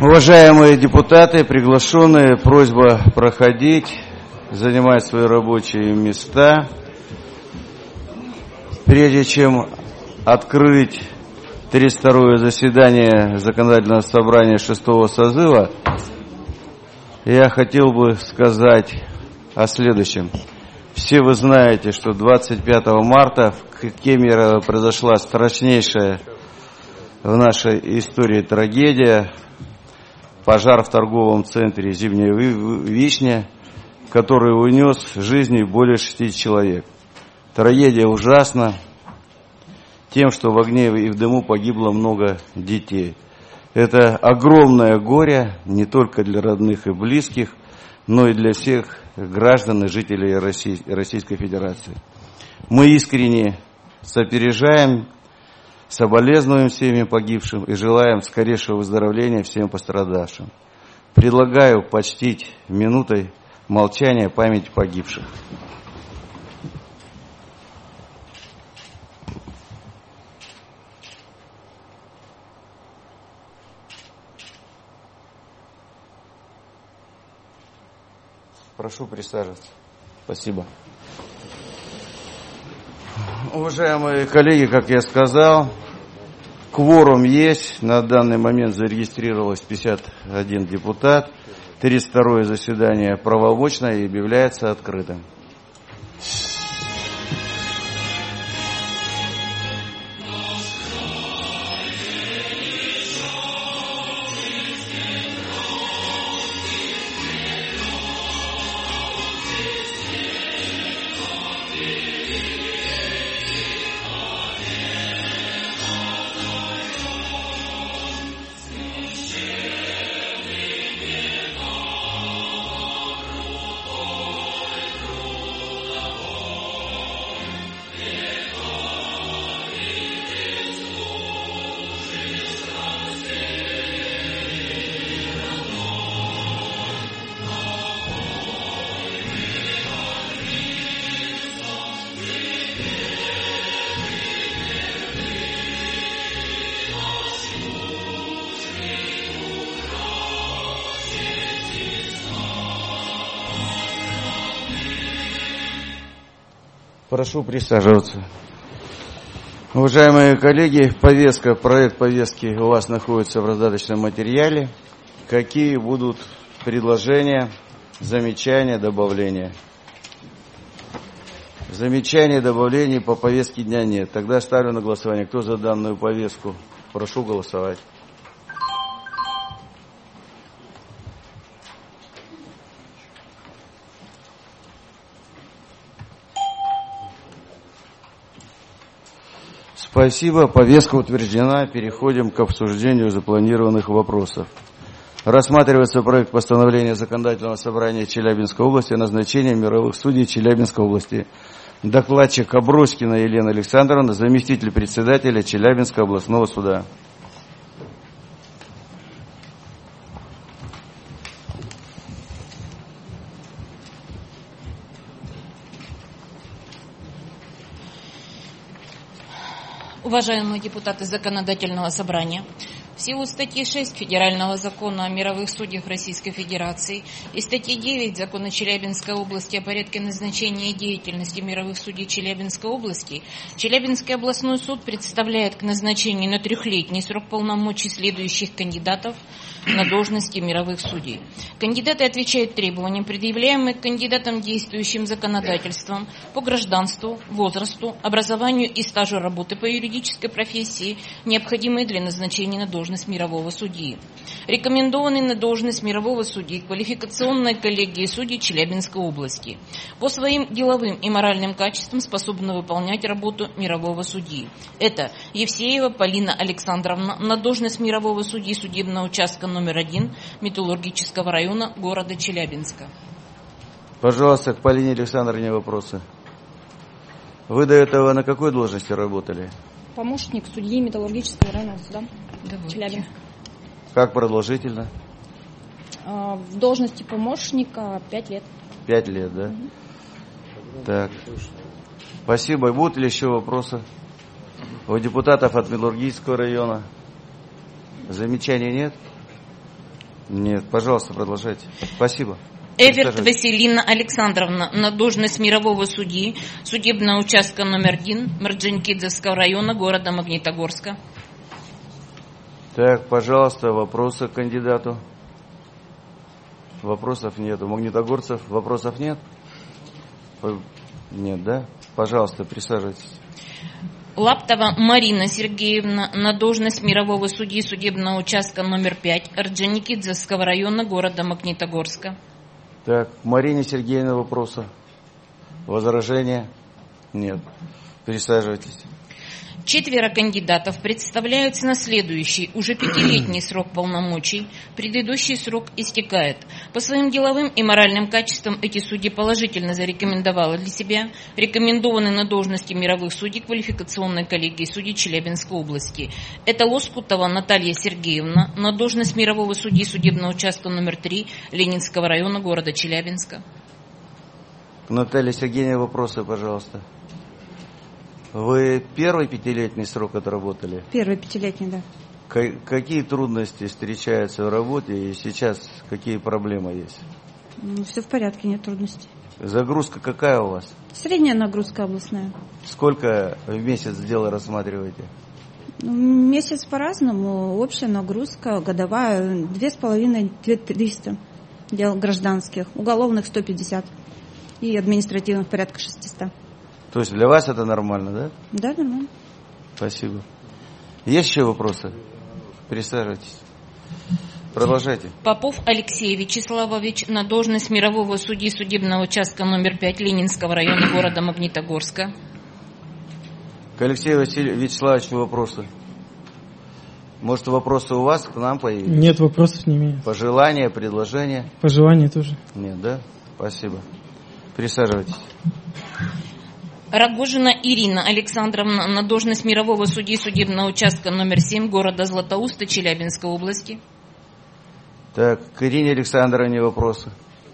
Уважаемые депутаты, приглашенные, просьба проходить, занимать свои рабочие места. Прежде чем открыть 32-е заседание Законодательного собрания 6-го созыва, я хотел бы сказать о следующем. Все вы знаете, что 25 марта в Кемерово произошла страшнейшая в нашей истории трагедия. Пожар в торговом центре «Зимняя вишня», который унес жизни более 60 человек. Трагедия ужасна тем, что в огне и в дыму погибло много детей. Это огромное горе не только для родных и близких, но и для всех граждан и жителей Российской Федерации. Мы искренне сопережаем, соболезнуем всеми погибшим и желаем скорейшего выздоровления всем пострадавшим. Предлагаю почтить минутой молчания память погибших. Прошу присаживаться. Спасибо. Уважаемые коллеги, как я сказал, кворум есть. На данный момент зарегистрировалось 51 депутат. 32-е заседание правомочное и объявляется открытым. Прошу присаживаться. Уважаемые коллеги, проект повестки у вас находится в раздаточном материале. Какие будут предложения, замечания, добавления? Замечаний, добавлений по повестке дня нет. Тогда ставлю на голосование. Кто за данную повестку? Прошу голосовать. Спасибо. Повестка утверждена. Переходим к обсуждению запланированных вопросов. Рассматривается проект постановления Законодательного собрания Челябинской области о назначении мировых судей Челябинской области. Докладчик Аброськина Елена Александровна, заместитель председателя Челябинского областного суда. Уважаемые депутаты Законодательного собрания, в силу статьи 6 Федерального закона о мировых судьях Российской Федерации и статьи 9 Закона Челябинской области о порядке назначения и деятельности мировых судей Челябинской области, Челябинский областной суд представляет к назначению на 3-летний срок полномочий следующих кандидатов на должности мировых судей. Кандидаты отвечают требованиям, предъявляемым кандидатам действующим законодательством по гражданству, возрасту, образованию и стажу работы по юридической профессии, необходимые для назначения на должность мирового судьи. Рекомендованы на должность мирового судьи квалификационной коллегии судей Челябинской области. По своим деловым и моральным качествам способны выполнять работу мирового судьи. Это Евсеева Полина Александровна на должность мирового судьи судебного участка номер 1 Металлургического района города Челябинска. Пожалуйста, к Полине Александровне вопросы. Вы до этого на какой должности работали? Помощник судьи Металлургического районного суда Челябинска. Как продолжительно? В должности помощника 5 лет. 5 лет, да? Так. Спасибо. Будут ли еще вопросы у депутатов от Металлургического района? Замечаний нет? Нет, пожалуйста, продолжайте. Спасибо. Эверт Василина Александровна на должность мирового судьи судебного участка номер 1 Марджинкидзевского района города Магнитогорска. Так, пожалуйста, вопросы к кандидату. Вопросов нет. У магнитогорцев вопросов нет? Нет, да? Пожалуйста, присаживайтесь. Лаптова Марина Сергеевна на должность мирового судьи судебного участка номер 5 Орджоникидзевского района города Магнитогорска. Так, Марине Сергеевне вопросы? Возражения? Нет. Присаживайтесь. 4 кандидатов представляются на следующий, уже 5-летний срок полномочий. Предыдущий срок истекает. По своим деловым и моральным качествам эти судьи положительно зарекомендовали для себя. Рекомендованы на должности мировых судей квалификационной коллегии судей Челябинской области. Это Лоскутова Наталья Сергеевна на должность мирового судьи судебного участка номер 3 Ленинского района города Челябинска. Наталья Сергеевна, вопросы, пожалуйста. Вы первый 5-летний срок отработали? Первый 5-летний, да. Какие трудности встречаются в работе и сейчас какие проблемы есть? Все в порядке, нет трудностей. Загрузка какая у вас? Средняя нагрузка областная. Сколько в месяц дела рассматриваете? Месяц по-разному. Общая нагрузка годовая 2500-2300 дел гражданских, уголовных 150 и административных порядка 600. То есть для вас это нормально, да? Да, нормально. Спасибо. Есть еще вопросы? Присаживайтесь. Продолжайте. Попов Алексей Вячеславович на должность мирового судьи судебного участка номер 5 Ленинского района города Магнитогорска. К Алексею Вячеславовичу вопросы. Может, вопросы у вас к нам появились? Нет, вопросов не имею. Пожелания, предложения? Пожелания тоже. Нет, да? Спасибо. Присаживайтесь. Рогожина Ирина Александровна на должность мирового судьи судебного участка номер 7 города Златоуста Челябинской области. Так, к Ирине Александровне вопросы?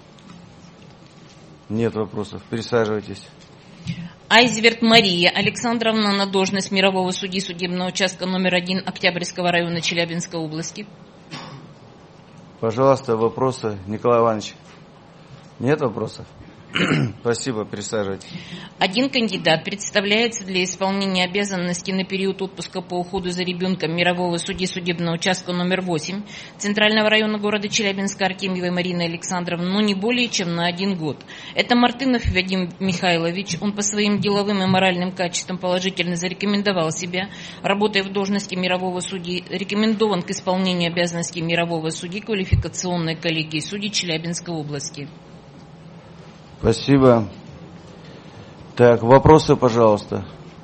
Нет вопросов. Присаживайтесь. Айзверт Мария Александровна на должность мирового судьи судебного участка номер 1 Октябрьского района Челябинской области. Пожалуйста, вопросы, Николай Иванович. Нет вопросов? Спасибо, присаживайтесь. 1 кандидат представляется для исполнения обязанностей на период отпуска по уходу за ребенком мирового судьи судебного участка номер 8 Центрального района города Челябинска Артемьевой Марины Александровны, но не более чем на 1 год. Это Мартынов Вадим Михайлович. Он по своим деловым и моральным качествам положительно зарекомендовал себя, работая в должности мирового судьи, рекомендован к исполнению обязанностей мирового судьи квалификационной коллегии судей Челябинской области. Спасибо. Так, вопросы, пожалуйста.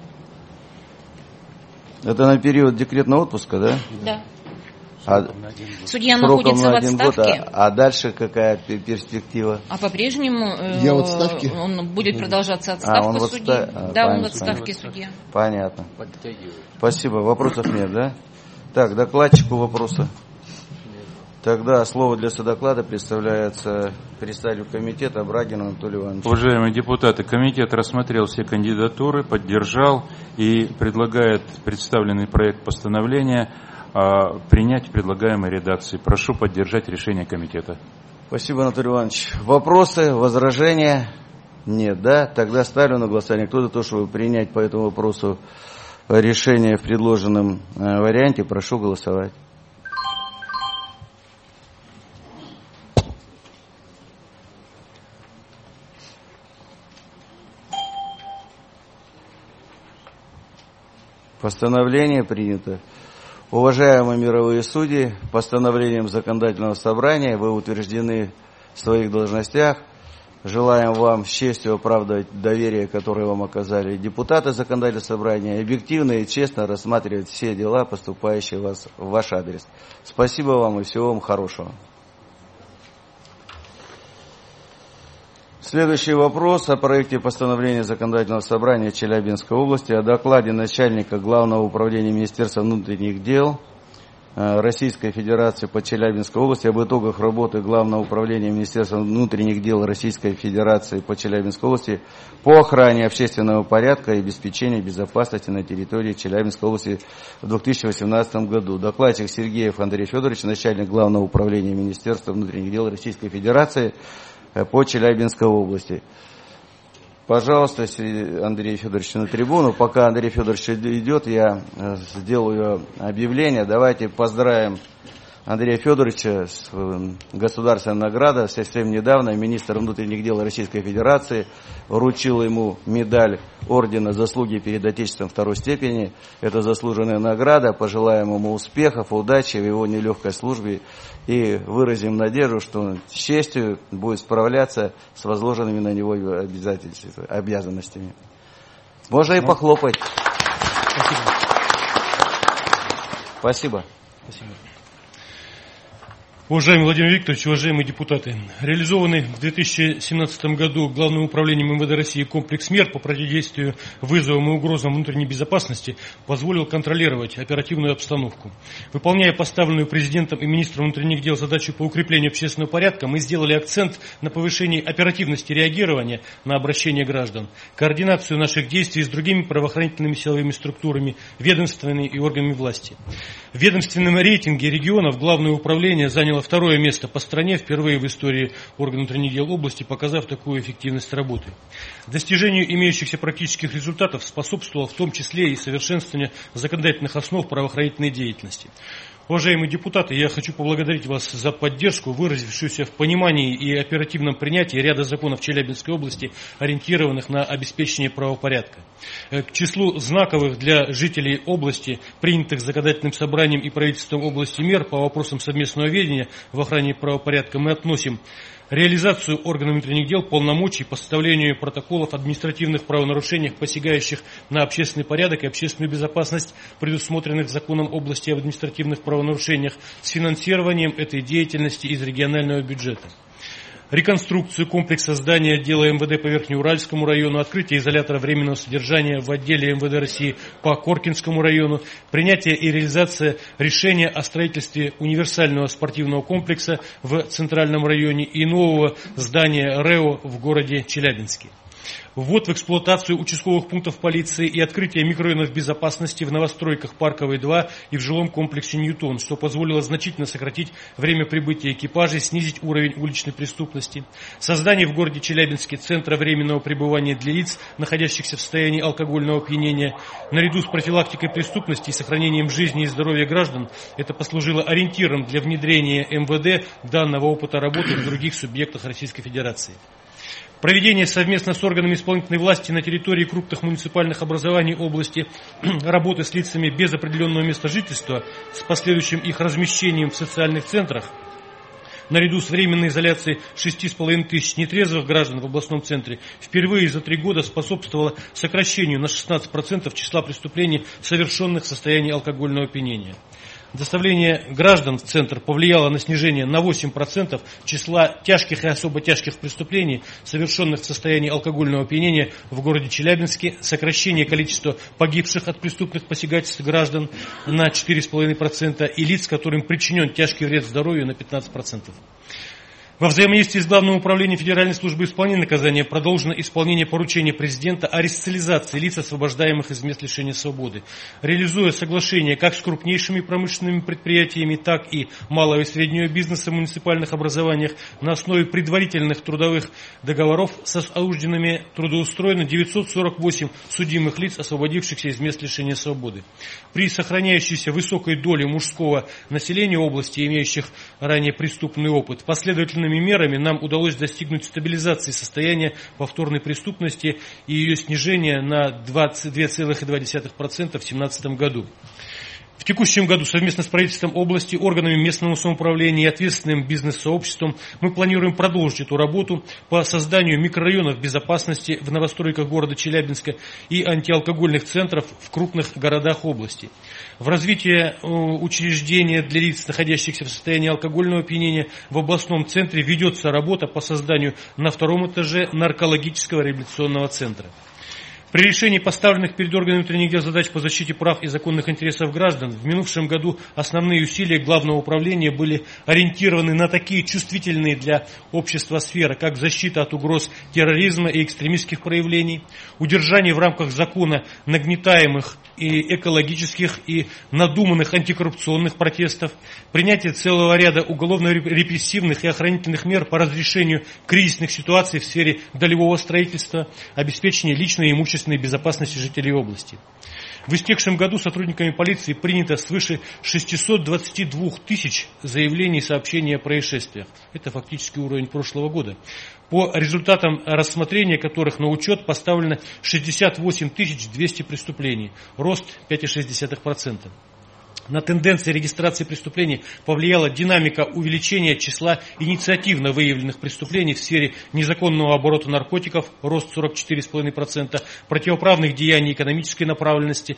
Это на период декретного отпуска, да? Да. Судья сроком находится на в 1 год, отставке. а дальше какая перспектива? А по-прежнему Я в отставке. он будет продолжаться отставка судьи. Да, он в отставке судья. Понятно. Спасибо. Вопросов нет, да? Так, докладчику вопросы. Тогда слово для содоклада представляется представителю комитета Брагину Анатолию Ивановичу. Уважаемые депутаты, комитет рассмотрел все кандидатуры, поддержал и предлагает представленный проект постановления принять в предлагаемой редакции. Прошу поддержать решение комитета. Спасибо, Анатолий Иванович. Вопросы, возражения? Нет, да? Тогда ставлю на голосование. Кто за то, чтобы принять по этому вопросу решение в предложенном варианте, прошу голосовать. Постановление принято. Уважаемые мировые судьи, постановлением Законодательного собрания вы утверждены в своих должностях. Желаем вам с честью оправдывать доверие, которое вам оказали депутаты Законодательного собрания, объективно и честно рассматривать все дела, поступающие в ваш адрес. Спасибо вам и всего вам хорошего. Следующий вопрос о проекте постановления Законодательного собрания Челябинской области, о докладе начальника Главного управления Министерства внутренних дел Российской Федерации по Челябинской области об итогах работы Главного управления Министерства внутренних дел Российской Федерации по Челябинской области по охране общественного порядка и обеспечению безопасности на территории Челябинской области в 2018 году. Докладчик Сергеев Андрей Федорович, начальник Главного управления Министерства внутренних дел Российской Федерации по Челябинской области. Пожалуйста, Андрей Федорович на трибуну. Пока Андрей Федорович идет, я сделаю объявление. Давайте поздравим Андрея Федоровича с государственной наградой. Совсем недавно министр внутренних дел Российской Федерации вручил ему медаль ордена «Заслуги перед Отечеством второй степени». Это заслуженная награда. Пожелаем ему успехов, удачи в его нелегкой службе и выразим надежду, что он с честью будет справляться с возложенными на него обязанностями. Можно и похлопать. Спасибо. Спасибо. Уважаемый Владимир Викторович, уважаемые депутаты, реализованный в 2017 году Главным управлением МВД России комплекс мер по противодействию вызовам и угрозам внутренней безопасности позволил контролировать оперативную обстановку. Выполняя поставленную президентом и министром внутренних дел задачу по укреплению общественного порядка, мы сделали акцент на повышении оперативности реагирования на обращения граждан, координацию наших действий с другими правоохранительными силовыми структурами, ведомственными и органами власти. В ведомственном рейтинге регионов Главное управление заняло второе место по стране, впервые в истории органов внутренних дел области, показав такую эффективность работы. Достижению имеющихся практических результатов способствовало в том числе и совершенствование законодательных основ правоохранительной деятельности. Уважаемые депутаты, я хочу поблагодарить вас за поддержку, выразившуюся в понимании и оперативном принятии ряда законов Челябинской области, ориентированных на обеспечение правопорядка. К числу знаковых для жителей области, принятых законодательным собранием и правительством области мер по вопросам совместного ведения в охране правопорядка, мы относим реализацию органами внутренних дел полномочий по составлению протоколов административных правонарушениях, посягающих на общественный порядок и общественную безопасность, предусмотренных законом области об административных правонарушениях, с финансированием этой деятельности из регионального бюджета. Реконструкцию комплекса здания отдела МВД по Верхнеуральскому району, открытие изолятора временного содержания в отделе МВД России по Коркинскому району, принятие и реализация решения о строительстве универсального спортивного комплекса в Центральном районе и нового здания РЭО в городе Челябинске. Ввод в эксплуатацию участковых пунктов полиции и открытие микрорайонов безопасности в новостройках Парковой 2 и в жилом комплексе Ньютон, что позволило значительно сократить время прибытия экипажей, снизить уровень уличной преступности. Создание в городе Челябинске центра временного пребывания для лиц, находящихся в состоянии алкогольного опьянения. Наряду с профилактикой преступности и сохранением жизни и здоровья граждан, это послужило ориентиром для внедрения МВД данного опыта работы в других субъектах Российской Федерации. Проведение совместно с органами исполнительной власти на территории крупных муниципальных образований области работы с лицами без определенного места жительства с последующим их размещением в социальных центрах, наряду с временной изоляцией 6,5 тысяч нетрезвых граждан в областном центре, впервые за 3 года способствовало сокращению на 16% числа преступлений, совершенных в состоянии алкогольного опьянения. Доставление граждан в центр повлияло на снижение на 8% числа тяжких и особо тяжких преступлений, совершенных в состоянии алкогольного опьянения в городе Челябинске, сокращение количества погибших от преступных посягательств граждан на 4,5% и лиц, которым причинен тяжкий вред здоровью, на 15%. Во взаимодействии с Главным управлением Федеральной службы исполнения наказания продолжено исполнение поручения президента о ресоциализации лиц, освобождаемых из мест лишения свободы, реализуя соглашения как с крупнейшими промышленными предприятиями, так и малого и среднего бизнеса в муниципальных образованиях. На основе предварительных трудовых договоров с осужденными трудоустроено 948 судимых лиц, освободившихся из мест лишения свободы. При сохраняющейся высокой доле мужского населения области, имеющих ранее преступный опыт, последовательными мерами нам удалось достигнуть стабилизации состояния повторной преступности и ее снижения на 2,2% в 2017 году. В текущем году совместно с правительством области, органами местного самоуправления и ответственным бизнес-сообществом мы планируем продолжить эту работу по созданию микрорайонов безопасности в новостройках города Челябинска и антиалкогольных центров в крупных городах области. В развитие учреждения для лиц, находящихся в состоянии алкогольного опьянения, в областном центре ведется работа по созданию на 2-м этаже наркологического реабилитационного центра. При решении поставленных перед органами внутренних дел задач по защите прав и законных интересов граждан в минувшем году основные усилия Главного управления были ориентированы на такие чувствительные для общества сферы, как защита от угроз терроризма и экстремистских проявлений, удержание в рамках закона нагнетаемых и экологических и надуманных антикоррупционных протестов, принятие целого ряда уголовно-репрессивных и охранительных мер по разрешению кризисных ситуаций в сфере долевого строительства, обеспечение личной и имущественной безопасности жителей области. В истекшем году сотрудниками полиции принято свыше 622 тысяч заявлений и сообщений о происшествиях. Это фактически уровень прошлого года. По результатам рассмотрения которых на учет поставлено 68 200 преступлений, рост 5,6%. На тенденции регистрации преступлений повлияла динамика увеличения числа инициативно выявленных преступлений в сфере незаконного оборота наркотиков, рост 44,5%, противоправных деяний экономической направленности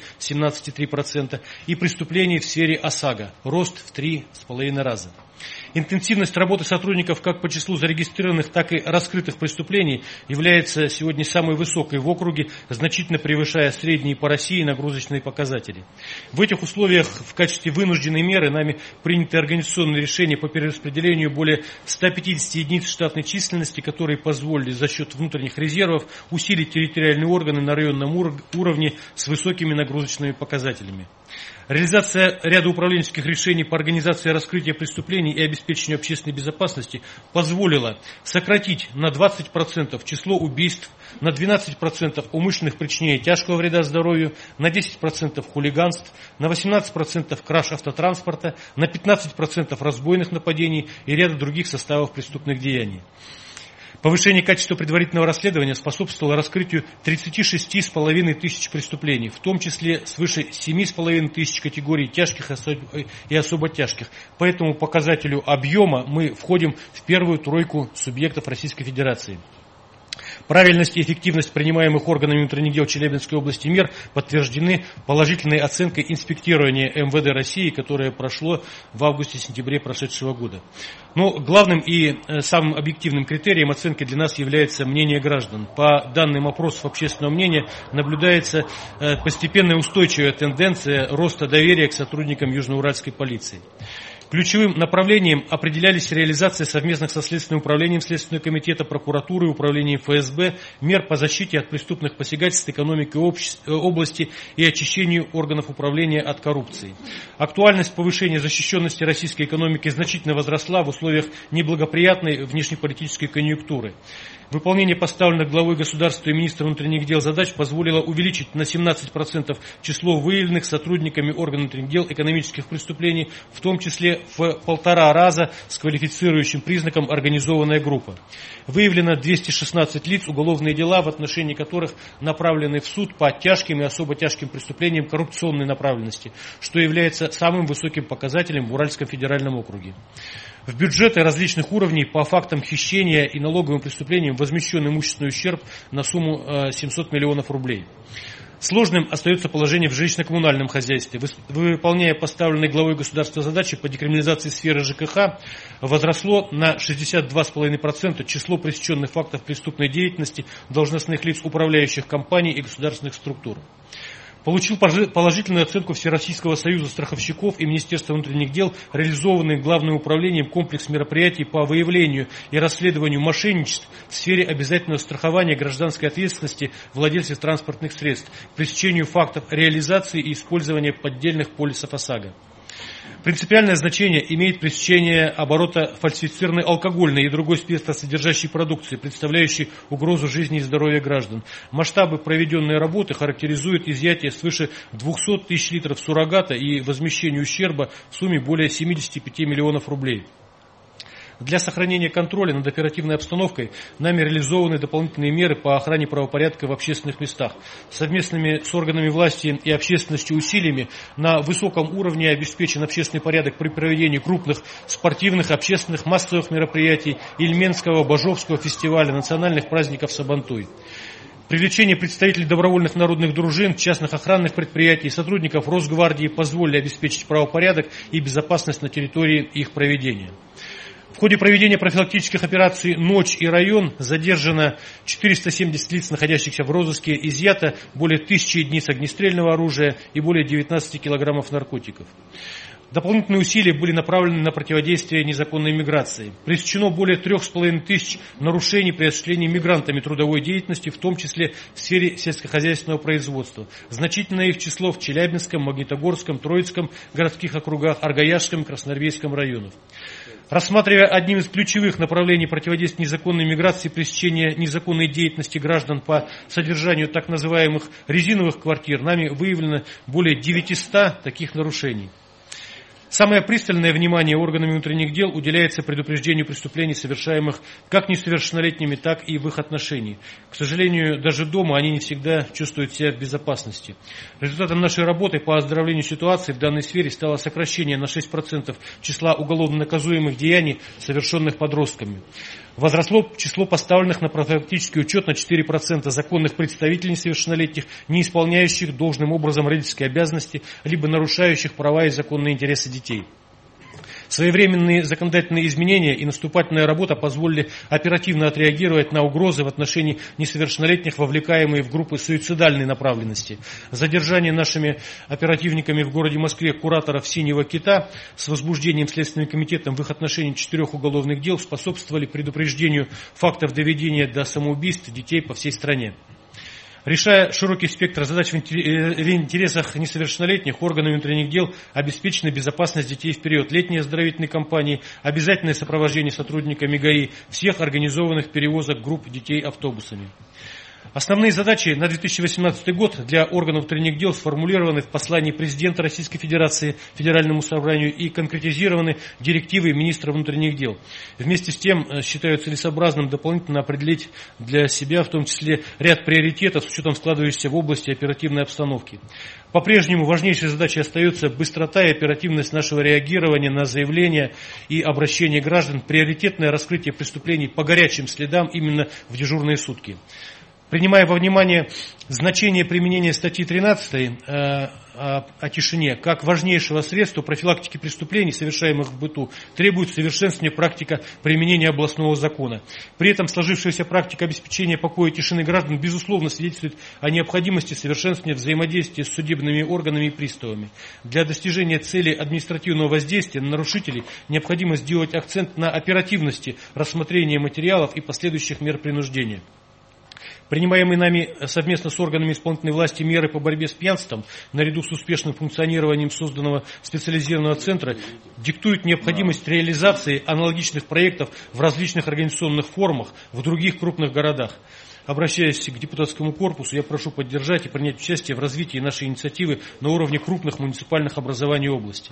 17,3% и преступлений в сфере ОСАГО, рост в 3,5 раза. Интенсивность работы сотрудников как по числу зарегистрированных, так и раскрытых преступлений является сегодня самой высокой в округе, значительно превышая средние по России нагрузочные показатели. В этих условиях в качестве вынужденной меры нами приняты организационные решения по перераспределению более 150 единиц штатной численности, которые позволили за счет внутренних резервов усилить территориальные органы на районном уровне с высокими нагрузочными показателями. Реализация ряда управленческих решений по организации раскрытия преступлений и обеспечению общественной безопасности позволила сократить на 20% число убийств, на 12% умышленных причинений тяжкого вреда здоровью, на 10% хулиганств, на 18% краж автотранспорта, на 15% разбойных нападений и ряда других составов преступных деяний. Повышение качества предварительного расследования способствовало раскрытию 36,5 тысяч преступлений, в том числе свыше 7,5 тысяч категорий тяжких и особо тяжких. По этому показателю объема мы входим в первую тройку субъектов Российской Федерации. Правильность и эффективность принимаемых органами внутренних дел Челябинской области мер подтверждены положительной оценкой инспектирования МВД России, которое прошло в августе-сентябре прошедшего года. Но главным и самым объективным критерием оценки для нас является мнение граждан. По данным опросов общественного мнения наблюдается постепенная устойчивая тенденция роста доверия к сотрудникам Южноуральской полиции. Ключевым направлением определялись реализация совместных со Следственным управлением Следственного комитета, прокуратуры и управлением ФСБ мер по защите от преступных посягательств экономики области и очищению органов управления от коррупции. Актуальность повышения защищенности российской экономики значительно возросла в условиях неблагоприятной внешнеполитической конъюнктуры. Выполнение поставленных главой государства и министром внутренних дел задач позволило увеличить на 17% число выявленных сотрудниками органов внутренних дел экономических преступлений, в том числе в 1,5 раза с квалифицирующим признаком организованная группа. Выявлено 216 лиц, уголовные дела, в отношении которых направлены в суд по тяжким и особо тяжким преступлениям коррупционной направленности, что является самым высоким показателем в Уральском федеральном округе. В бюджеты различных уровней по фактам хищения и налоговым преступлениям возмещен имущественный ущерб на сумму 700 миллионов рублей. Сложным остается положение в жилищно-коммунальном хозяйстве. Выполняя поставленные главой государства задачи по декриминализации сферы ЖКХ, возросло на 62,5% число пресеченных фактов преступной деятельности должностных лиц управляющих компаний и государственных структур. Получил положительную оценку Всероссийского союза страховщиков и Министерства внутренних дел, реализованный Главным управлением комплекс мероприятий по выявлению и расследованию мошенничеств в сфере обязательного страхования гражданской ответственности владельцев транспортных средств, пресечению фактов реализации и использования поддельных полисов ОСАГО. Принципиальное значение имеет пресечение оборота фальсифицированной алкогольной и другой спиртосодержащей продукции, представляющей угрозу жизни и здоровья граждан. Масштабы проведенной работы характеризуют изъятие свыше 200 тысяч литров суррогата и возмещение ущерба в сумме более 75 миллионов рублей. Для сохранения контроля над оперативной обстановкой нами реализованы дополнительные меры по охране правопорядка в общественных местах. Совместными с органами власти и общественностью усилиями на высоком уровне обеспечен общественный порядок при проведении крупных спортивных, общественных, массовых мероприятий Ильменского, Бажовского фестиваля, национальных праздников Сабантуй. Привлечение представителей добровольных народных дружин, частных охранных предприятий и сотрудников Росгвардии позволили обеспечить правопорядок и безопасность на территории их проведения. В ходе проведения профилактических операций «Ночь» и «Район» задержано 470 лиц, находящихся в розыске, изъято более 1000 единиц огнестрельного оружия и более 19 килограммов наркотиков. Дополнительные усилия были направлены на противодействие незаконной миграции. Пресечено более 3500 нарушений при осуществлении мигрантами трудовой деятельности, в том числе в сфере сельскохозяйственного производства. Значительное их число в Челябинском, Магнитогорском, Троицком городских округах, Аргаяшском и Красноармейском районах. Рассматривая одним из ключевых направлений противодействия незаконной миграции пресечения незаконной деятельности граждан по содержанию так называемых резиновых квартир, нами выявлено более 900 таких нарушений. Самое пристальное внимание органами внутренних дел уделяется предупреждению преступлений, совершаемых как несовершеннолетними, так и в их отношении. К сожалению, даже дома они не всегда чувствуют себя в безопасности. Результатом нашей работы по оздоровлению ситуации в данной сфере стало сокращение на 6% числа уголовно наказуемых деяний, совершенных подростками. Возросло число поставленных на профилактический учет на 4% законных представителей несовершеннолетних, не исполняющих должным образом родительские обязанности, либо нарушающих права и законные интересы детей. Своевременные законодательные изменения и наступательная работа позволили оперативно отреагировать на угрозы в отношении несовершеннолетних, вовлекаемые в группы суицидальной направленности. Задержание нашими оперативниками в городе Москве кураторов «Синего кита» с возбуждением Следственным комитетом в их отношении 4 уголовных дел способствовали предупреждению фактов доведения до самоубийств детей по всей стране. Решая широкий спектр задач в интересах несовершеннолетних, органами внутренних дел обеспечена безопасность детей в период летней оздоровительной кампании, обязательное сопровождение сотрудниками ГАИ всех организованных перевозок групп детей автобусами. Основные задачи на 2018 год для органов внутренних дел сформулированы в послании президента Российской Федерации Федеральному собранию и конкретизированы директивой министра внутренних дел. Вместе с тем считаю целесообразным дополнительно определить для себя, в том числе, ряд приоритетов с учетом складывающейся в области оперативной обстановки. По-прежнему важнейшей задачей остается быстрота и оперативность нашего реагирования на заявления и обращения граждан, приоритетное раскрытие преступлений по горячим следам именно в дежурные сутки. Принимая во внимание значение применения статьи 13 о тишине как важнейшего средства профилактики преступлений, совершаемых в быту, требует совершенствования практика применения областного закона. При этом сложившаяся практика обеспечения покоя и тишины граждан безусловно свидетельствует о необходимости совершенствования взаимодействия с судебными органами и приставами. Для достижения цели административного воздействия на нарушителей необходимо сделать акцент на оперативности рассмотрения материалов и последующих мер принуждения. Принимаемые нами совместно с органами исполнительной власти меры по борьбе с пьянством, наряду с успешным функционированием созданного специализированного центра, диктуют необходимость реализации аналогичных проектов в различных организационных формах в других крупных городах. Обращаясь к депутатскому корпусу, я прошу поддержать и принять участие в развитии нашей инициативы на уровне крупных муниципальных образований области.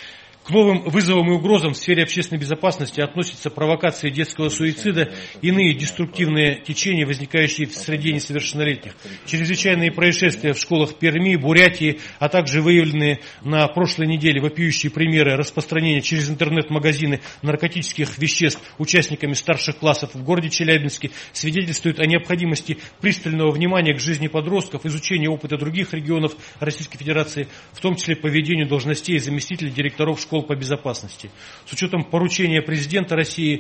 К новым вызовам и угрозам в сфере общественной безопасности относятся провокации детского суицида, иные деструктивные течения, возникающие в среде несовершеннолетних, чрезвычайные происшествия в школах Перми, Бурятии, а также выявленные на прошлой неделе вопиющие примеры распространения через интернет-магазины наркотических веществ участниками старших классов в городе Челябинске, свидетельствуют о необходимости пристального внимания к жизни подростков, изучения опыта других регионов Российской Федерации, в том числе по ведению должностей заместителей директоров школ по безопасности. С учетом поручения президента России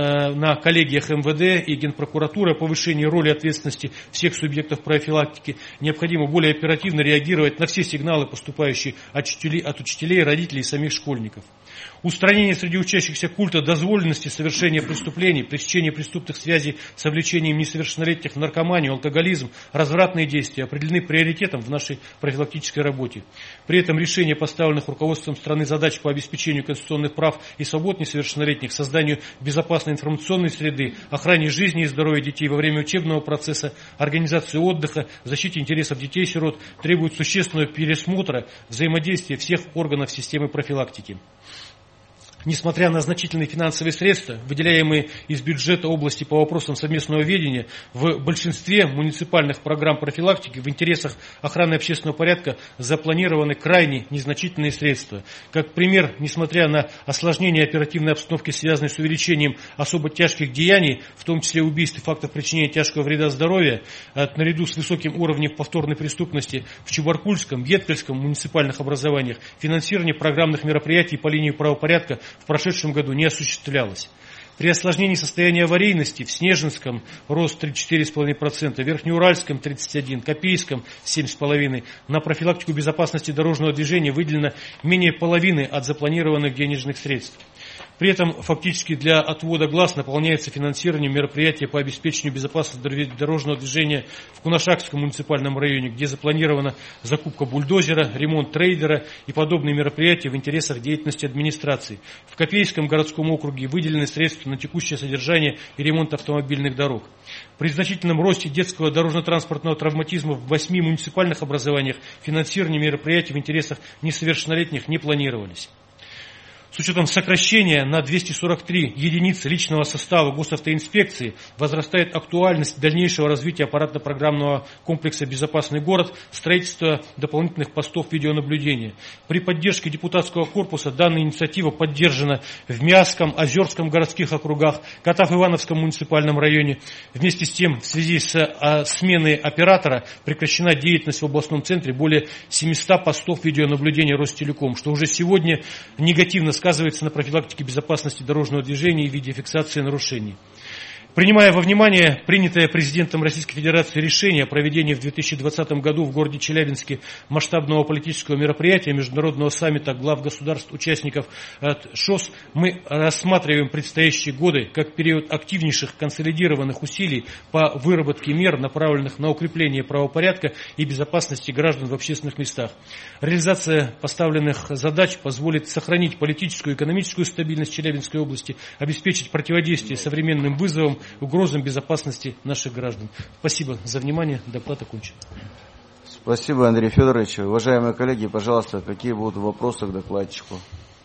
на коллегиях МВД и Генпрокуратуры о повышении роли ответственности всех субъектов профилактики, необходимо более оперативно реагировать на все сигналы, поступающие от учителей, родителей и самих школьников. Устранение среди учащихся культа дозволенности совершения преступлений, пресечение преступных связей с вовлечением несовершеннолетних в наркоманию, алкоголизм, развратные действия определены приоритетом в нашей профилактической работе. При этом решение поставленных руководством страны задач по обеспечению конституционных прав и свобод несовершеннолетних, созданию безопасной информационной среды, охране жизни и здоровья детей во время учебного процесса, организации отдыха, защите интересов детей-сирот требует существенного пересмотра взаимодействия всех органов системы профилактики. Несмотря на значительные финансовые средства, выделяемые из бюджета области по вопросам совместного ведения, в большинстве муниципальных программ профилактики в интересах охраны общественного порядка запланированы крайне незначительные средства. Как пример, несмотря на осложнение оперативной обстановки, связанной с увеличением особо тяжких деяний, в том числе убийств и фактов причинения тяжкого вреда здоровью, наряду с высоким уровнем повторной преступности в Чебаркульском, Геткальском муниципальных образованиях, финансирование программных мероприятий по линии правопорядка в прошедшем году не осуществлялось. При осложнении состояния аварийности в Снежинском рост 34,5%, Верхнеуральском 31%, Копейском 7,5%. На профилактику безопасности дорожного движения выделено менее половины от запланированных денежных средств. При этом фактически для отвода глаз наполняется финансирование мероприятия по обеспечению безопасности дорожного движения в Кунашакском муниципальном районе, где запланирована закупка бульдозера, ремонт трейдера и подобные мероприятия в интересах деятельности администрации. В Копейском городском округе выделены средства на текущее содержание и ремонт автомобильных дорог. При значительном росте детского дорожно-транспортного травматизма в 8 муниципальных образованиях финансирование мероприятий в интересах несовершеннолетних не планировались. С учетом сокращения на 243 единицы личного состава госавтоинспекции возрастает актуальность дальнейшего развития аппаратно-программного комплекса «Безопасный город», строительства дополнительных постов видеонаблюдения. При поддержке депутатского корпуса данная инициатива поддержана в Миасском, Озерском городских округах, Катав-Ивановском муниципальном районе. Вместе с тем, в связи с сменой оператора прекращена деятельность в областном центре более 700 постов видеонаблюдения Ростелеком, что уже сегодня негативно сказывается на профилактике безопасности дорожного движения и видеофиксации нарушений. Принимая во внимание принятое президентом Российской Федерации решение о проведении в 2020 году в городе Челябинске масштабного политического мероприятия Международного саммита глав государств-участников ШОС, мы рассматриваем предстоящие годы как период активнейших консолидированных усилий по выработке мер, направленных на укрепление правопорядка и безопасности граждан в общественных местах. Реализация поставленных задач позволит сохранить политическую и экономическую стабильность Челябинской области, обеспечить противодействие современным вызовам, угрозам безопасности наших граждан. Спасибо за внимание. Доклад окончен. Спасибо, Андрей Федорович. Уважаемые коллеги, пожалуйста, какие будут вопросы к докладчику?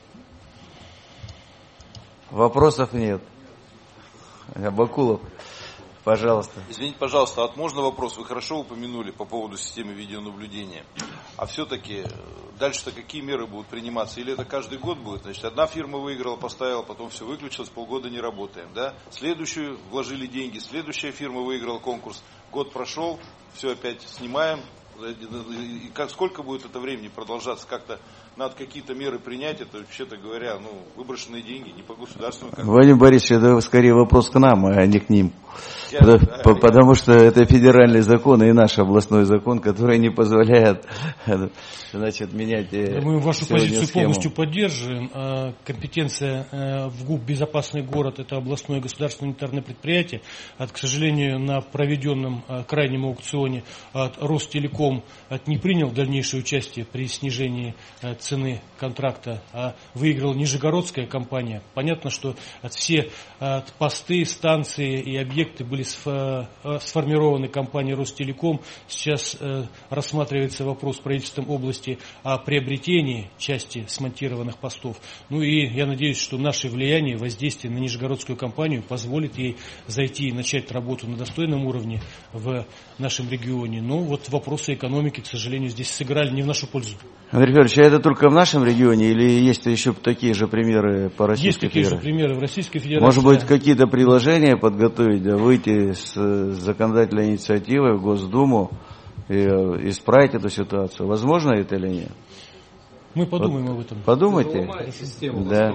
Вопросов нет. Бакулов, пожалуйста. Извините, пожалуйста, можно вопрос? Вы хорошо упомянули по поводу системы видеонаблюдения. А все-таки дальше-то какие меры будут приниматься? Или это каждый год будет? Значит, одна фирма выиграла, поставила, потом все выключилось, полгода не работаем. Да? Следующую вложили деньги, следующая фирма выиграла конкурс, год прошел, все опять снимаем. И сколько будет это времени продолжаться? Как-то надо какие-то меры принять. Это, вообще-то говоря, выброшенные деньги не по государственному. Владимир Борисович, это скорее вопрос к нам, а не к ним. Потому что это федеральный закон и наш областной закон, который не позволяет, менять. Мы вашу позицию полностью поддерживаем. Компетенция в ГУП «Безопасный город» — это областное государственное унитарное предприятие. К сожалению, на проведенном крайнем аукционе Ростелеком не принял дальнейшее участие при снижении цены контракта, а выиграла нижегородская компания. Понятно, что все посты, станции и объекты были сформированы компанией Ростелеком. Сейчас рассматривается вопрос правительством области о приобретении части смонтированных постов. И я надеюсь, что наше влияние, воздействие на нижегородскую компанию позволит ей зайти и начать работу на достойном уровне в нашем регионе. Но вопросы экономики, к сожалению, здесь сыграли не в нашу пользу. Андрей Федорович, а это только в нашем регионе или есть еще такие же примеры по Российской Федерации? Есть такие же примеры в Российской Федерации. Может быть, какие-то предложения подготовить, выйти с законодательной инициативой в Госдуму и исправить эту ситуацию? Возможно это или нет? Мы подумаем об этом. Подумайте. Да.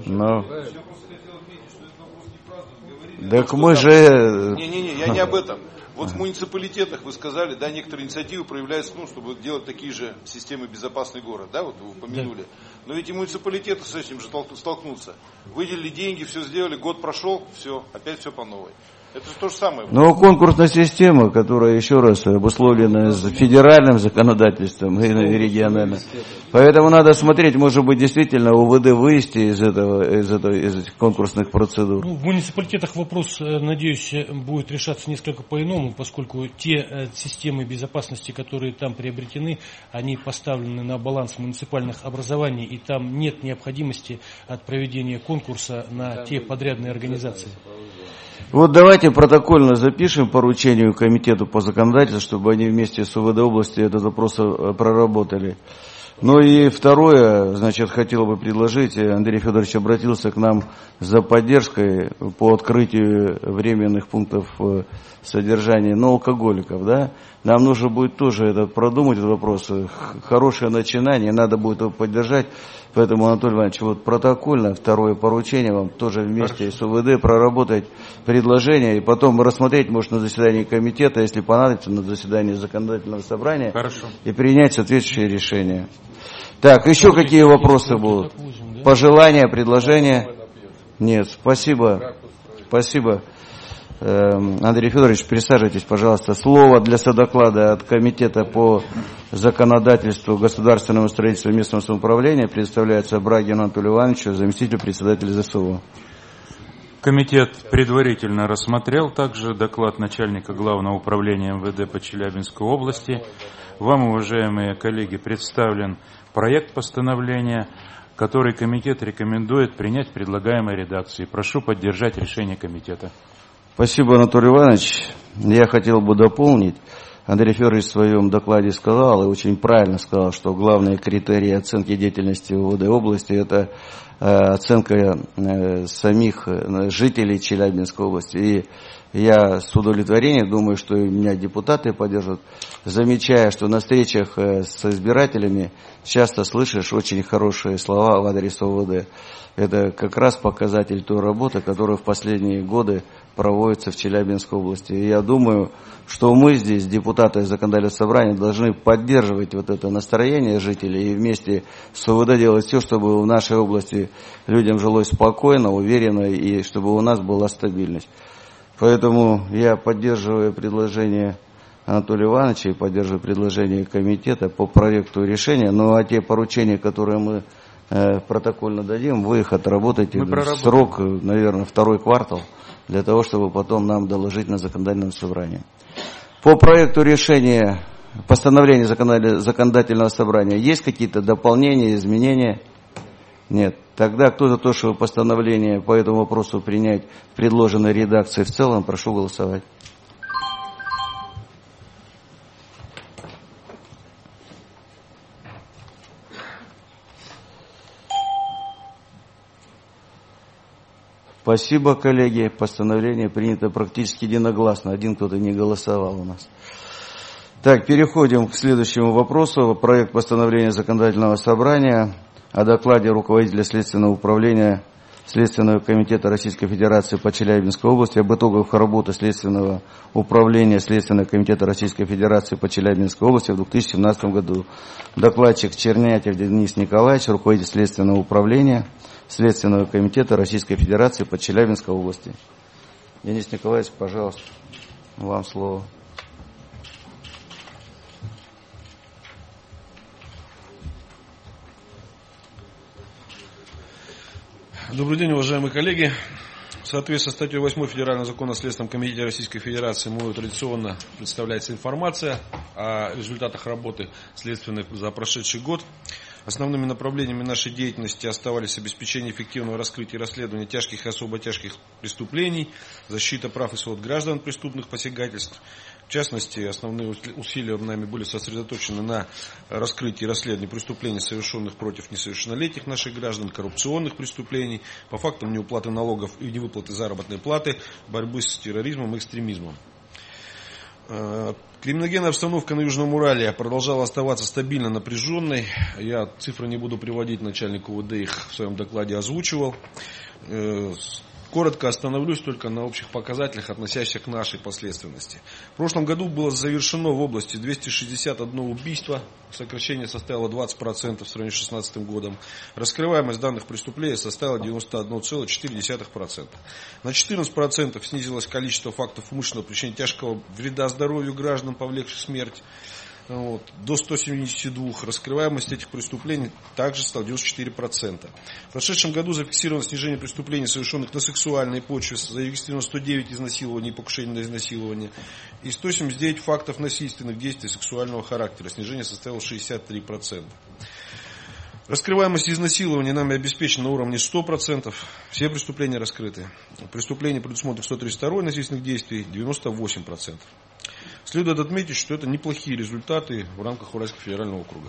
Так мы же... Не, я не об этом. В муниципалитетах, вы сказали, некоторые инициативы проявляются, чтобы делать такие же системы «Безопасный город», вы упомянули. Да. Но ведь и муниципалитеты с этим же столкнутся. Выделили деньги, все сделали, год прошел, все, опять все по новой. Это же то же самое. Но конкурсная система, которая, еще раз, обусловлена федеральным законодательством и региональным. Поэтому надо смотреть, может быть, действительно УВД вывести из этих конкурсных процедур. В муниципалитетах вопрос, надеюсь, будет решаться несколько по-иному, поскольку те системы безопасности, которые там приобретены, они поставлены на баланс муниципальных образований, и там нет необходимости от проведения конкурса на те подрядные организации. Давайте протокольно запишем поручению комитету по законодательству, чтобы они вместе с УВД области этот вопрос проработали. И второе, хотел бы предложить, Андрей Федорович обратился к нам за поддержкой по открытию временных пунктов содержания алкоголиков, Нам нужно будет тоже продумать этот вопрос. Хорошее начинание, надо будет его поддержать. Поэтому, Анатолий Иванович, вот протокольно, второе поручение вам тоже вместе с УВД проработать предложение и потом рассмотреть, может, на заседании комитета, если понадобится, на заседании законодательного собрания. Хорошо. И принять соответствующее решение. Так, еще какие вопросы будут? Пожелания, предложения? Нет, спасибо. Спасибо. Андрей Федорович, присаживайтесь, пожалуйста. Слово для содоклада от Комитета по законодательству, государственному строительству и местному самоуправлению предоставляется Брагину Анатолию Ивановичу, заместителю председателя ЗСУ. Комитет предварительно рассмотрел также доклад начальника Главного управления МВД по Челябинской области. Вам, уважаемые коллеги, представлен проект постановления, который комитет рекомендует принять в предлагаемой редакции. Прошу поддержать решение комитета. Спасибо, Анатолий Иванович. Я хотел бы дополнить. Андрей Федорович в своем докладе сказал, и очень правильно сказал, что главные критерии оценки деятельности УВД области – это оценка самих жителей Челябинской области. И я с удовлетворением думаю, что и меня депутаты поддержат, замечая, что на встречах с избирателями часто слышишь очень хорошие слова в адрес УВД. Это как раз показатель той работы, которая в последние годы проводится в Челябинской области. И я думаю, что мы здесь, депутаты законодательного собрания, должны поддерживать вот это настроение жителей и вместе с УВД делать все, чтобы в нашей области людям жилось спокойно, уверенно и чтобы у нас была стабильность. Поэтому я поддерживаю предложение Анатолия Ивановича и поддерживаю предложение комитета по проекту решения. Ну а те поручения, которые мы протокольно дадим, вы их отработаете в срок, наверное, второй квартал, для того, чтобы потом нам доложить на законодательном собрании. По проекту решения, постановления законодательного собрания, есть какие-то дополнения, изменения? Нет. Тогда кто за то, чтобы постановление по этому вопросу принять в предложенной редакции в целом, прошу голосовать. Спасибо, коллеги. Постановление принято практически единогласно. Один кто-то не голосовал у нас. Так, переходим к следующему вопросу. Проект постановления законодательного собрания о докладе руководителя Следственного управления Следственного комитета Российской Федерации по Челябинской области об итогах работы Следственного управления Следственного комитета Российской Федерации по Челябинской области в 2017 году. Докладчик Чернятев Денис Николаевич, руководитель Следственного управления Следственного комитета Российской Федерации по Челябинской области. Денис Николаевич, пожалуйста, вам слово. Добрый день, уважаемые коллеги. В соответствии с статьей 8 Федерального закона о Следственном комитете Российской Федерации мною традиционно представляется информация о результатах работы следственных за прошедший год. Основными направлениями нашей деятельности оставались обеспечение эффективного раскрытия и расследования тяжких и особо тяжких преступлений, защита прав и свобод граждан от преступных посягательств. В частности, основные усилия нами были сосредоточены на раскрытии и расследовании преступлений, совершенных против несовершеннолетних наших граждан, коррупционных преступлений, по фактам неуплаты налогов и невыплаты заработной платы, борьбы с терроризмом и экстремизмом. Криминогенная обстановка на Южном Урале продолжала оставаться стабильно напряженной. Я цифры не буду приводить, начальник УВД их в своем докладе озвучивал. Коротко остановлюсь только на общих показателях, относящихся к нашей подследственности. В прошлом году было завершено в области 261 убийство, сокращение составило 20% в сравнении с 2016 годом. Раскрываемость данных преступлений составила 91,4%. На 14% снизилось количество фактов умышленного причинения тяжкого вреда здоровью граждан, повлекших смерть. До 172. Раскрываемость этих преступлений также стала 94%. В прошедшем году зафиксировано снижение преступлений, совершенных на сексуальной почве, зарегистрировано 109 изнасилований и покушений на изнасилование, и 179 фактов насильственных действий сексуального характера. Снижение составило 63%. Раскрываемость изнасилования нами обеспечена на уровне 100%. Все преступления раскрыты. Преступления, предусмотренных 132 насильственных действий, 98%. Следует отметить, что это неплохие результаты в рамках Уральского федерального округа.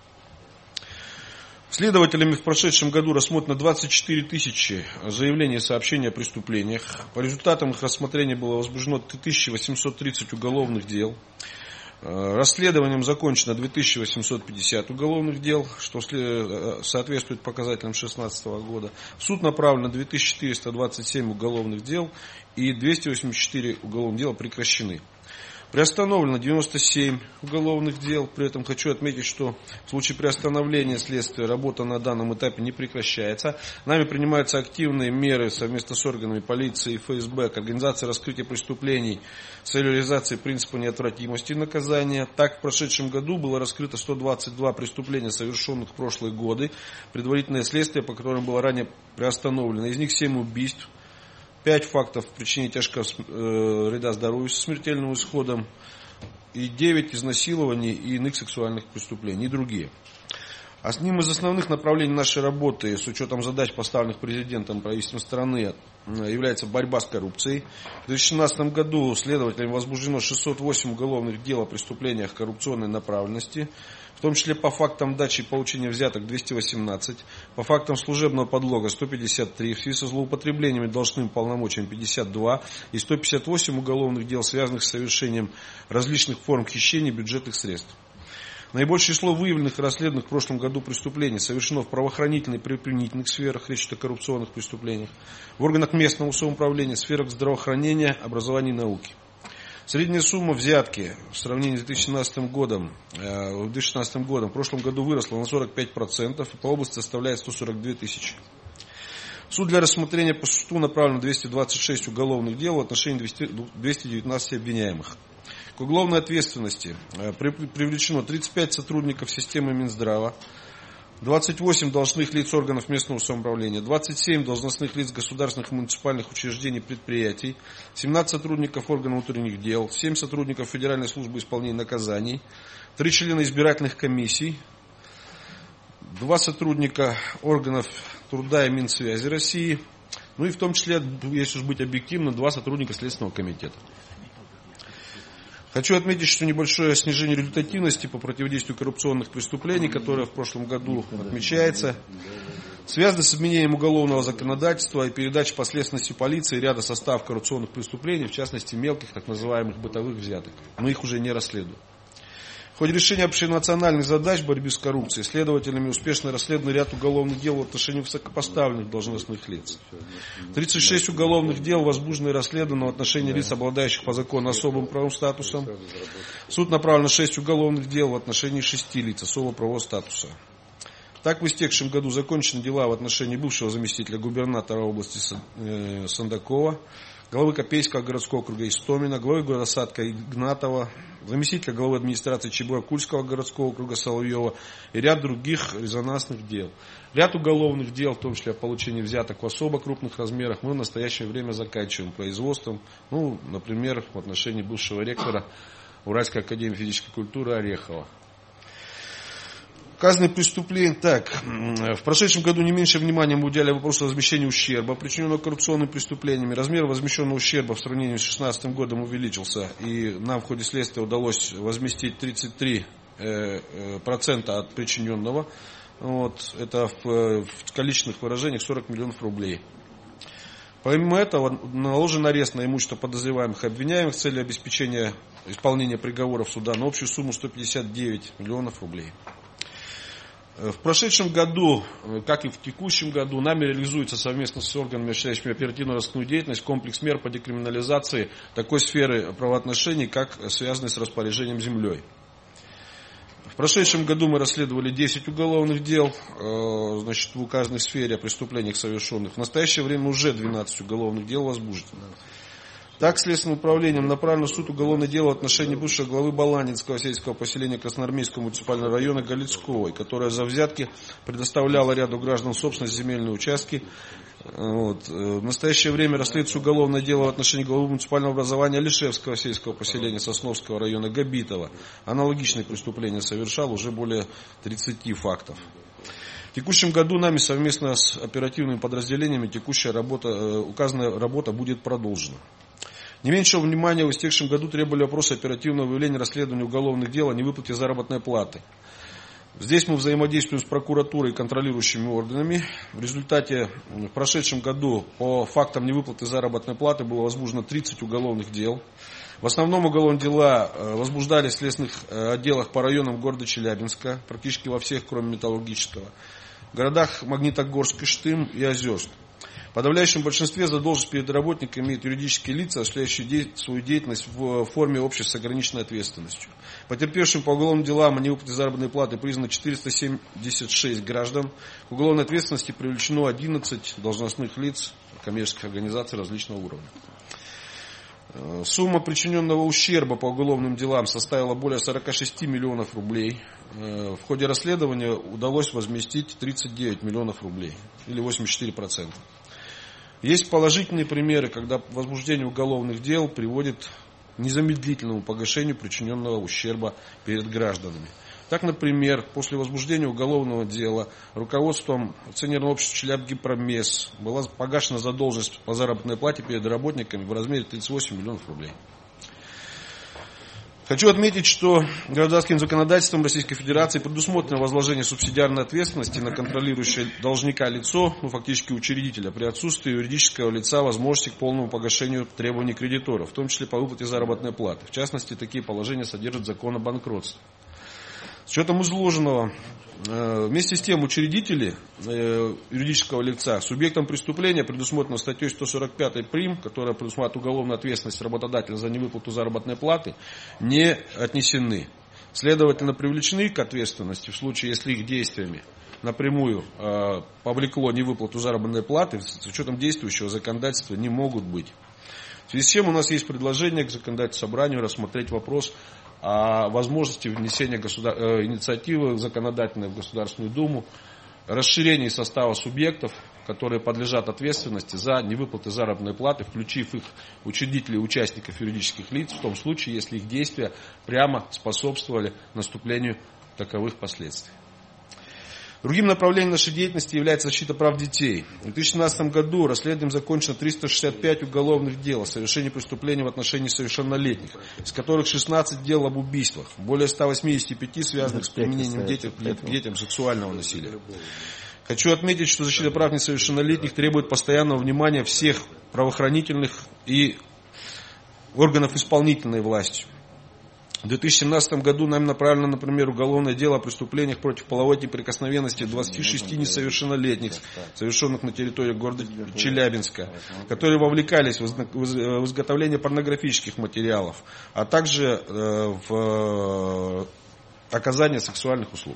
Следователями в прошедшем году рассмотрено 24 тысячи заявлений и сообщений о преступлениях. По результатам их рассмотрения было возбуждено 1830 уголовных дел. Расследованием закончено 2850 уголовных дел, что соответствует показателям 2016 года. В суд направлено 2427 уголовных дел и 284 уголовных дела прекращены. Приостановлено 97 уголовных дел. При этом хочу отметить, что в случае приостановления следствия работа на данном этапе не прекращается. Нами принимаются активные меры совместно с органами полиции и ФСБ к организации раскрытия преступлений с целью реализации принципа неотвратимости наказания. Так, в прошедшем году было раскрыто 122 преступления, совершенных в прошлые годы. Предварительное следствие, по которым было ранее приостановлено. Из них 7 убийств. 5 фактов причинения тяжкого вреда здоровью со смертельным исходом и 9 изнасилований и иных сексуальных преступлений и другие. Одним из основных направлений нашей работы с учетом задач, поставленных президентом и правительством страны, является борьба с коррупцией. В 2016 году следователями возбуждено 608 уголовных дел о преступлениях коррупционной направленности, в том числе по фактам дачи и получения взяток 218, по фактам служебного подлога 153, в связи со злоупотреблениями должностными полномочиями 52 и 158 уголовных дел, связанных с совершением различных форм хищения бюджетных средств. Наибольшее число выявленных и расследованных в прошлом году преступлений совершено в правоохранительной и предпринимательных сферах, речь идет о коррупционных преступлениях, в органах местного самоуправления, сферах здравоохранения, образования и науки. Средняя сумма взятки в сравнении с 2016 годом в прошлом году выросла на 45% и по области составляет 142 тысячи. В суд для рассмотрения по существу направлено 226 уголовных дел в отношении 219 обвиняемых. К уголовной ответственности привлечено 35 сотрудников системы Минздрава, 28 должностных лиц органов местного самоуправления, 27 должностных лиц государственных и муниципальных учреждений и предприятий, 17 сотрудников органов внутренних дел, 7 сотрудников Федеральной службы исполнения наказаний, 3 члена избирательных комиссий, 2 сотрудника органов труда и Минсвязи России, ну и в том числе, если уж быть объективным, 2 сотрудника Следственного комитета. Хочу отметить, что небольшое снижение результативности по противодействию коррупционных преступлений, которое в прошлом году отмечается, связано с изменением уголовного законодательства и передачей последственности полиции ряда составов коррупционных преступлений, в частности мелких так называемых бытовых взяток. Но их уже не расследуют. В ходе решения общенациональных задач в борьбе с коррупцией следователями успешно расследован ряд уголовных дел в отношении высокопоставленных должностных лиц. 36 уголовных дел возбуждено и расследовано в отношении лиц, обладающих по закону особым правовым статусом. В суд направлено 6 уголовных дел в отношении 6 лиц особого правового статуса. Так, в истекшем году закончены дела в отношении бывшего заместителя губернатора области Сандакова, главы Копейского городского округа Истомина, главы горосадка Игнатова, заместителя главы администрации Чебуракульского городского округа Соловьева и ряд других резонансных дел. Ряд уголовных дел, в том числе о получении взяток в особо крупных размерах, мы в настоящее время заканчиваем производством. Ну, например, в отношении бывшего ректора Уральской академии физической культуры Орехова. Указанные преступления. В прошедшем году не меньше внимания мы уделяли вопросу возмещения ущерба, причиненного коррупционными преступлениями. Размер возмещенного ущерба в сравнении с 2016 годом увеличился, и нам в ходе следствия удалось возместить 33% от причиненного. Это в количественных выражениях 40 миллионов рублей. Помимо этого, наложен арест на имущество подозреваемых и обвиняемых с целью обеспечения исполнения приговоров суда на общую сумму 159 миллионов рублей. В прошедшем году, как и в текущем году, нами реализуется совместно с органами, осуществляющими оперативно-розыскную деятельность, комплекс мер по декриминализации такой сферы правоотношений, как связанные с распоряжением землей. В прошедшем году мы расследовали 10 уголовных дел в указанной сфере о преступлениях совершенных. В настоящее время уже 12 уголовных дел возбуждено. Так, Следственным управлением направлено в суд уголовное дело в отношении бывшего главы Баландинского сельского поселения Красноармейского муниципального района Галицковой, которая за взятки предоставляла ряду граждан собственность земельные участки. В настоящее время расследуется уголовное дело в отношении главы муниципального образования Алишевского сельского поселения Сосновского района Габитова. Аналогичные преступления совершал уже более 30 фактов. В текущем году нами совместно с оперативными подразделениями указанная работа будет продолжена. Не меньшего внимания в истекшем году требовали вопросы оперативного выявления расследования уголовных дел о невыплате заработной платы. Здесь мы взаимодействуем с прокуратурой и контролирующими органами. В результате в прошедшем году по фактам невыплаты заработной платы было возбуждено 30 уголовных дел. В основном уголовные дела возбуждались в следственных отделах по районам города Челябинска, практически во всех, кроме Металлургического, в городах Магнитогорск, Кыштым и Озерск. В подавляющем большинстве задолженность перед работниками имеют юридические лица, осуществляющие свою деятельность в форме общества с ограниченной ответственностью. Потерпевшим по уголовным делам о невыплате заработной платы признано 476 граждан. К уголовной ответственности привлечено 11 должностных лиц коммерческих организаций различного уровня. Сумма причиненного ущерба по уголовным делам составила более 46 миллионов рублей. В ходе расследования удалось возместить 39 миллионов рублей, или 84%. Есть положительные примеры, когда возбуждение уголовных дел приводит к незамедлительному погашению причиненного ущерба перед гражданами. Так, например, после возбуждения уголовного дела руководством акционерного общества «Челябгипромес» была погашена задолженность по заработной плате перед работниками в размере 38 миллионов рублей. Хочу отметить, что гражданским законодательством Российской Федерации предусмотрено возложение субсидиарной ответственности на контролирующее должника лицо, фактически учредителя, при отсутствии юридического лица возможности к полному погашению требований кредиторов, в том числе по выплате заработной платы. В частности, такие положения содержит закон о банкротстве. С учетом изложенного, вместе с тем учредители юридического лица субъектом преступления, предусмотренного статьей 145 прим., которая предусматривает уголовную ответственность работодателя за невыплату заработной платы, не отнесены. Следовательно, привлечены к ответственности в случае, если их действиями напрямую повлекло невыплату заработной платы, с учетом действующего законодательства не могут быть. В связи с чем у нас есть предложение к законодательному собранию рассмотреть вопрос о возможности внесения инициативы законодательной в Государственную Думу, расширении состава субъектов, которые подлежат ответственности за невыплаты заработной платы, включив их учредителей и участников юридических лиц, в том случае, если их действия прямо способствовали наступлению таковых последствий. Другим направлением нашей деятельности является защита прав детей. В 2017 году расследованием закончено 365 уголовных дел о совершении преступлений в отношении совершеннолетних, из которых 16 дел об убийствах, более 185 связанных с применением к детям сексуального насилия. Хочу отметить, что защита прав несовершеннолетних требует постоянного внимания всех правоохранительных и органов исполнительной власти. В 2017 году нами направлено, например, уголовное дело о преступлениях против половой неприкосновенности 26 несовершеннолетних, совершенных на территории города Челябинска, которые вовлекались в изготовление порнографических материалов, а также в оказание сексуальных услуг.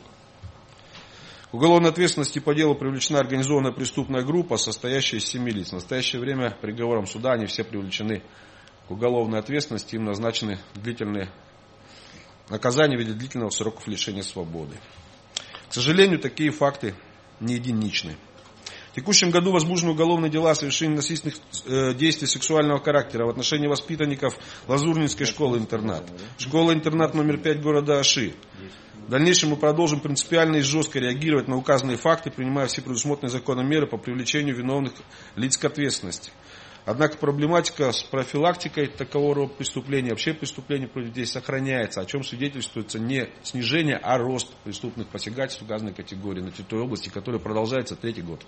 К уголовной ответственности по делу привлечена организованная преступная группа, состоящая из 7 лиц. В настоящее время приговором суда они все привлечены к уголовной ответственности, им назначены длительные наказание в виде длительного сроков лишения свободы. К сожалению, такие факты не единичны. В текущем году возбуждены уголовные дела о совершении насильственных действий сексуального характера в отношении воспитанников Лазурнинской школы-интернат, школы-интернат номер 5 города Аши. В дальнейшем мы продолжим принципиально и жестко реагировать на указанные факты, принимая все предусмотренные законом меры по привлечению виновных лиц к ответственности. Однако проблематика с профилактикой такого рода преступлений, вообще преступлений против детей сохраняется, о чем свидетельствуется не снижение, а рост преступных посягательств указанной категории на территории области, который продолжается 3-й год.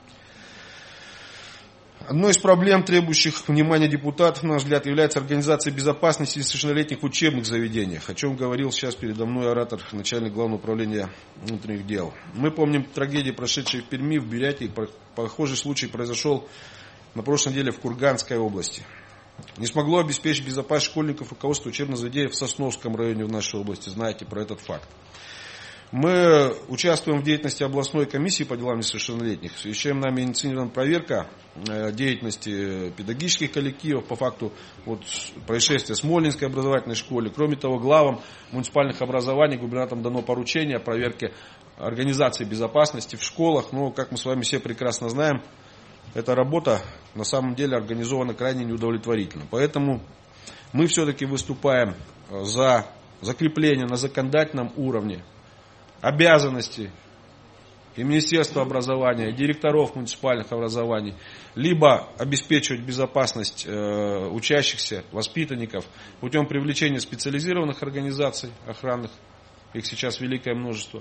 Одной из проблем, требующих внимания депутатов, на наш взгляд, является организация безопасности несовершеннолетних в учебных заведениях, о чем говорил сейчас передо мной оратор, начальник Главного управления внутренних дел. Мы помним трагедии, прошедшие в Перми, в Бурятии. Похожий случай произошел на прошлой неделе в Курганской области. Не смогло обеспечить безопасность школьников руководство учебного заведения в Сосновском районе в нашей области. Знаете про этот факт. Мы участвуем в деятельности областной комиссии по делам несовершеннолетних. В связи с чем нами инициирована проверка деятельности педагогических коллективов по факту происшествия в Смольнинской образовательной школе. Кроме того, главам муниципальных образований губернаторам дано поручение о проверке организации безопасности в школах. Но, как мы с вами все прекрасно знаем, эта работа на самом деле организована крайне неудовлетворительно. Поэтому мы все-таки выступаем за закрепление на законодательном уровне обязанности и Министерства образования, и директоров муниципальных образований, либо обеспечивать безопасность учащихся, воспитанников путем привлечения специализированных организаций охранных, их сейчас великое множество,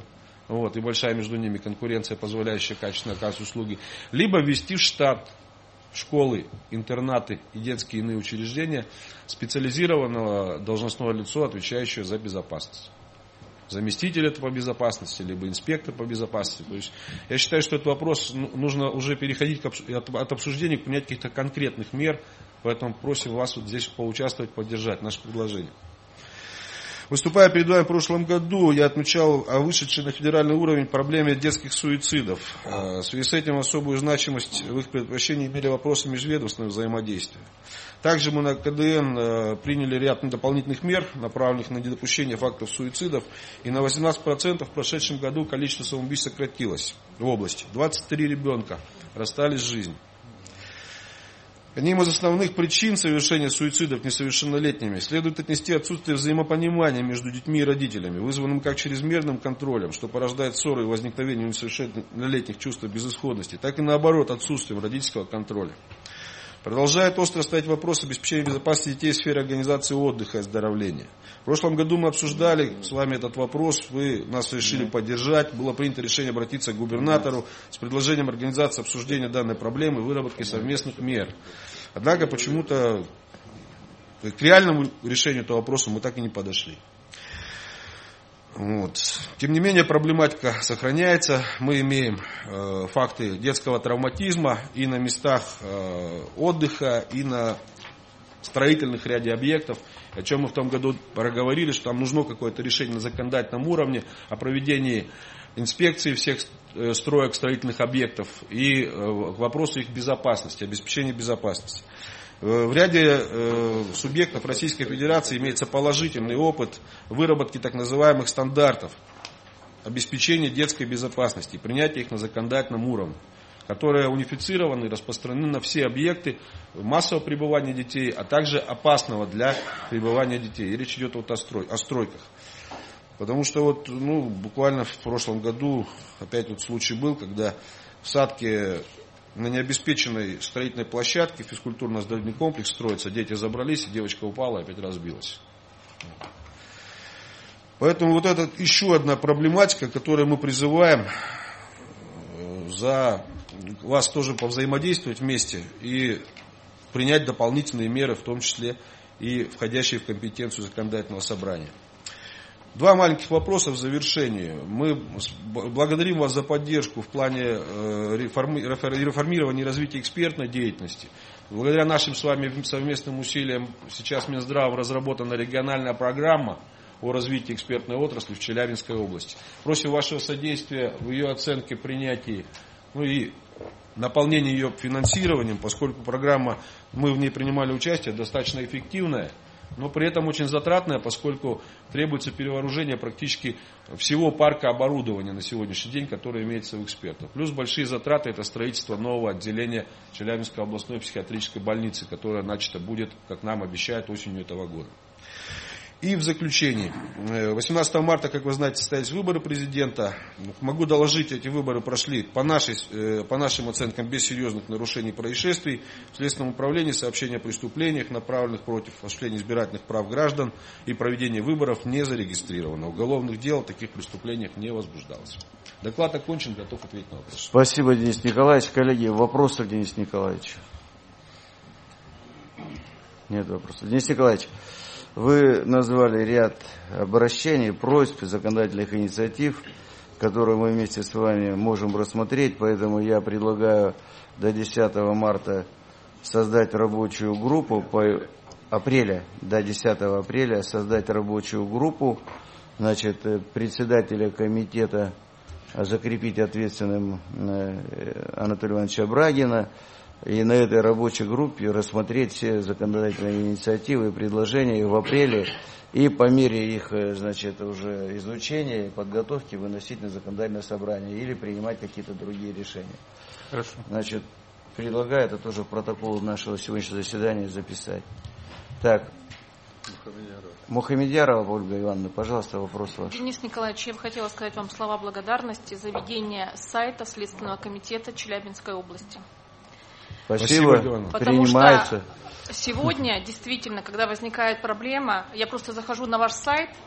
и большая между ними конкуренция, позволяющая качественно оказывать услуги, либо ввести в штат школы, интернаты и детские иные учреждения специализированного должностного лица, отвечающего за безопасность. Заместитель это по безопасности, либо инспектор по безопасности. То есть я считаю, что этот вопрос нужно уже переходить от обсуждения к принятию каких-то конкретных мер, поэтому просим вас вот здесь поучаствовать, поддержать наше предложение. Выступая перед вами в прошлом году, я отмечал о вышедшей на федеральный уровень проблеме детских суицидов. В связи с этим особую значимость в их предотвращении имели вопросы межведомственного взаимодействия. Также мы на КДН приняли ряд дополнительных мер, направленных на недопущение фактов суицидов, и на 18% в прошедшем году количество самоубийств сократилось в области. 23 ребенка расстались с жизнью. Одним из основных причин совершения суицидов несовершеннолетними следует отнести отсутствие взаимопонимания между детьми и родителями, вызванным как чрезмерным контролем, что порождает ссоры и возникновение у несовершеннолетних чувства безысходности, так и наоборот отсутствием родительского контроля. Продолжает остро стоять вопрос обеспечения безопасности детей в сфере организации отдыха и оздоровления. В прошлом году мы обсуждали с вами этот вопрос, вы нас решили поддержать. Было принято решение обратиться к губернатору с предложением организации обсуждения данной проблемы и выработки совместных мер. Однако почему-то к реальному решению этого вопроса мы так и не подошли. Тем не менее, проблематика сохраняется. Мы имеем факты детского травматизма и на местах отдыха, и на строительных ряде объектов, о чем мы в том году проговорили, что там нужно какое-то решение на законодательном уровне о проведении инспекции всех строек строительных объектов и к вопросу их безопасности, обеспечения безопасности. В ряде субъектов Российской Федерации имеется положительный опыт выработки так называемых стандартов обеспечения детской безопасности и принятия их на законодательном уровне, которые унифицированы и распространены на все объекты массового пребывания детей, а также опасного для пребывания детей. И речь идет о стройках. Потому что буквально в прошлом году опять случай был, когда в Садке на необеспеченной строительной площадке физкультурно-оздоровительный комплекс строится, дети забрались, и девочка упала и опять разбилась. Поэтому это еще одна проблематика, которую мы призываем за вас тоже повзаимодействовать вместе и принять дополнительные меры, в том числе и входящие в компетенцию законодательного собрания. Два маленьких вопроса в завершении. Мы благодарим вас за поддержку в плане реформирования и развития экспертной деятельности. Благодаря нашим с вами совместным усилиям сейчас Минздравом разработана региональная программа о развитии экспертной отрасли в Челябинской области. Просим вашего содействия в ее оценке, принятии, и наполнении ее финансированием, поскольку программа, мы в ней принимали участие, достаточно эффективная, но при этом очень затратная, поскольку требуется перевооружение практически всего парка оборудования на сегодняшний день, которое имеется у экспертов. Плюс большие затраты — это строительство нового отделения Челябинской областной психиатрической больницы, которое начато будет, как нам обещают, осенью этого года. И в заключении. 18 марта, как вы знаете, состоялись выборы президента. Могу доложить, эти выборы прошли по нашим оценкам без серьезных нарушений и происшествий. В Следственном управлении сообщения о преступлениях, направленных против осуществления избирательных прав граждан и проведения выборов, не зарегистрировано. Уголовных дел о таких преступлениях не возбуждалось. Доклад окончен, готов ответить на вопрос. Спасибо, Денис Николаевич. Коллеги, вопросы к Денису Николаевичу? Нет вопросов. Денис Николаевич, вы назвали ряд обращений, просьб, законодательных инициатив, которые мы вместе с вами можем рассмотреть, поэтому я предлагаю до 10 марта создать рабочую группу, до 10 апреля создать рабочую группу, председателя комитета закрепить ответственным Анатолия Ивановича Брагина, и на этой рабочей группе рассмотреть все законодательные инициативы и предложения в апреле, и по мере их уже изучения и подготовки выносить на законодательное собрание или принимать какие-то другие решения. Хорошо. Предлагаю это тоже в протокол нашего сегодняшнего заседания записать. Так. Мухамедьярова Ольга Ивановна, пожалуйста, вопрос ваш. Денис Николаевич, я бы хотела сказать вам слова благодарности за ведение сайта Следственного комитета Челябинской области. Спасибо. Потому что сегодня, действительно, когда возникает проблема, я просто захожу на ваш сайт,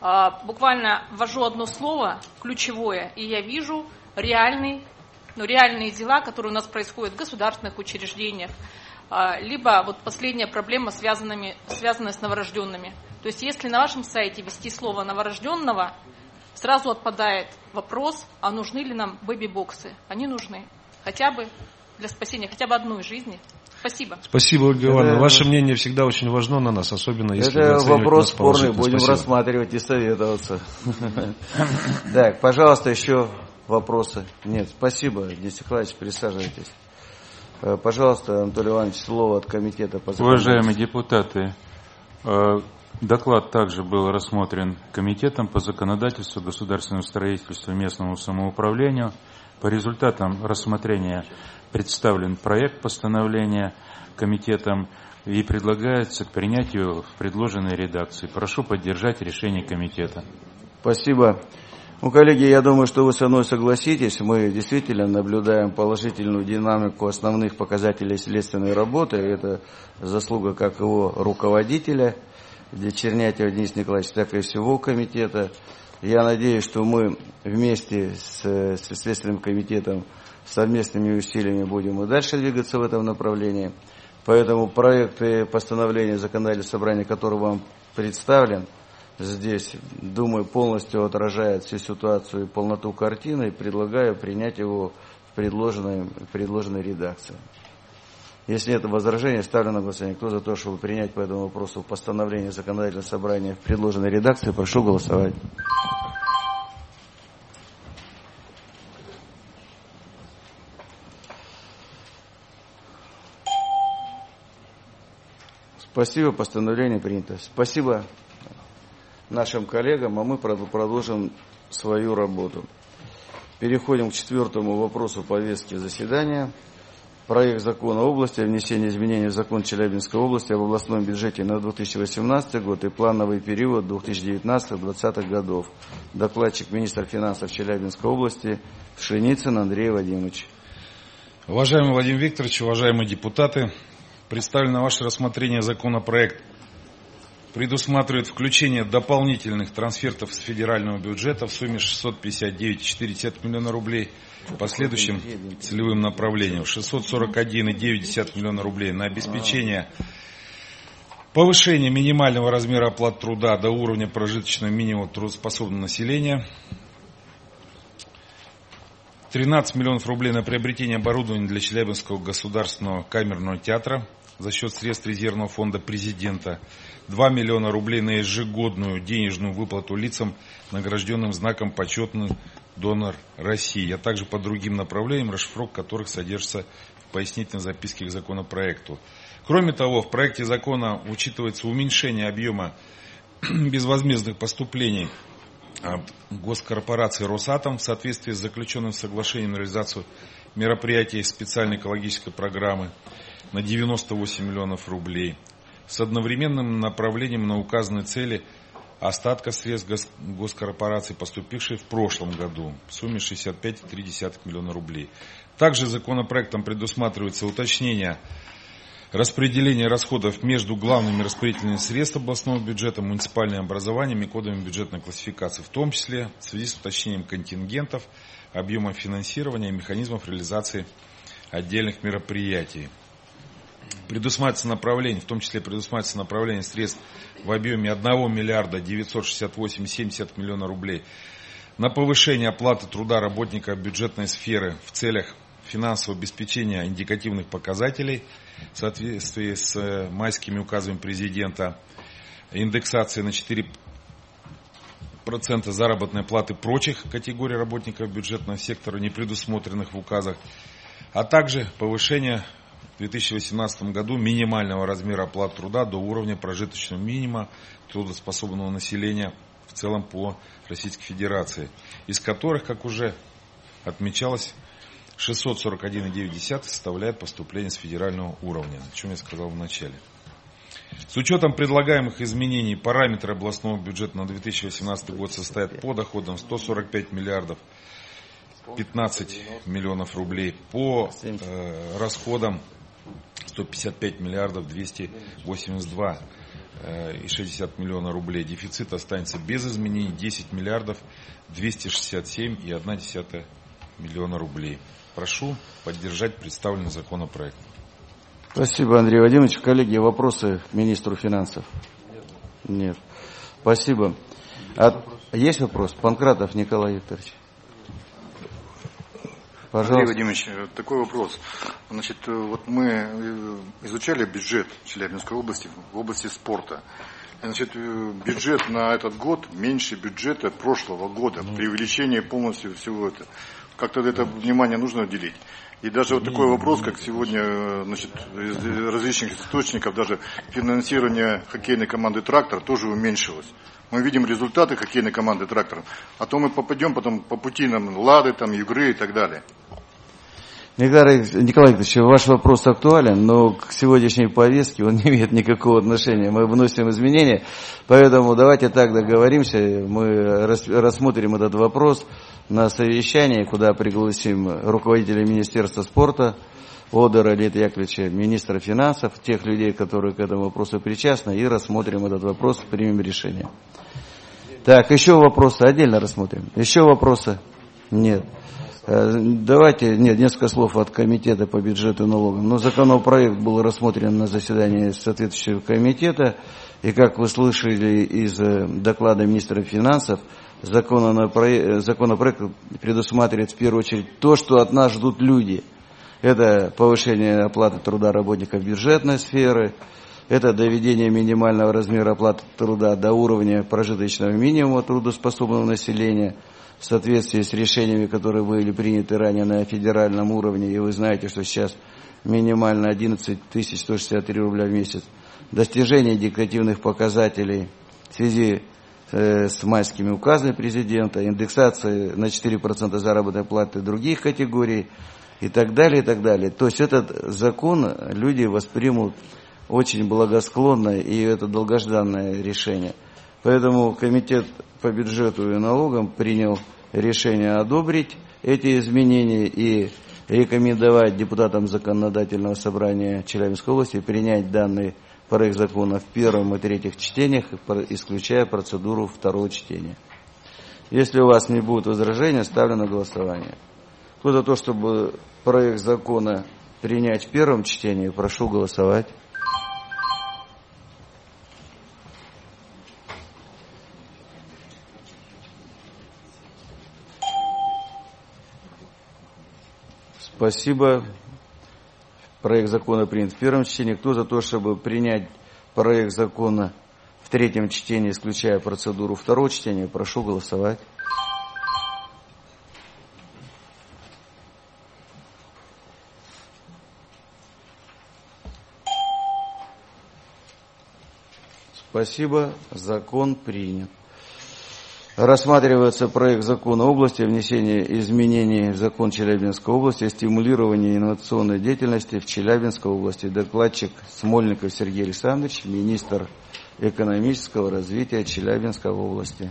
Буквально ввожу одно слово, ключевое, и я вижу реальные дела, которые у нас происходят в государственных учреждениях, либо вот последняя проблема, связанная с новорожденными. То есть если на вашем сайте ввести слово «новорожденного», сразу отпадает вопрос, а нужны ли нам бэби-боксы. Они нужны. Хотя бы для спасения хотя бы одной жизни. Спасибо. Спасибо, Ольга Ивановна. Ваше мнение всегда очень важно на нас, особенно если это вопрос спорный, будем рассматривать и советоваться. Так, пожалуйста, еще вопросы. Нет, спасибо, Денис Николаевич, присаживайтесь. Пожалуйста, Анатолий Иванович, слово от комитета по законодательству. Уважаемые депутаты, доклад также был рассмотрен комитетом по законодательству, государственному строительству и местному самоуправлению. По результатам рассмотрения представлен проект постановления комитетом и предлагается к принятию в предложенной редакции. Прошу поддержать решение комитета. Спасибо. Коллеги, я думаю, что вы со мной согласитесь. Мы действительно наблюдаем положительную динамику основных показателей следственной работы. Это заслуга как его руководителя, Чернятьева Дениса Николаевича, так и всего комитета. Я надеюсь, что мы вместе с Следственным комитетом совместными усилиями будем и дальше двигаться в этом направлении. Поэтому проект постановления законодательного собрания, который вам представлен здесь, думаю, полностью отражает всю ситуацию и полноту картины, и предлагаю принять его в предложенной редакции. Если нет возражений, ставлю на голосование. Кто за то, чтобы принять по этому вопросу постановление законодательного собрания в предложенной редакции, прошу голосовать. Спасибо, постановление принято. Спасибо нашим коллегам, а мы продолжим свою работу. Переходим к 4-му вопросу повестки заседания. Проект закона области о внесении изменений в закон Челябинской области об областном бюджете на 2018 год и плановый период 2019-2020 годов. Докладчик министр финансов Челябинской области Пшеницын Андрей Вадимович. Уважаемый Владимир Викторович, уважаемые депутаты, представлен на ваше рассмотрение законопроект предусматривает включение дополнительных трансфертов с федерального бюджета в сумме 659,4 миллиона рублей по следующим целевым направлениям. 641,9 миллиона рублей на обеспечение повышения минимального размера оплаты труда до уровня прожиточного минимума трудоспособного населения. 13 миллионов рублей на приобретение оборудования для Челябинского государственного камерного театра за счет средств резервного фонда президента. 2 миллиона рублей на ежегодную денежную выплату лицам, награжденным знаком «Почетный донор России», а также по другим направлениям, расшифровка которых содержится в пояснительной записке к законопроекту. Кроме того, в проекте закона учитывается уменьшение объема безвозмездных поступлений госкорпорации «Росатом» в соответствии с заключенным соглашением на реализацию мероприятий специальной экологической программы на 98 миллионов рублей с одновременным направлением на указанные цели остатка средств госкорпораций, поступивших в прошлом году, в сумме 65,3 миллиона рублей. Также законопроектом предусматривается уточнение распределения расходов между главными распределительными средствами областного бюджета, муниципальными образованиями и кодами бюджетной классификации, в том числе в связи с уточнением контингентов, объема финансирования и механизмов реализации отдельных мероприятий. Предусматривается направление, в том числе предусматривается направление средств в объеме 1 миллиарда 968,7 миллиона рублей на повышение оплаты труда работника бюджетной сферы в целях финансового обеспечения индикативных показателей в соответствии с майскими указами президента, индексации на 4% заработной платы прочих категорий работников бюджетного сектора, не предусмотренных в указах, а также повышение в 2018 году минимального размера оплаты труда до уровня прожиточного минимума трудоспособного населения в целом по Российской Федерации, из которых, как уже отмечалось, 641,9 составляет поступление с федерального уровня, о чем я сказал в начале. С учетом предлагаемых изменений параметры областного бюджета на 2018 год составят по доходам 145 миллиардов 15 миллионов рублей, по расходам 155 миллиардов 282 и 60 миллиона рублей. Дефицит останется без изменений 10 миллиардов 267 и 1,1 миллиона рублей. Прошу поддержать представленный законопроект. Спасибо, Андрей Владимирович. Коллеги, вопросы к министру финансов? Нет. Спасибо. Есть вопрос? Панкратов Николай Викторович. Пожалуйста. Андрей Владимирович, такой вопрос. Значит, вот мы изучали бюджет Челябинской области в области спорта. Значит, бюджет на этот год меньше бюджета прошлого года при увеличении полностью всего этого. Как-то это внимание нужно уделить. И даже вот такой вопрос, как сегодня, значит, из различных источников, даже финансирование хоккейной команды «Трактор» тоже уменьшилось. Мы видим результаты хоккейной команды «Трактор», а то мы попадем потом по пути нам «Лады», там, «Югры» и так далее. Николай Викторович, ваш вопрос актуален, но к сегодняшней повестке он не имеет никакого отношения. Мы вносим изменения, поэтому давайте так договоримся, мы рассмотрим этот вопрос на совещании, куда пригласим руководителя Министерства спорта Одара Леонида Яковлевича, министра финансов, тех людей, которые к этому вопросу причастны, и рассмотрим этот вопрос, примем решение. Так, еще вопросы отдельно рассмотрим. Еще вопросы? Нет. Давайте, несколько слов от комитета по бюджету и налогам. Но законопроект был рассмотрен на заседании соответствующего комитета, и как вы слышали из доклада министра финансов, законопроект предусматривает в первую очередь то, что от нас ждут люди. Это повышение оплаты труда работников бюджетной сферы, это доведение минимального размера оплаты труда до уровня прожиточного минимума трудоспособного населения, в соответствии с решениями, которые были приняты ранее на федеральном уровне, и вы знаете, что сейчас минимально 11 163 рубля в месяц. Достижение индикативных показателей в связи с майскими указами президента, индексация на 4% заработной платы других категорий и так далее, и так далее. То есть этот закон люди воспримут очень благосклонно, и это долгожданное решение. Поэтому комитет по бюджету и налогам принял решение одобрить эти изменения и рекомендовать депутатам законодательного собрания Челябинской области принять данный проект закона в первом и третьих чтениях, исключая процедуру второго чтения. Если у вас не будет возражений, ставлю на голосование. Кто за то, чтобы проект закона принять в первом чтении, прошу голосовать. Спасибо. Проект закона принят в первом чтении. Кто за то, чтобы принять проект закона в третьем чтении, исключая процедуру второго чтения, прошу голосовать. Спасибо. Закон принят. Рассматривается проект закона области о внесении изменений в закон Челябинской области о стимулировании инновационной деятельности в Челябинской области. Докладчик Смольников Сергей Александрович, министр экономического развития Челябинской области.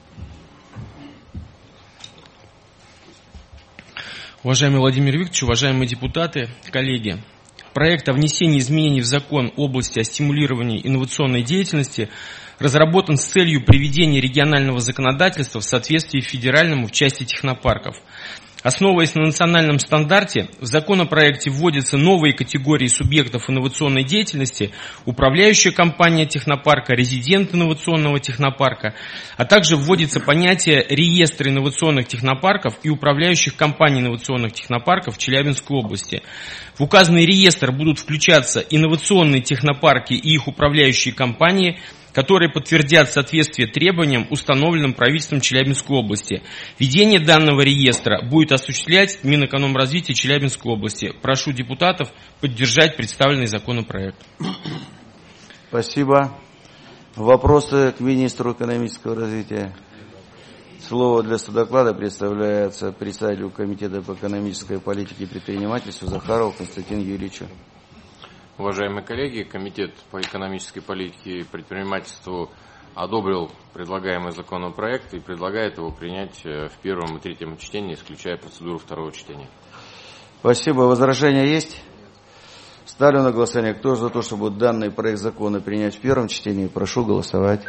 Уважаемый Владимир Викторович, уважаемые депутаты, коллеги, проект о внесении изменений в закон области о стимулировании инновационной деятельности разработан с целью приведения регионального законодательства в соответствии федеральному в части технопарков. Основываясь на национальном стандарте, в законопроекте вводятся новые категории субъектов инновационной деятельности, управляющая компания технопарка, резидент инновационного технопарка, а также вводится понятие реестра инновационных технопарков и управляющих компаний инновационных технопарков в Челябинской области. В указанный реестр будут включаться инновационные технопарки и их управляющие компании, которые подтвердят соответствие требованиям, установленным правительством Челябинской области. Ведение данного реестра будет осуществлять Минэкономразвития Челябинской области. Прошу депутатов поддержать представленный законопроект. Спасибо. Вопросы к министру экономического развития? Слово для содоклада представляется председателю Комитета по экономической политике и предпринимательству Захарову Константину Юрьевичу. Уважаемые коллеги, Комитет по экономической политике и предпринимательству одобрил предлагаемый законопроект и предлагает его принять в первом и третьем чтении, исключая процедуру второго чтения. Спасибо. Возражения есть? Ставлю на голосование. Кто за то, чтобы данный проект закона принять в первом чтении, прошу голосовать.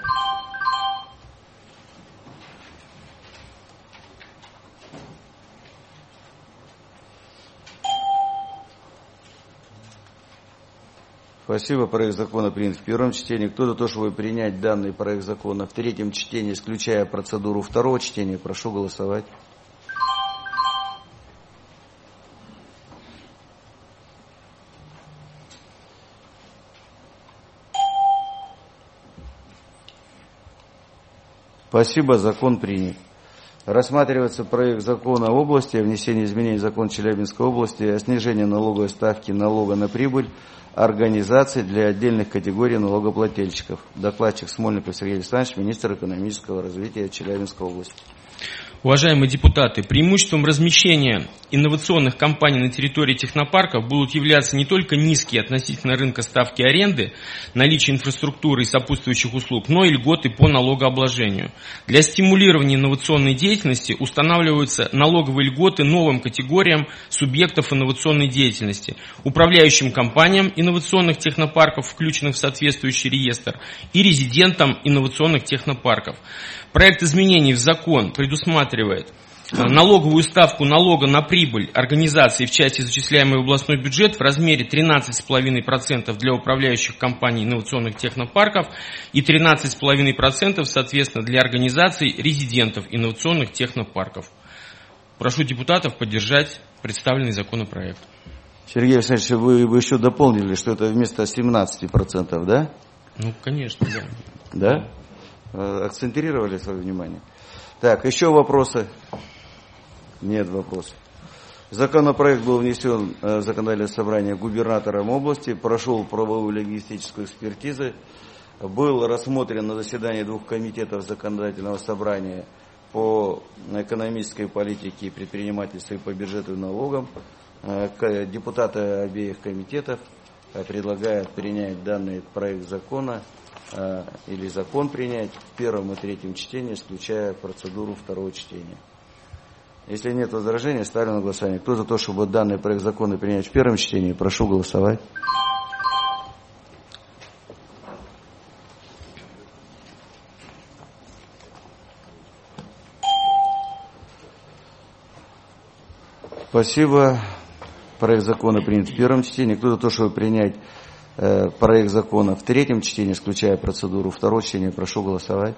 Спасибо. Проект закона принят в первом чтении. Кто за то, чтобы принять данный проект закона в третьем чтении, исключая процедуру второго чтения, прошу голосовать. Спасибо. Закон принят. Рассматривается проект закона области о внесении изменений в закон Челябинской области о снижении налоговой ставки налога на прибыль организаций для отдельных категорий налогоплательщиков. Докладчик Смольников Сергей Александрович, министр экономического развития Челябинской области. Уважаемые депутаты, преимуществом размещения инновационных компаний на территории технопарков будут являться не только низкие относительно рынка ставки аренды, наличие инфраструктуры и сопутствующих услуг, но и льготы по налогообложению. Для стимулирования инновационной деятельности устанавливаются налоговые льготы новым категориям субъектов инновационной деятельности, управляющим компаниям инновационных технопарков, включенных в соответствующий реестр, и резидентам инновационных технопарков. Проект изменений в закон предусматривает налоговую ставку налога на прибыль организации в части, зачисляемой в областной бюджет, в размере 13,5% для управляющих компаний инновационных технопарков и 13,5% соответственно для организаций резидентов инновационных технопарков. Прошу депутатов поддержать представленный законопроект. Сергей Александрович, вы еще дополнили, что это вместо 17%, да? Ну, конечно, да. Да? Акцентрировали свое внимание. Так, еще вопросы? Нет вопросов. Законопроект был внесен в законодательное собрание губернатором области, прошел правовую лингвистическую экспертизу, был рассмотрен на заседании двух комитетов законодательного собрания по экономической политике и предпринимательству и по бюджету и налогам. Депутаты обеих комитетов предлагают принять данный проект закона или закон принять в первом и третьем чтении, исключая процедуру второго чтения. Если нет возражений, ставлю на голосование. Кто за то, чтобы данный проект закона принять в первом чтении, прошу голосовать. Спасибо. Проект закона принят в первом чтении. Кто за то, чтобы принять проект закона в третьем чтении, исключая процедуру второго чтения, прошу голосовать.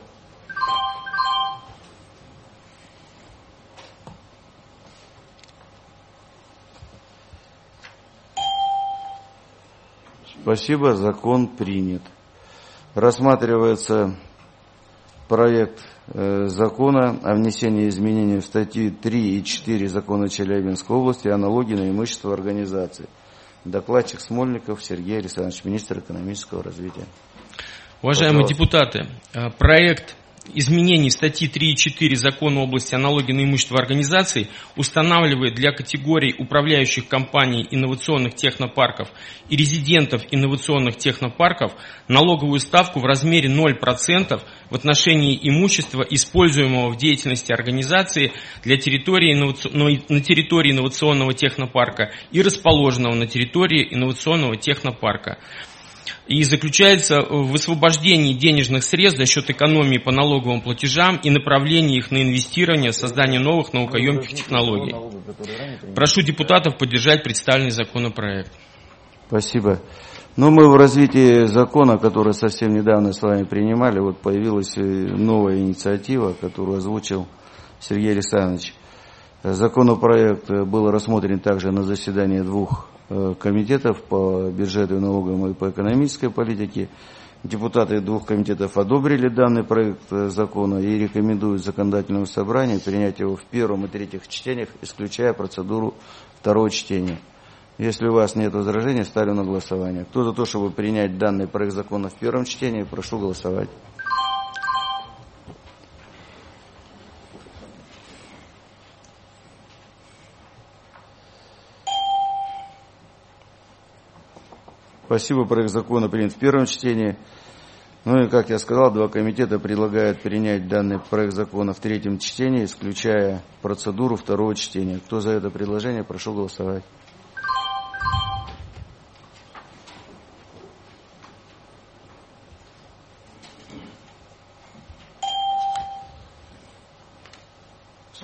Спасибо. Закон принят. Рассматривается проект закона о внесении изменений в статьи 3 и 4 закона Челябинской области о налоге на имущество организаций. Докладчик Смольников Сергей Александрович, министр экономического развития. Уважаемые депутаты, проект изменений в статьи 3 и 4 закона области о налоге на имущество организаций устанавливает для категорий управляющих компаний инновационных технопарков и резидентов инновационных технопарков налоговую ставку в размере 0% в отношении имущества, используемого в деятельности организации на территории инновационного технопарка и расположенного на территории инновационного технопарка. И заключается в освобождении денежных средств за счет экономии по налоговым платежам и направлении их на инвестирование в создание новых наукоемких технологий. Прошу депутатов поддержать представленный законопроект. Спасибо. Ну, мы в развитии закона, который совсем недавно с вами принимали, вот появилась новая инициатива, которую озвучил Сергей Александрович. Законопроект был рассмотрен также на заседании двух комитетов по бюджету и налогам и по экономической политике. Депутаты двух комитетов одобрили данный проект закона и рекомендуют законодательному собранию принять его в первом и третьих чтениях, исключая процедуру второго чтения. Если у вас нет возражений, ставлю на голосование. Кто за то, чтобы принять данный проект закона в первом чтении, прошу голосовать. Спасибо. Проект закона принят в первом чтении. Ну и, как я сказал, два комитета предлагают принять данный проект закона в третьем чтении, исключая процедуру второго чтения. Кто за это предложение, прошу голосовать.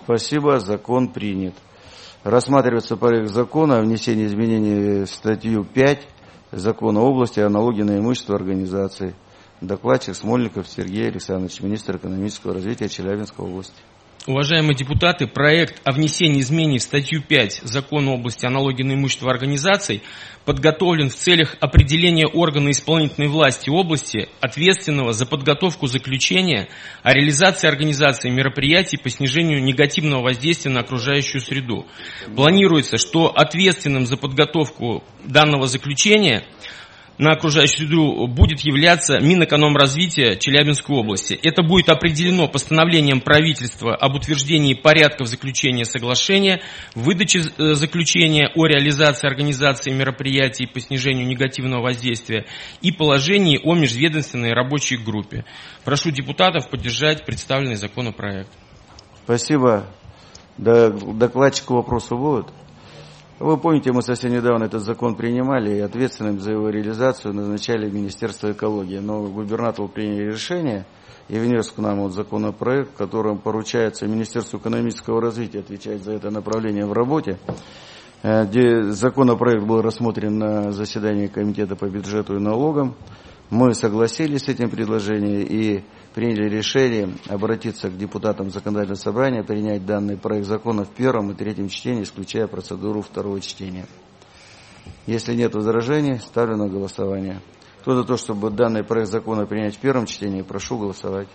Спасибо. Закон принят. Рассматривается проект закона о внесении изменений в статью 5 Закона области о налоге на имущество организаций. Докладчик Смольников Сергей Александрович, министр экономического развития Челябинской области. Уважаемые депутаты, проект о внесении изменений в статью 5 Закона области о налоге на имущество организаций подготовлен в целях определения органа исполнительной власти области, ответственного за подготовку заключения о реализации организации мероприятий по снижению негативного воздействия на окружающую среду. Планируется, что ответственным за подготовку данного заключения на окружающую среду будет являться Минэкономразвития Челябинской области. Это будет определено постановлением правительства об утверждении порядков заключения соглашения, выдачи заключения о реализации организации мероприятий по снижению негативного воздействия и положении о межведомственной рабочей группе. Прошу депутатов поддержать представленный законопроект. Спасибо. Докладчику вопросы будут? Вы помните, мы совсем недавно этот закон принимали и ответственным за его реализацию назначали Министерство экологии. Но губернатор принял решение и внес к нам законопроект, в котором поручается Министерству экономического развития отвечать за это направление в работе. Законопроект был рассмотрен на заседании Комитета по бюджету и налогам. Мы согласились с этим предложением и приняли решение обратиться к депутатам законодательного собрания, принять данный проект закона в первом и третьем чтении, исключая процедуру второго чтения. Если нет возражений, ставлю на голосование. Кто за то, чтобы данный проект закона принять в первом чтении, прошу голосовать.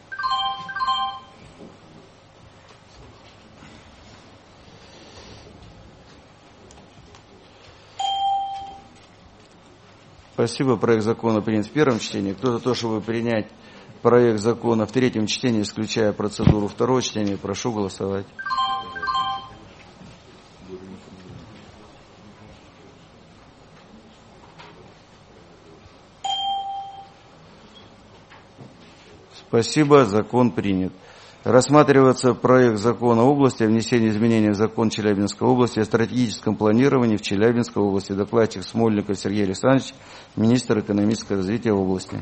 Спасибо. Проект закона принят в первом чтении. Кто за то, чтобы принять проект закона в третьем чтении, исключая процедуру второго чтения, прошу голосовать. Спасибо. Закон принят. Рассматривается проект закона области о внесении изменений в закон Челябинской области о стратегическом планировании в Челябинской области. Докладчик Смольников Сергей Александрович, министр экономического развития области.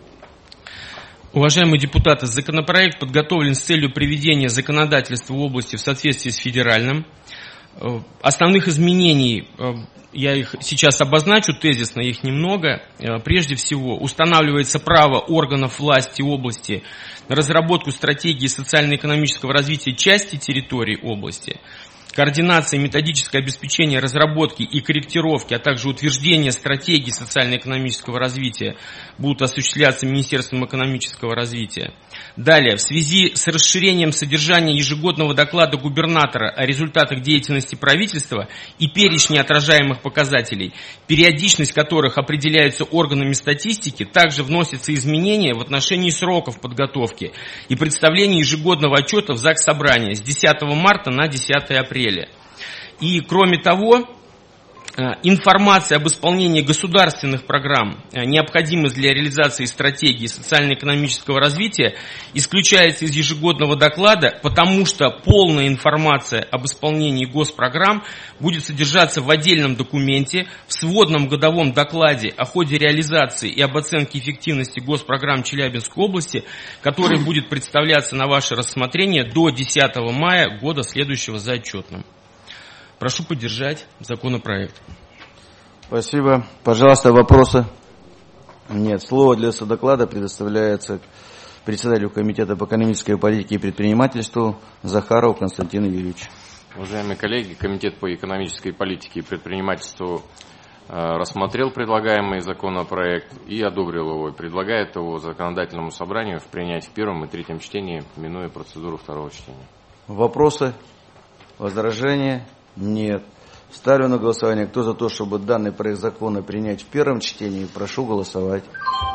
Уважаемые депутаты, законопроект подготовлен с целью приведения законодательства в области в соответствии с федеральным. Основных изменений, я их сейчас обозначу тезисно, их немного. Прежде всего, устанавливается право органов власти области на разработку стратегии социально-экономического развития части территории области, координация и методическое обеспечение разработки и корректировки, а также утверждение стратегии социально-экономического развития будут осуществляться Министерством экономического развития. Далее, в связи с расширением содержания ежегодного доклада губернатора о результатах деятельности правительства и перечня отражаемых показателей, периодичность которых определяется органами статистики, также вносятся изменения в отношении сроков подготовки и представления ежегодного отчета в Заксобрании с 10 марта на 10 апреля. И кроме того, информация об исполнении государственных программ, необходимых для реализации стратегии социально-экономического развития, исключается из ежегодного доклада, потому что полная информация об исполнении госпрограмм будет содержаться в отдельном документе, в сводном годовом докладе о ходе реализации и об оценке эффективности госпрограмм Челябинской области, который будет представляться на ваше рассмотрение до 10 мая года следующего за отчетным. Прошу поддержать законопроект. Спасибо. Пожалуйста, вопросы? Нет. Слово для содоклада предоставляется председателю Комитета по экономической политике и предпринимательству Захарову Константину Юрьевичу. Уважаемые коллеги, Комитет по экономической политике и предпринимательству рассмотрел предлагаемый законопроект и одобрил его, и предлагает его законодательному собранию принять в первом и третьем чтении, минуя процедуру второго чтения. Вопросы? Возражения? Нет. Ставлю на голосование. Кто за то, чтобы данный проект закона принять в первом чтении, прошу голосовать.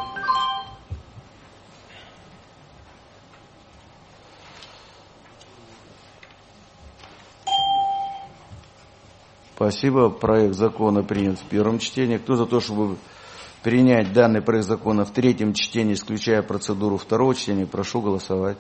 Спасибо. Проект закона принят в первом чтении. Кто за то, чтобы принять данный проект закона в третьем чтении, исключая процедуру второго чтения, прошу голосовать.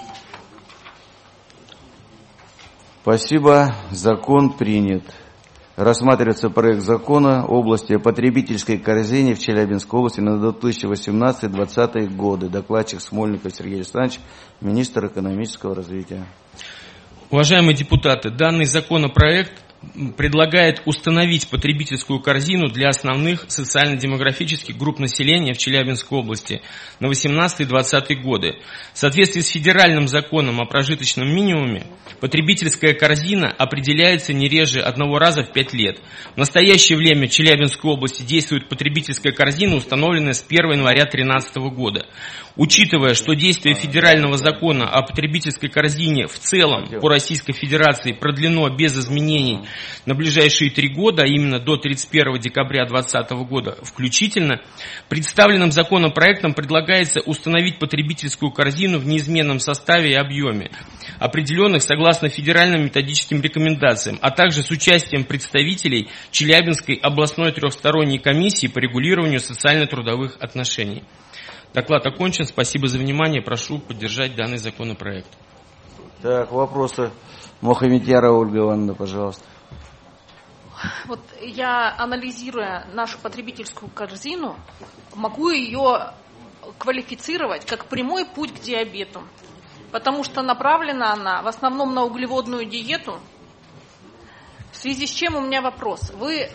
Спасибо. Закон принят. Рассматривается проект закона в области потребительской корзины в Челябинской области на 2018-2020 годы. Докладчик Смольников Сергей Александрович, министр экономического развития. Уважаемые депутаты, данный законопроект предлагает установить потребительскую корзину для основных социально-демографических групп населения в Челябинской области на 2018-2020 годы. В соответствии с федеральным законом о прожиточном минимуме, потребительская корзина определяется не реже одного раза в 5 лет. В настоящее время в Челябинской области действует потребительская корзина, установленная с 1 января 2013 года. Учитывая, что действие федерального закона о потребительской корзине в целом по Российской Федерации продлено без изменений на ближайшие 3 года, а именно до 31 декабря 2020 года включительно, представленным законопроектом предлагается установить потребительскую корзину в неизменном составе и объеме, определенных согласно федеральным методическим рекомендациям, а также с участием представителей Челябинской областной трехсторонней комиссии по регулированию социально-трудовых отношений. Доклад окончен. Спасибо за внимание. Прошу поддержать данный законопроект. Так, вопросы. Мухаммедьярова Ольга Ивановна, пожалуйста. Вот я, анализируя нашу потребительскую корзину, могу ее квалифицировать как прямой путь к диабету, потому что направлена она в основном на углеводную диету. В связи с чем у меня вопрос. Вы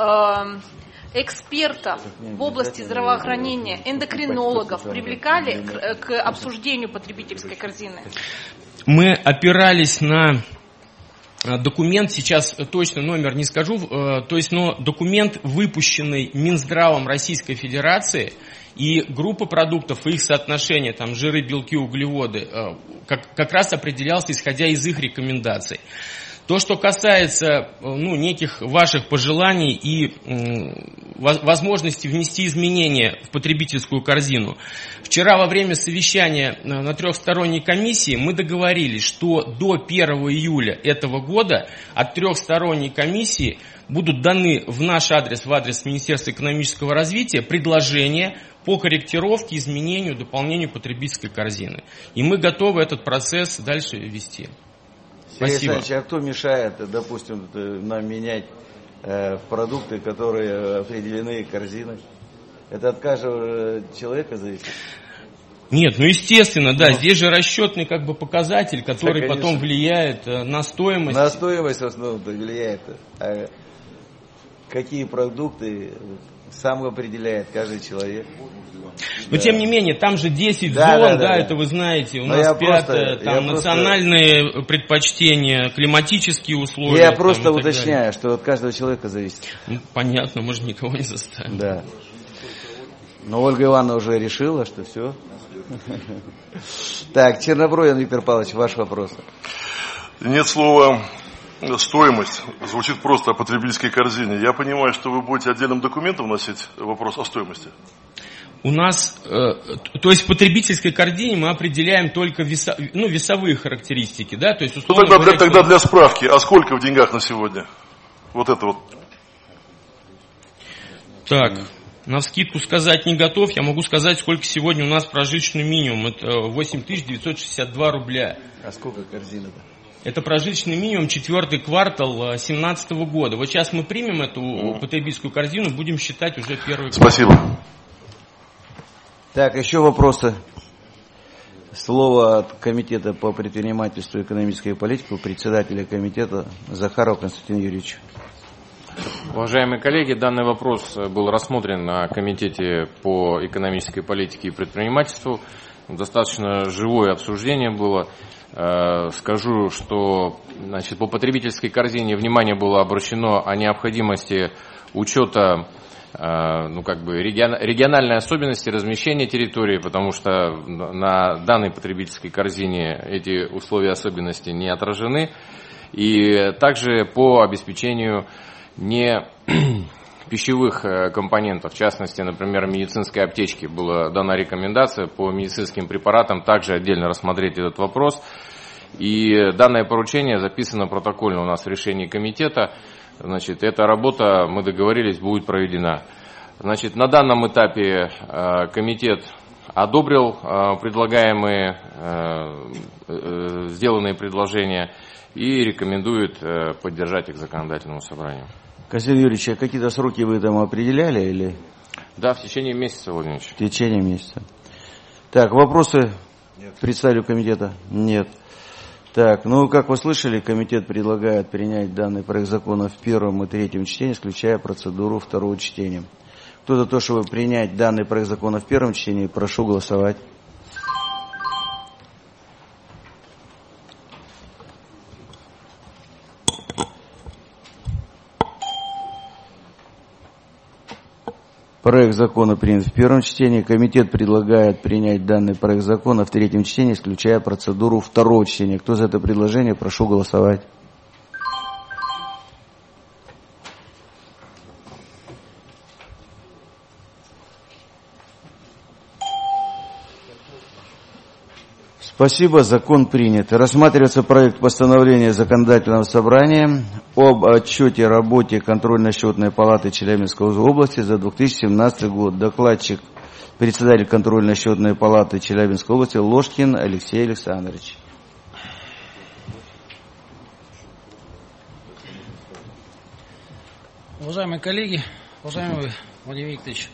экспертов в области здравоохранения, эндокринологов привлекали к обсуждению потребительской корзины? Мы опирались на документ, сейчас точно номер не скажу, но документ, выпущенный Минздравом Российской Федерации, и группа продуктов, и их соотношение, там жиры, белки, углеводы, как раз определялся исходя из их рекомендаций. То, что касается неких ваших пожеланий и возможности внести изменения в потребительскую корзину. Вчера во время совещания на трехсторонней комиссии мы договорились, что до 1 июля этого года от трехсторонней комиссии будут даны в наш адрес, в адрес Министерства экономического развития, предложения по корректировке, изменению, дополнению потребительской корзины. И мы готовы этот процесс дальше вести. Сергей Александрович, а кто мешает, допустим, нам менять продукты, которые определены корзиной? Это от каждого человека зависит? Нет, естественно, да, здесь же расчетный показатель, который потом влияет на стоимость. На стоимость в основном влияет. А какие продукты сам определяет каждый человек? Но тем не менее, там же 10 зон, это вы знаете, у нас 5, там национальные предпочтения, климатические условия. Я просто уточняю, что от каждого человека зависит. Понятно, мы же никого не заставим. Да. Но Ольга Ивановна уже решила, что все. Так, Чернобровин Виктор Павлович, ваш вопрос. Нет слова стоимость. Звучит просто о потребительской корзине. Я понимаю, что вы будете отдельным документом вносить вопрос о стоимости. У нас, то есть в потребительской корзине мы определяем только весовые характеристики, да, то есть тогда для справки, а сколько в деньгах на сегодня? Вот это вот. Так, навскидку сказать не готов, я могу сказать, сколько сегодня у нас прожиточный минимум, это 8962 рубля. А сколько корзина-то? Это прожиточный минимум 4-й квартал 2017 года. Вот сейчас мы примем эту потребительскую корзину, будем считать уже первый квартал. Спасибо. Так, еще вопросы. Слово от Комитета по предпринимательству и экономической политике председателя комитета Захарова Константина Юрьевича. Уважаемые коллеги, данный вопрос был рассмотрен на Комитете по экономической политике и предпринимательству. Достаточно живое обсуждение было. Скажу, что по потребительской корзине внимание было обращено о необходимости учета региональной особенности размещения территории, потому что на данной потребительской корзине эти условия особенности не отражены. И также по обеспечению не пищевых компонентов, в частности, например, медицинской аптечки, была дана рекомендация по медицинским препаратам также отдельно рассмотреть этот вопрос. И данное поручение записано протокольно у нас в решении комитета. Эта работа, мы договорились, будет проведена. На данном этапе комитет одобрил предлагаемые, сделанные предложения и рекомендует поддержать их законодательному собранию. Касим Юрьевич, а какие-то сроки вы там определяли или? Да, в течение месяца, Владимир Ильич. В течение месяца. Так, вопросы представителю комитета? Нет. Так, ну, как вы слышали, комитет предлагает принять данный проект закона в первом и третьем чтении, исключая процедуру второго чтения. Кто за то, чтобы принять данный проект закона в первом чтении, прошу голосовать. Проект закона принят в первом чтении. Комитет предлагает принять данный проект закона в третьем чтении, исключая процедуру второго чтения. Кто за это предложение, прошу голосовать. Спасибо, закон принят. Рассматривается проект постановления Законодательного собрания об отчете работе контрольно-счетной палаты Челябинской области за 2017 год. Докладчик, председатель контрольно-счетной палаты Челябинской области Ложкин Алексей Александрович. Уважаемые коллеги, уважаемый Владимир Викторович,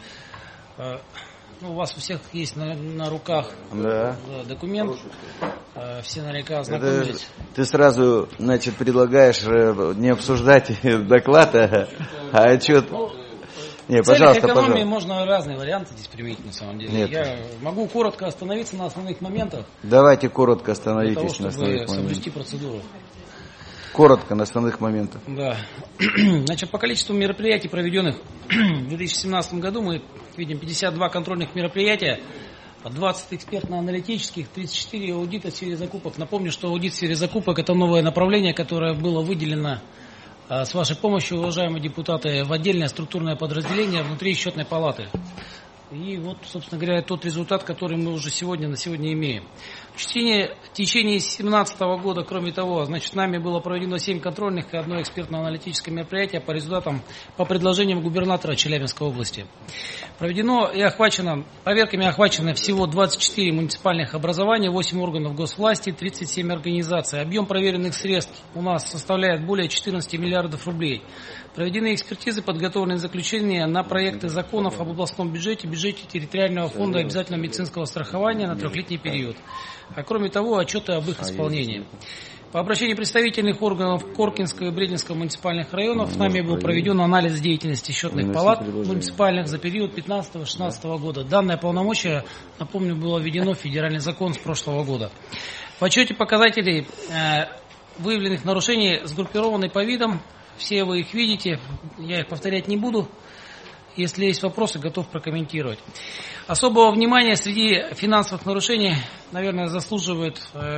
у вас у всех есть на руках документ, все наверняка ознакомились. Ты сразу, значит, предлагаешь не обсуждать доклад, а отчет. В целях экономии можно разные варианты здесь применить на самом деле. Нет. Я могу коротко остановиться на основных моментах. Давайте коротко остановитесь для того, на основных моментах. соблюсти процедуру. Коротко на основных моментах. Да. Значит, по количеству мероприятий, проведенных в 2017 году, мы видим 52 контрольных мероприятия, 20 экспертно-аналитических, 34 аудита в сфере закупок. Напомню, что аудит в сфере закупок – это новое направление, которое было выделено с вашей помощью, уважаемые депутаты, в отдельное структурное подразделение внутри счетной палаты. И вот, собственно говоря, тот результат, который мы уже на сегодня имеем. В течение 2017 года, кроме того, значит, нами было проведено 7 контрольных и 1 экспертно-аналитическое мероприятие по результатам, по предложениям губернатора Челябинской области. Проведено и проверками охвачено всего 24 муниципальных образования, 8 органов госвласти, 37 организаций. Объем проверенных средств у нас составляет более 14 миллиардов рублей. Проведены экспертизы, подготовлены заключения на проекты законов об областном бюджете, бюджете территориального фонда обязательного медицинского страхования на 3-летний период. А кроме того, отчеты об их исполнении. По обращению представительных органов Коркинского и Брединского муниципальных районов нами был проведен анализ деятельности счетных палат муниципальных за период 2015-2016 года. Данное полномочие, напомню, было введено в федеральный закон с прошлого года. В отчете показателей выявленных нарушений сгруппированы по видам. Все вы их видите, я их повторять не буду. Если есть вопросы, готов прокомментировать. Особого внимания среди финансовых нарушений, наверное, заслуживает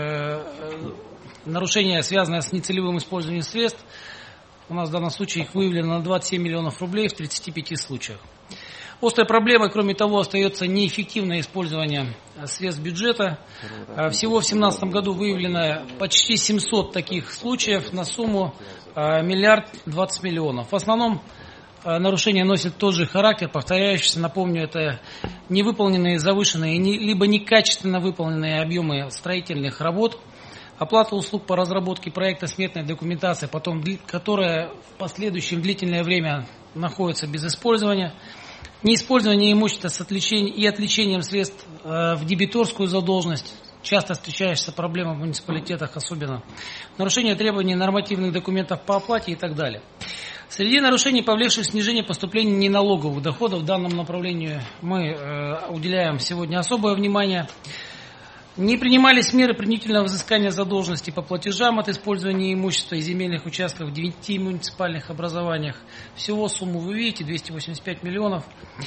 нарушение, связанное с нецелевым использованием средств. У нас в данном случае их выявлено на 27 миллионов рублей в 35 случаях. Острой проблемой, кроме того, остается неэффективное использование средств бюджета. Всего в 2017 году выявлено почти 700 таких случаев на сумму 1 миллиард 20 миллионов. В основном нарушения носят тот же характер, повторяющийся, напомню, это невыполненные, завышенные, либо некачественно выполненные объемы строительных работ, оплата услуг по разработке проекта сметной документации, которая в последующем длительное время находится без использования, неиспользование имущества с отвлечением средств в дебиторскую задолженность, часто встречающаяся проблема в муниципалитетах особенно, нарушение требований нормативных документов по оплате и так далее. Среди нарушений, повлекших снижение поступлений неналоговых доходов, в данном направлении мы уделяем сегодня особое внимание. Не принимались меры принудительного взыскания задолженности по платежам от использования имущества и земельных участков в 9 муниципальных образованиях. Всего сумму вы видите, 285 миллионов.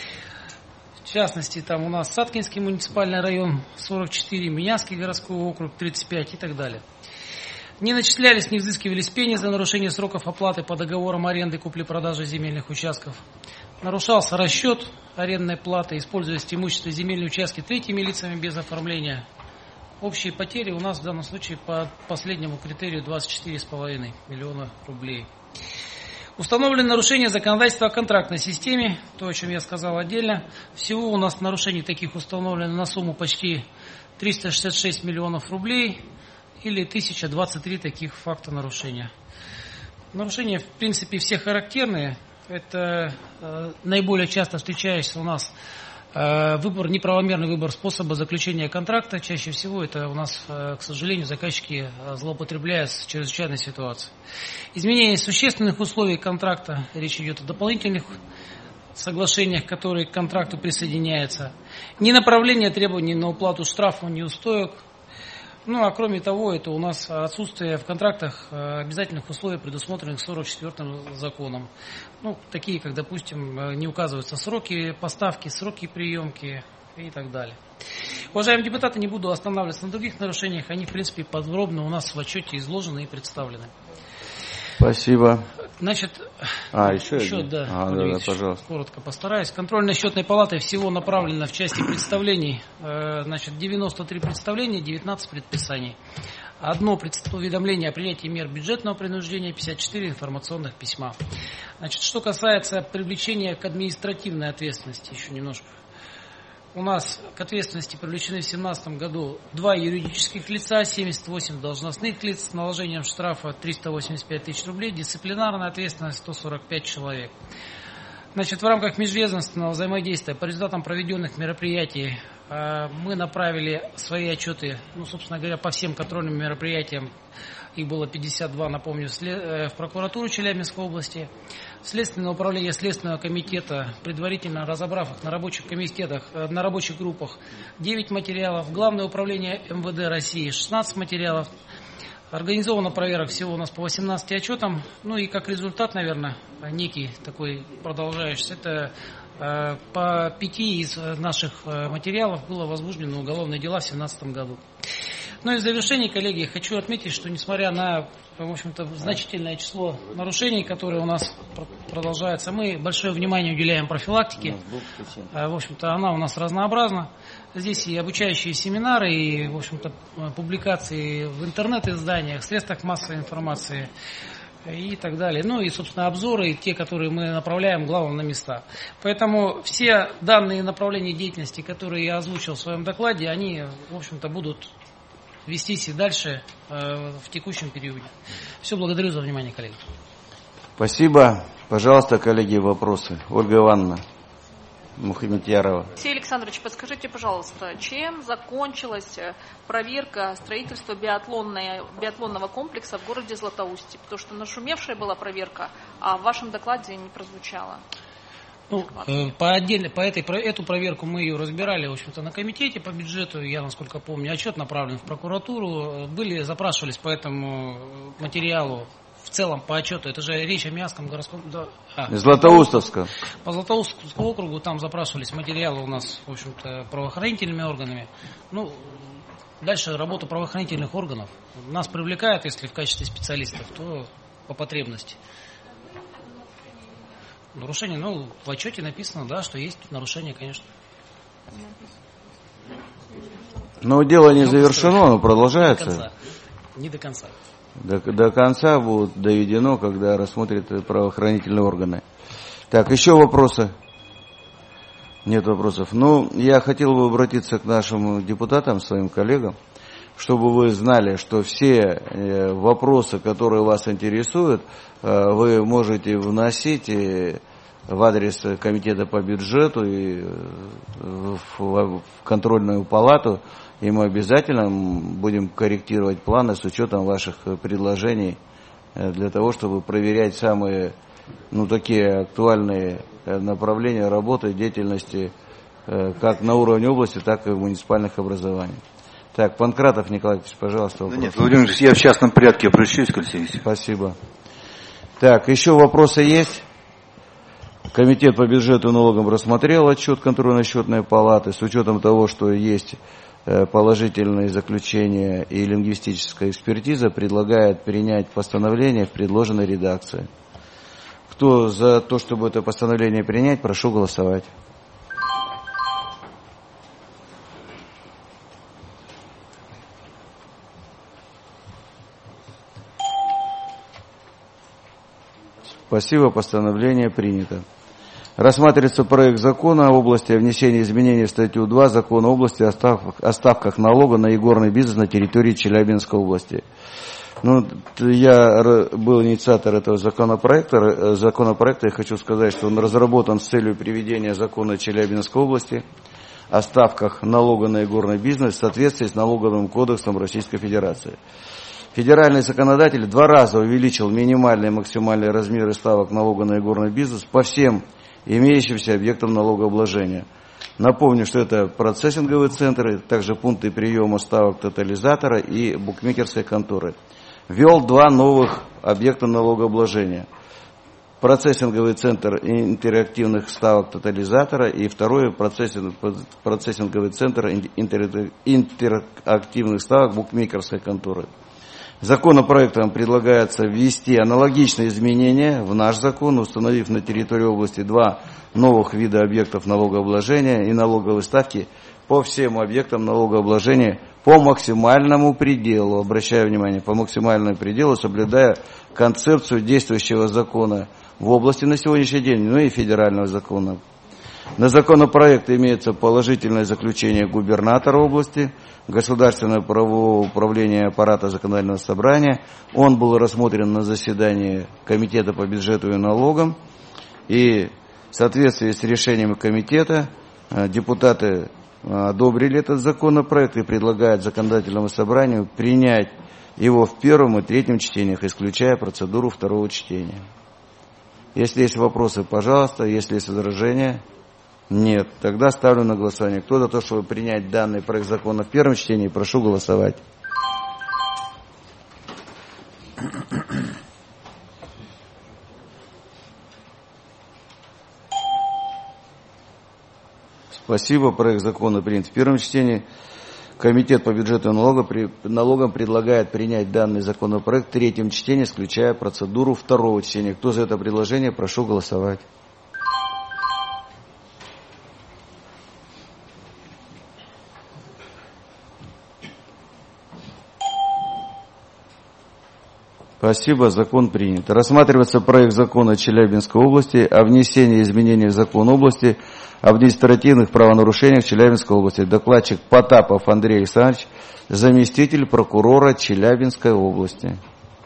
В частности, там у нас Саткинский муниципальный район 44, Минявский городской округ 35 и так далее. Не начислялись, не взыскивались пени за нарушение сроков оплаты по договорам аренды купли-продажи земельных участков. Нарушался расчет арендной платы, используясь имущество и земельные участки третьими лицами без оформления. Общие потери у нас в данном случае по последнему критерию 24,5 миллиона рублей. Установлены нарушения законодательства о контрактной системе, то, о чем я сказал отдельно. Всего у нас нарушений таких установлено на сумму почти 366 миллионов рублей или 1023 таких факта нарушения. Нарушения, в принципе, все характерные. Это наиболее часто встречающийся у нас неправомерный выбор способа заключения контракта. Чаще всего это у нас, к сожалению, заказчики злоупотребляют с чрезвычайной ситуацией. Изменение существенных условий контракта. Речь идет о дополнительных соглашениях, которые к контракту присоединяются. Не направление требований на уплату штрафов, неустоек. Ну, а кроме того, это у нас отсутствие в контрактах обязательных условий, предусмотренных 44-м законом. Ну, такие, как, допустим, не указываются сроки поставки, сроки приемки и так далее. Уважаемые депутаты, не буду останавливаться на других нарушениях. Они, в принципе, подробно у нас в отчете изложены и представлены. Спасибо. Значит, еще да, да, пожалуйста. Коротко постараюсь. Контрольно-счетной палатой всего направлено в части представлений, 93 представления, 19 предписаний. Одно уведомление о принятии мер бюджетного принуждения, 54 информационных письма. Значит, что касается привлечения к административной ответственности, еще немножко. У нас к ответственности привлечены в 2017 году 2 юридических лица, 78 должностных лиц с наложением штрафа 385 тысяч рублей, дисциплинарная ответственность 145 человек. Значит, в рамках межведомственного взаимодействия по результатам проведенных мероприятий мы направили свои отчеты, собственно говоря, по всем контрольным мероприятиям. Их было 52, напомню, в прокуратуру Челябинской области. Следственное управление Следственного комитета, предварительно разобрав их на рабочих комитетах, на рабочих группах, 9 материалов. Главное управление МВД России 16 материалов. Организовано проверок всего у нас по 18 отчетам. Ну и как результат, наверное, некий такой продолжающийся, это по 5 из наших материалов было возбуждено уголовные дела в 2017 году. Ну и в завершении, коллеги, хочу отметить, что несмотря на, в общем-то, значительное число нарушений, которые у нас продолжаются, мы большое внимание уделяем профилактике. В общем-то, она у нас разнообразна. Здесь и обучающие семинары, и, в общем-то, публикации в интернет-изданиях, средствах массовой информации и так далее. Ну и, собственно, обзоры, те, которые мы направляем, главное, на места. Поэтому все данные направления деятельности, которые я озвучил в своем докладе, они, в общем-то, будут вестись и дальше в текущем периоде. Все, благодарю за внимание, коллеги. Спасибо. Пожалуйста, коллеги, вопросы. Ольга Ивановна Мухаметьярова. Алексей Александрович, подскажите, пожалуйста, чем закончилась проверка строительства биатлонного комплекса в городе Златоусте? Потому что нашумевшая была проверка, а в вашем докладе не прозвучало. Эту проверку мы ее разбирали, в общем-то, на комитете по бюджету. Я, насколько помню, отчет направлен в прокуратуру. Запрашивались по этому материалу, в целом по отчету. Это же речь о Миасском городском... Златоустовска. По Златоустовскому округу там запрашивались материалы у нас, в общем-то, правоохранительными органами. Дальше работа правоохранительных органов. Нас привлекают, если в качестве специалистов, то по потребности. Нарушение, в отчете написано, да, что есть нарушение, конечно. Но дело не завершено, оно продолжается. Не до конца. До конца будет доведено, когда рассмотрят правоохранительные органы. Так, еще вопросы? Нет вопросов. Я хотел бы обратиться к нашим депутатам, своим коллегам, чтобы вы знали, что все вопросы, которые вас интересуют, вы можете вносить в адрес комитета по бюджету и в контрольную палату, и мы обязательно будем корректировать планы с учетом ваших предложений для того, чтобы проверять самые такие актуальные направления работы, деятельности как на уровне области, так и муниципальных образований. Так, Панкратов Николай Ильич, пожалуйста, вопрос. Нет, Владимир Ильич, я в частном порядке обращусь к Алексею. Спасибо. Так, еще вопросы есть? Комитет по бюджету и налогам рассмотрел отчет контрольно-счетной палаты с учетом того, что есть положительные заключения и лингвистическая экспертиза, предлагает принять постановление в предложенной редакции. Кто за то, чтобы это постановление принять, прошу голосовать. Спасибо, постановление принято. Рассматривается проект закона об области о внесении изменений в статью 2 Закона области о ставках налога на игорный бизнес на территории Челябинской области. Ну, я был инициатор этого законопроекта. Я хочу сказать, что он разработан с целью приведения закона Челябинской области о ставках налога на игорный бизнес в соответствии с налоговым кодексом Российской Федерации. Федеральный законодатель 2 раза увеличил минимальные и максимальные размеры ставок налога на игорный бизнес по всем имеющимся объектам налогообложения. Напомню, что это процессинговые центры, также пункты приема ставок тотализатора и букмекерской конторы. Ввел 2 новых объекта налогообложения. Процессинговый центр интерактивных ставок тотализатора и второй процессинговый центр интерактивных ставок букмекерской конторы. Законопроектом предлагается ввести аналогичные изменения в наш закон, установив на территории области 2 новых вида объектов налогообложения и налоговые ставки по всем объектам налогообложения по максимальному пределу. Обращаю внимание, по максимальному пределу, соблюдая концепцию действующего закона в области на сегодняшний день, ну и федерального закона. На законопроект имеется положительное заключение губернатора области, Государственного правового управления аппарата законодательного собрания. Он был рассмотрен на заседании Комитета по бюджету и налогам. И в соответствии с решением комитета депутаты одобрили этот законопроект и предлагают законодательному собранию принять его в первом и третьем чтениях, исключая процедуру второго чтения. Если есть вопросы, пожалуйста. Если есть возражения, нет. Тогда ставлю на голосование. Кто за то, чтобы принять данный проект закона в первом чтении, прошу голосовать. Спасибо. Проект закона принят в первом чтении. Комитет по бюджету и налогам предлагает принять данный законопроект в третьем чтении, исключая процедуру второго чтения. Кто за это предложение, прошу голосовать. Спасибо, закон принят. Рассматривается проект закона Челябинской области о внесении изменений в закон области об административных правонарушениях Челябинской области. Докладчик Потапов Андрей Александрович, заместитель прокурора Челябинской области.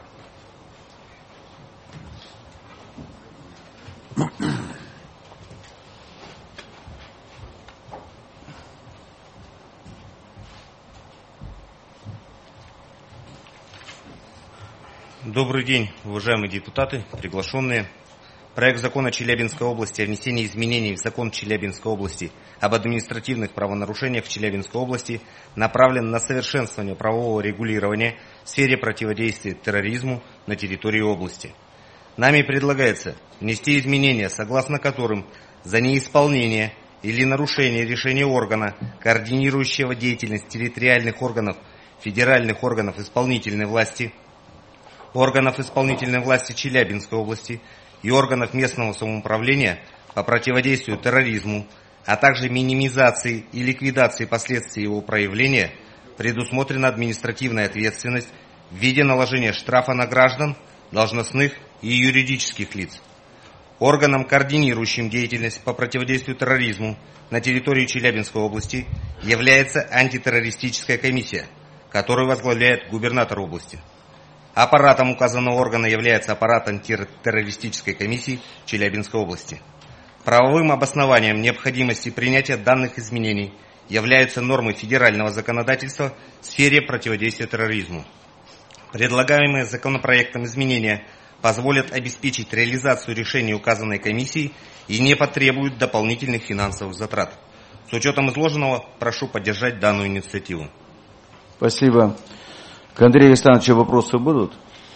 Добрый день, уважаемые депутаты, приглашенные. Проект закона Челябинской области о внесении изменений в закон Челябинской области об административных правонарушениях в Челябинской области направлен на совершенствование правового регулирования в сфере противодействия терроризму на территории области. Нами предлагается внести изменения, согласно которым за неисполнение или нарушение решения органа, координирующего деятельность территориальных органов, федеральных органов исполнительной власти, органов исполнительной власти Челябинской области и органов местного самоуправления по противодействию терроризму, а также минимизации и ликвидации последствий его проявления, предусмотрена административная ответственность в виде наложения штрафа на граждан, должностных и юридических лиц. Органом, координирующим деятельность по противодействию терроризму на территории Челябинской области, является антитеррористическая комиссия, которую возглавляет губернатор области. Аппаратом указанного органа является аппарат антитеррористической комиссии Челябинской области. Правовым обоснованием необходимости принятия данных изменений являются нормы федерального законодательства в сфере противодействия терроризму. Предлагаемые законопроектом изменения позволят обеспечить реализацию решений указанной комиссии и не потребуют дополнительных финансовых затрат. С учетом изложенного, прошу поддержать данную инициативу. Спасибо. К Андрею Александровичу вопросы будут?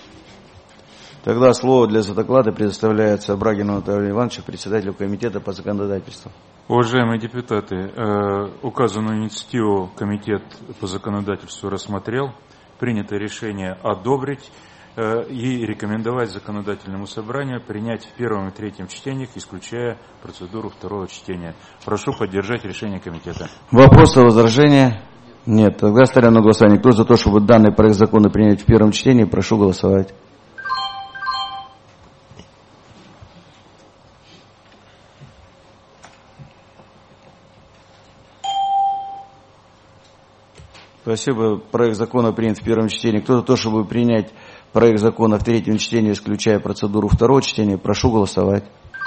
Тогда слово для доклада предоставляется Брагину Анатолию Ивановичу, председателю комитета по законодательству. Уважаемые депутаты, указанную инициативу комитет по законодательству рассмотрел. Принято решение одобрить и рекомендовать законодательному собранию принять в первом и третьем чтениях, исключая процедуру второго чтения. Прошу поддержать решение комитета. Вопросы, возражения? Нет. Тогда ставим на голосование. Кто за то, чтобы данный проект закона принять в первом чтении, прошу голосовать. Спасибо. Проект закона принят в первом чтении. Кто за то, чтобы принять проект закона в третьем чтении, исключая процедуру второго чтения, прошу голосовать.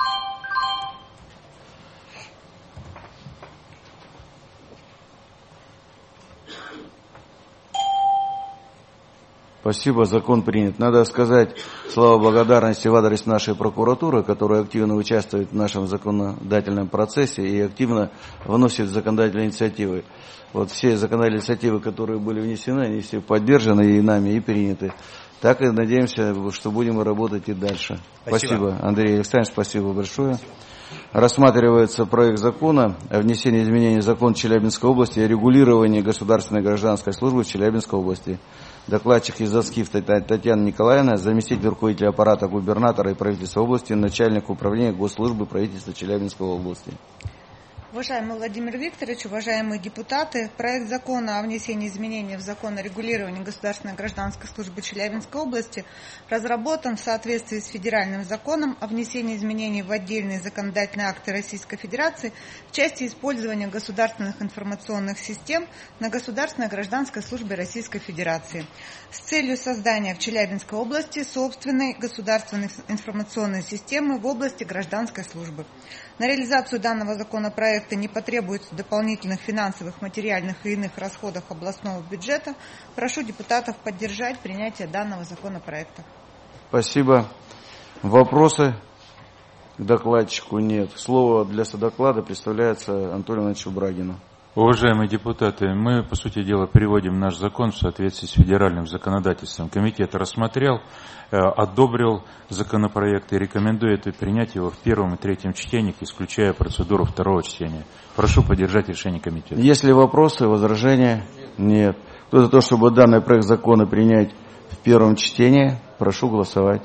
Спасибо, закон принят. Надо сказать слова благодарности в адрес нашей прокуратуры, которая активно участвует в нашем законодательном процессе и активно вносит законодательные инициативы. Вот все законодательные инициативы, которые были внесены, они все поддержаны и нами, и приняты. Так и надеемся, что будем работать и дальше. Спасибо, Андрей Александрович, спасибо большое. Рассматривается проект закона о внесении изменений в закон Челябинской области о регулировании государственной гражданской службы в Челябинской области. Докладчик из ЗАСКИФ Татьяна Николаевна, заместитель руководителя аппарата губернатора и правительства области, начальник управления госслужбы правительства Челябинской области. Уважаемый Владимир Викторович, уважаемые депутаты, проект закона о внесении изменений в закон о регулировании государственной гражданской службы Челябинской области разработан в соответствии с федеральным законом о внесении изменений в отдельные законодательные акты Российской Федерации в части использования государственных информационных систем на государственной гражданской службе Российской Федерации с целью создания в Челябинской области собственной государственной информационной системы в области гражданской службы. На реализацию данного законопроекта не потребуется дополнительных финансовых, материальных и иных расходов областного бюджета. Прошу депутатов поддержать принятие данного законопроекта. Спасибо. Вопросы к докладчику нет. Слово для содоклада представляется Анатолию Ивановичу Брагину. Уважаемые депутаты, мы, по сути дела, приводим наш закон в соответствии с федеральным законодательством. Комитет рассмотрел, одобрил законопроект и рекомендует принять его в первом и третьем чтениях, исключая процедуру второго чтения. Прошу поддержать решение комитета. Есть ли вопросы, возражения? Нет. Кто за то, чтобы данный проект закона принять в первом чтении, прошу голосовать.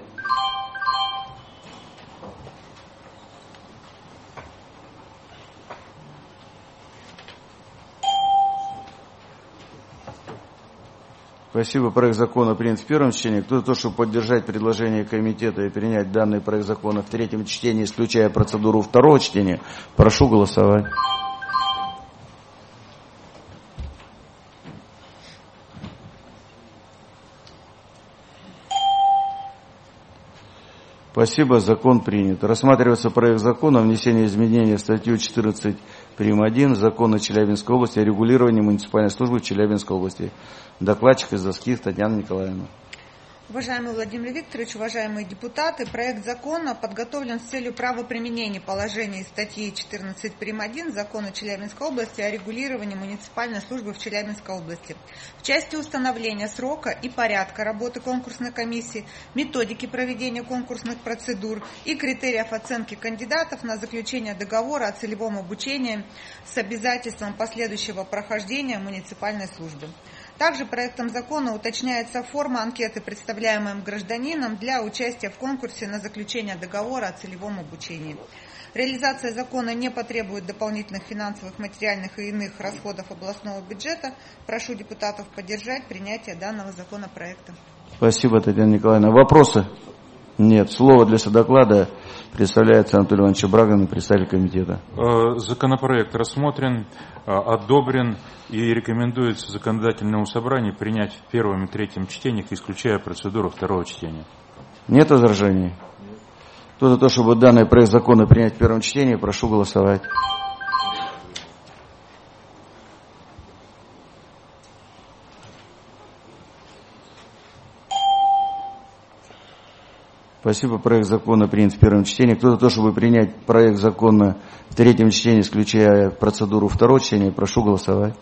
Спасибо. Проект закона принят в первом чтении. Кто за то, чтобы поддержать предложение комитета и принять данный проект закона в третьем чтении, исключая процедуру второго чтения, прошу голосовать. Спасибо. Закон принят. Рассматривается проект закона о внесении изменений в статью 14 прим. 1 Закона Челябинской области о регулировании муниципальной службы в Челябинской области. Докладчик из ЗАСКИФ Татьяна Николаевна. Уважаемый Владимир Викторович, уважаемые депутаты, проект закона подготовлен с целью правоприменения положений статьи 14 прим. 1 Закона Челябинской области о регулировании муниципальной службы в Челябинской области в части установления срока и порядка работы конкурсной комиссии, методики проведения конкурсных процедур и критериев оценки кандидатов на заключение договора о целевом обучении с обязательством последующего прохождения муниципальной службы. Также проектом закона уточняется форма анкеты, представляемой гражданином для участия в конкурсе на заключение договора о целевом обучении. Реализация закона не потребует дополнительных финансовых, материальных и иных расходов областного бюджета. Прошу депутатов поддержать принятие данного законопроекта. Спасибо, Татьяна Николаевна. Вопросы? Нет. Слово для содоклада представляется Анатолию Ивановичу Брагину, представитель комитета. Законопроект рассмотрен, одобрен и рекомендуется законодательному собранию принять в первом и третьем чтениях, исключая процедуру второго чтения. Нет возражений? Кто за то, чтобы данный проект закона принять в первом чтении, прошу голосовать. Спасибо. Проект закона принят в первом чтении. Кто за то, чтобы принять проект закона в третьем чтении, исключая процедуру второго чтения, прошу голосовать.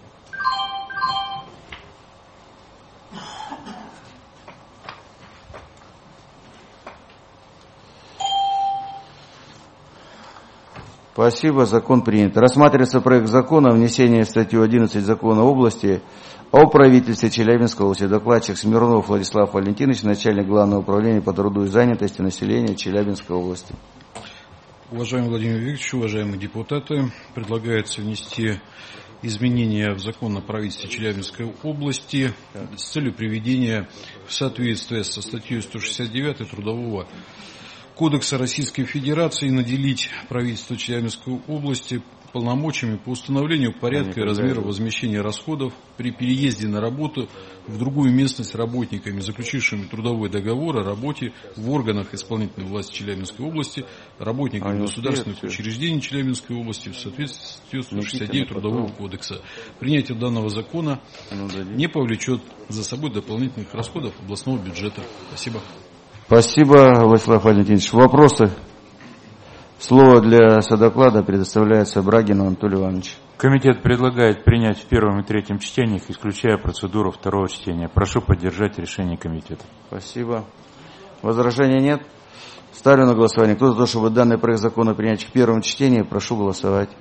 Спасибо. Закон принят. Рассматривается проект закона о внесении в статью 11 Закона области о правительстве Челябинской области. Докладчик Смирнов Владислав Валентинович, начальник Главного управления по труду и занятости населения Челябинской области. Уважаемый Владимир Викторович, уважаемые депутаты, предлагается внести изменения в закон о правительстве Челябинской области с целью приведения в соответствие со статьей 169 Трудового Кодекса Российской Федерации наделить правительство Челябинской области полномочиями по установлению порядка и размера возмещения расходов при переезде на работу в другую местность работниками, заключившими трудовой договор о работе в органах исполнительной власти Челябинской области, работниками государственных учреждений Челябинской области в соответствии с 169 Трудового кодекса. Принятие данного закона не повлечет за собой дополнительных расходов областного бюджета. Спасибо. Спасибо, Владислав Валентинович. Вопросы? Слово для содоклада предоставляется Брагину Анатолию Ивановичу. Комитет предлагает принять в первом и третьем чтениях, исключая процедуру второго чтения. Прошу поддержать решение комитета. Спасибо. Возражений нет? Ставлю на голосование. Кто за то, чтобы данный проект закона принять в первом чтении, прошу голосовать.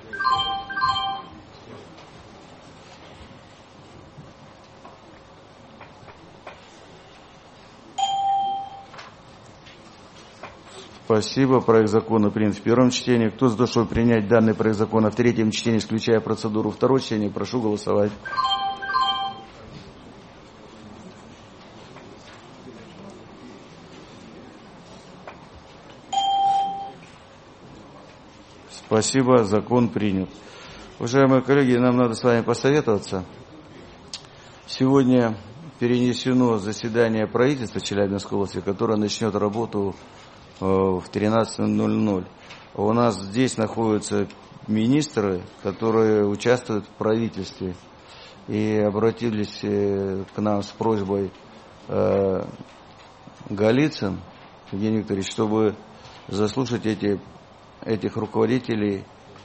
Спасибо. Проект закона принят в первом чтении. Кто за то, чтобы принять данный проект закона в третьем чтении, исключая процедуру второго чтения, прошу голосовать. Спасибо. Закон принят. Уважаемые коллеги, нам надо с вами посоветоваться. Сегодня перенесено заседание правительства Челябинской области, которое начнет работу в 13:00. У нас здесь находятся министры, которые участвуют в правительстве и обратились к нам с просьбой Голицын Евгений Викторович, чтобы заслушать этих руководителей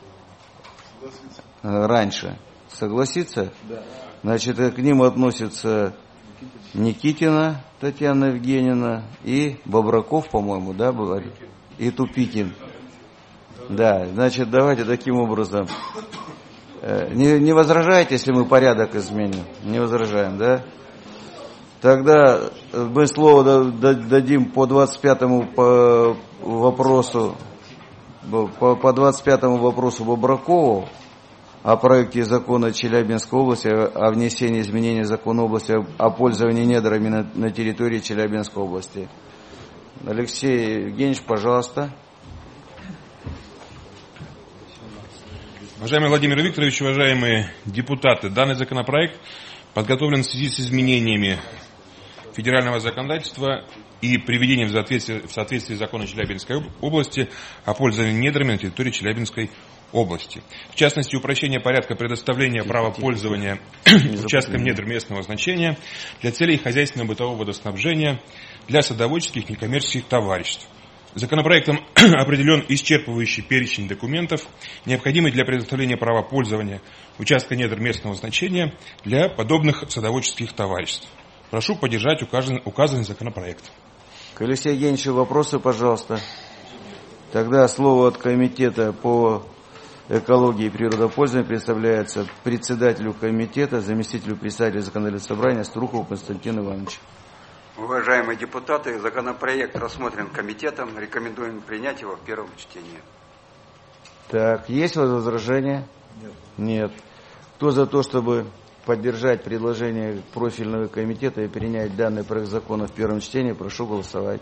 раньше. Согласится? Да. Значит, к ним относятся Никитина Татьяна Евгеньевна и Бобраков, по-моему, да, говорит? И Тупикин. Да, значит, давайте таким образом. Не возражаете, если мы порядок изменим? Не возражаем, да? Тогда мы слово дадим по 25-му вопросу, по 25-му вопросу Бобракову о проекте закона Челябинской области о внесении изменений в закон области о пользовании недрами на территории Челябинской области. Алексей Евгеньевич, пожалуйста. Уважаемый Владимир Викторович, уважаемые депутаты, данный законопроект подготовлен в связи с изменениями федерального законодательства и приведением в соответствии с законом Челябинской области о пользовании недрами на территории Челябинской области. В частности, упрощение порядка предоставления права пользования участком недр местного значения для целей хозяйственного бытового водоснабжения для садоводческих некоммерческих товариществ. Законопроектом определен исчерпывающий перечень документов, необходимый для предоставления права пользования участка недр местного значения для подобных садоводческих товариществ. Прошу поддержать указанный законопроект. К Алексею Евгеньевичу вопросы, пожалуйста. Тогда слово от комитета по экологии и природопользования представляется председателю комитета, заместителю председателя законодательного собрания Струхову Константину Ивановичу. Уважаемые депутаты, законопроект рассмотрен комитетом. Рекомендуем принять его в первом чтении. Так, есть возражения? Нет. Нет. Кто за то, чтобы поддержать предложение профильного комитета и принять данный проект закона в первом чтении, прошу голосовать.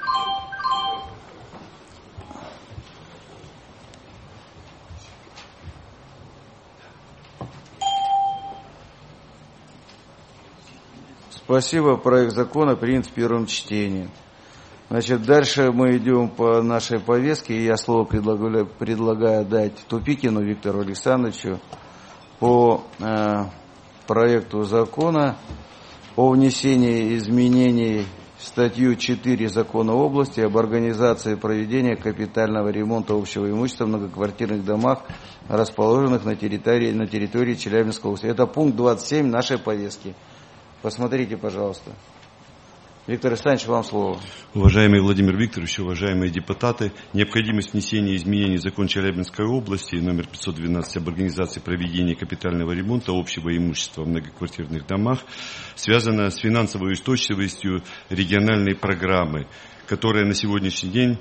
Спасибо. Проект закона принят в первом чтении. Значит, дальше мы идем по нашей повестке. И я слово предлагаю дать Тупикину Виктору Александровичу по проекту закона о внесении изменений в статью 4 Закона области об организации проведения капитального ремонта общего имущества в многоквартирных домах, расположенных на территории Челябинской области. Это пункт 27 нашей повестки. Посмотрите, пожалуйста. Виктор Александрович, вам слово. Уважаемый Владимир Викторович, уважаемые депутаты, необходимость внесения изменений в закон Челябинской области номер 512 об организации проведения капитального ремонта общего имущества в многоквартирных домах связана с финансовой устойчивостью региональной программы, которая на сегодняшний день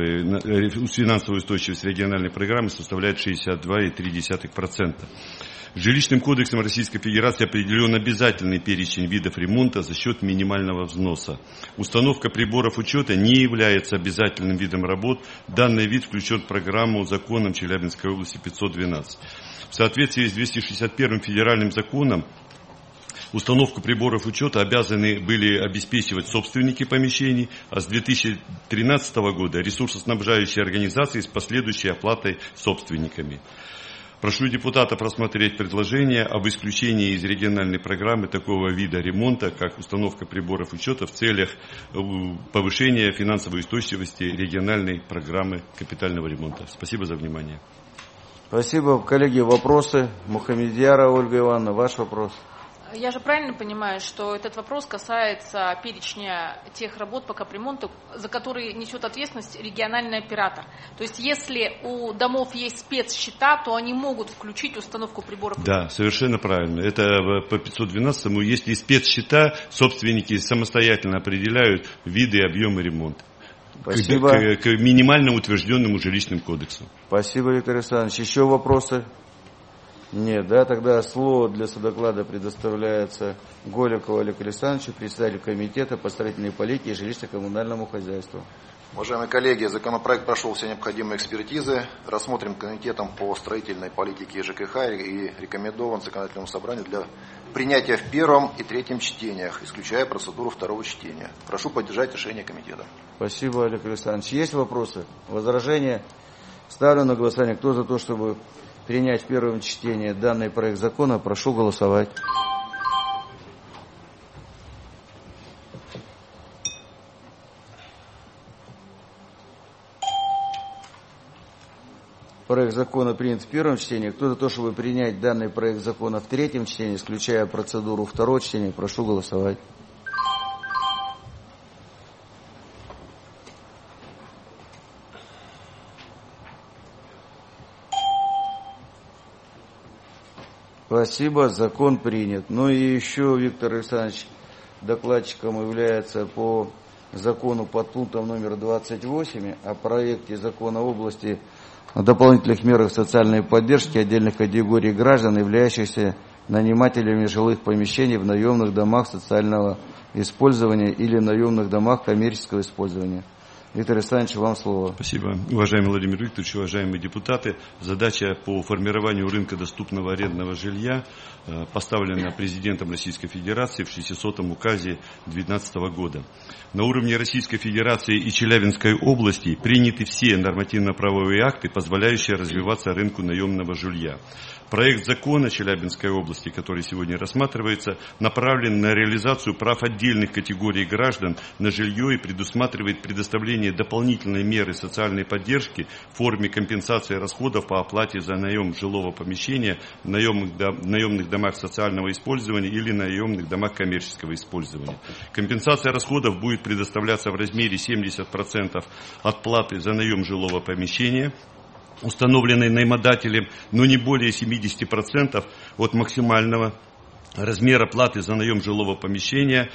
финансовая устойчивость региональной программы составляет 62,3%. Жилищным кодексом Российской Федерации определен обязательный перечень видов ремонта за счет минимального взноса. Установка приборов учета не является обязательным видом работ. Данный вид включен в программу законом Челябинской области 512. В соответствии с 261 федеральным законом установку приборов учета обязаны были обеспечивать собственники помещений, а с 2013 года ресурсоснабжающие организации с последующей оплатой собственниками. Прошу депутатов рассмотреть предложение об исключении из региональной программы такого вида ремонта, как установка приборов учета в целях повышения финансовой устойчивости региональной программы капитального ремонта. Спасибо за внимание. Спасибо. Коллеги, вопросы? Мухамедьярова Ольга Ивановна, ваш вопрос. Я же правильно понимаю, что этот вопрос касается перечня тех работ по капремонту, за которые несет ответственность региональный оператор. То есть, если у домов есть спецсчета, то они могут включить установку приборов. Да, совершенно правильно. Это по 512-му. Если спецсчета, собственники самостоятельно определяют виды и объемы ремонта. Спасибо. К минимально утвержденному жилищным кодексу. Спасибо, Виктор Александрович. Еще вопросы? Нет, да, тогда слово для содоклада предоставляется Голикову Олегу Александровичу, председателю комитета по строительной политике и жилищно-коммунальному хозяйству. Уважаемые коллеги, законопроект прошел все необходимые экспертизы, рассмотрен комитетом по строительной политике и ЖКХ и рекомендован законодательному собранию для принятия в первом и третьем чтениях, исключая процедуру второго чтения. Прошу поддержать решение комитета. Спасибо, Олег Александрович. Есть вопросы? Возражения? Ставлю на голосование. Кто за то, чтобы принять в первом чтении данный проект закона, прошу голосовать. Проект закона принят в первом чтении. Кто за то, чтобы принять данный проект закона в третьем чтении, исключая процедуру второго чтения, прошу голосовать. Спасибо, закон принят. Ну и еще Виктор Александрович докладчиком является по закону под пунктом номер 28 о проекте закона в области о дополнительных мерах социальной поддержки отдельных категорий граждан, являющихся нанимателями жилых помещений в наемных домах социального использования или наемных домах коммерческого использования. Виктор Александрович, вам слово. Спасибо. Уважаемый Владимир Викторович, уважаемые депутаты, задача по формированию рынка доступного арендного жилья поставлена президентом Российской Федерации в 600-м указе 2012 года. На уровне Российской Федерации и Челябинской области приняты все нормативно-правовые акты, позволяющие развиваться рынку наемного жилья. Проект закона Челябинской области, который сегодня рассматривается, направлен на реализацию прав отдельных категорий граждан на жилье и предусматривает предоставление дополнительной меры социальной поддержки в форме компенсации расходов по оплате за наем жилого помещения в наемных домах социального использования или наемных домах коммерческого использования. Компенсация расходов будет предоставляться в размере 70% от платы за наем жилого помещения, установленной наймодателем, но не более 70% от максимального размера платы за наем жилого помещения,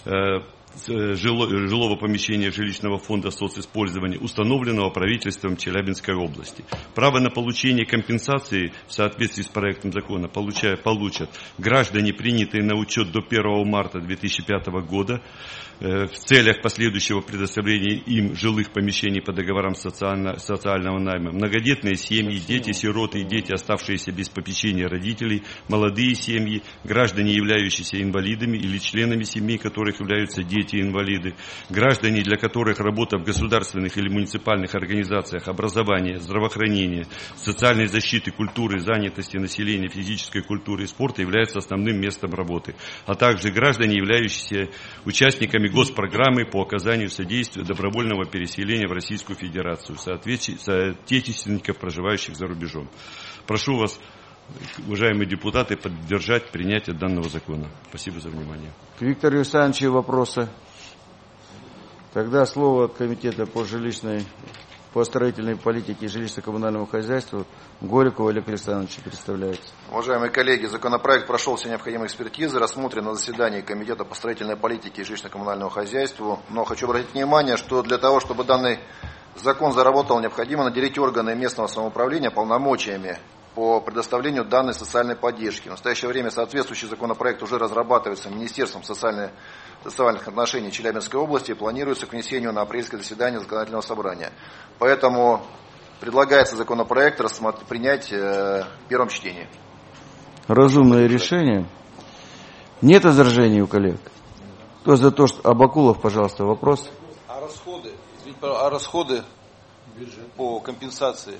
жилищного фонда социспользования, установленного правительством Челябинской области. Право на получение компенсации в соответствии с проектом закона получат граждане, принятые на учет до 1 марта 2005 года, в целях последующего предоставления им жилых помещений по договорам социального найма, многодетные семьи, дети-сироты и дети, оставшиеся без попечения родителей, молодые семьи, граждане, являющиеся инвалидами или членами семей, которых являются дети-инвалиды, граждане, для которых работа в государственных или муниципальных организациях образования, здравоохранения, социальной защиты, культуры, занятости населения, физической культуры и спорта является основным местом работы, а также граждане, являющиеся участниками госпрограммы по оказанию содействия добровольного переселения в Российскую Федерацию соотечественников, проживающих за рубежом. Прошу вас, уважаемые депутаты, поддержать принятие данного закона. Спасибо за внимание. К Виктору Александровичу вопросы. Тогда слово от Комитета по строительной политике и жилищно-коммунальному хозяйству Голикову Олегу Александровичу представляется. Уважаемые коллеги, законопроект прошел все необходимые экспертизы, рассмотрен на заседании Комитета по строительной политике и жилищно-коммунальному хозяйству. Но хочу обратить внимание, что для того, чтобы данный закон заработал, необходимо наделить органы местного самоуправления полномочиями по предоставлению данной социальной поддержки. В настоящее время соответствующий законопроект уже разрабатывается Министерством социальных отношений Челябинской области и планируется к внесению на апрельское заседание законодательного собрания. Поэтому предлагается законопроект принять в первом чтении. Разумное решение. Нет возражений у коллег? Кто за то, что... Абакулов, пожалуйста, вопрос. А расходы? Извините, а расходы по компенсации?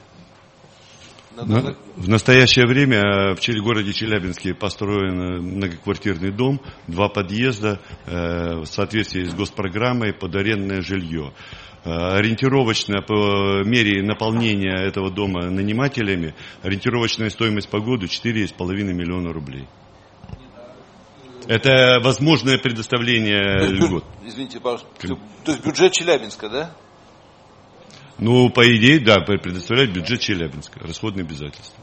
В настоящее время в городе Челябинске построен многоквартирный дом, 2 подъезда в соответствии с госпрограммой под арендное жилье. Ориентировочно по мере наполнения этого дома нанимателями, ориентировочная стоимость по году 4,5 миллиона рублей. Это возможное предоставление льгот. Извините, пожалуйста. То есть бюджет Челябинска, да? Ну, по идее, да, предоставляет бюджет Челябинска, расходные обязательства.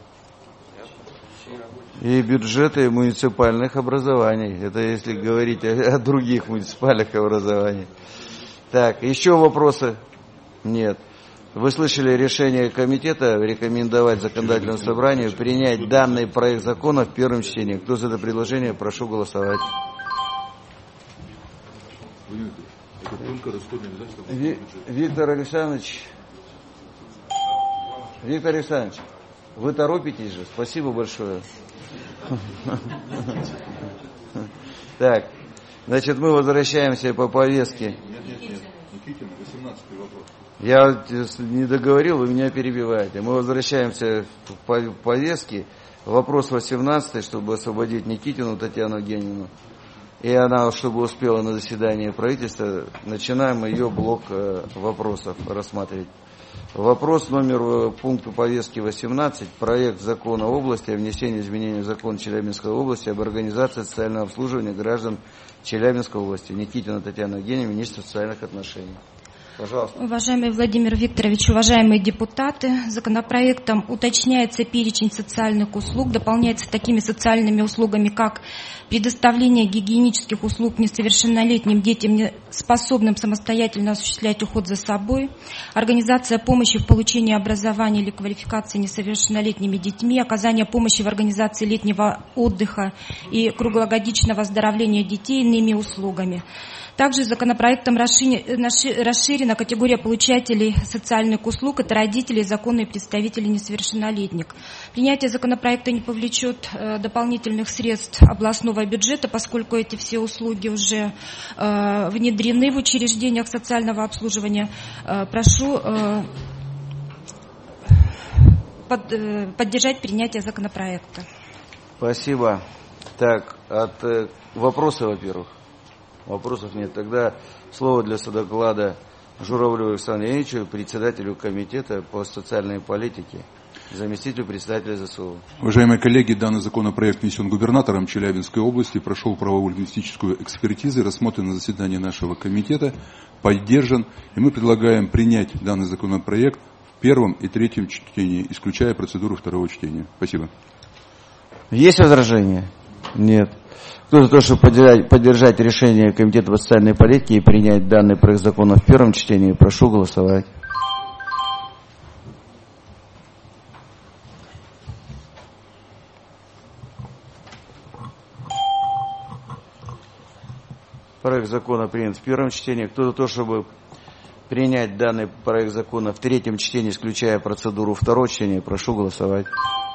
И бюджеты муниципальных образований. Это если говорить о других муниципальных образованиях. Так, еще вопросы? Нет. Вы слышали решение комитета рекомендовать законодательному собранию принять данный проект закона в первом чтении. Кто за это предложение, прошу голосовать. Виктор Александрович, вы торопитесь же? Спасибо большое. Так, значит, мы возвращаемся по повестке. Я не договорил, вы меня перебиваете. Мы возвращаемся по повестке. Вопрос 18, чтобы освободить Никитину Татьяну Евгеньевну. И она, чтобы успела на заседание правительства, начинаем ее блок вопросов рассматривать. Вопрос номер пункта повестки 18. Проект закона области о внесении изменений в закон Челябинской области об организации социального обслуживания граждан Челябинской области. Никитина Татьяна Евгеньевна, министр социальных отношений. Пожалуйста. Уважаемый Владимир Викторович, уважаемые депутаты, законопроектом уточняется перечень социальных услуг, дополняется такими социальными услугами, как предоставление гигиенических услуг несовершеннолетним детям, не способным самостоятельно осуществлять уход за собой, организация помощи в получении образования или квалификации несовершеннолетними детьми, оказание помощи в организации летнего отдыха и круглогодичного оздоровления детей иными услугами. Также законопроектом расширена категория получателей социальных услуг. Это родители, законные представители несовершеннолетних. Принятие законопроекта не повлечет дополнительных средств областного бюджета, поскольку эти все услуги уже внедрены в учреждениях социального обслуживания. Прошу поддержать принятие законопроекта. Спасибо. Так, вопросы, во-первых? Вопросов нет. Тогда слово для содоклада Журавлеву Александру Леонидовичу, председателю комитета по социальной политике, заместителю председателя ЗСУ. Уважаемые коллеги, данный законопроект внесен губернатором Челябинской области, прошел правово-лингвистическую экспертизу, рассмотрен на заседании нашего комитета, поддержан, и мы предлагаем принять данный законопроект в первом и третьем чтении, исключая процедуру второго чтения. Спасибо. Есть возражения? Нет. Кто за то, чтобы поддержать решение Комитета по социальной политике и принять данный проект закона в первом чтении, прошу голосовать. Проект закона принят в первом чтении. Кто за то, чтобы принять данный проект закона в третьем чтении, исключая процедуру второго чтения, прошу голосовать.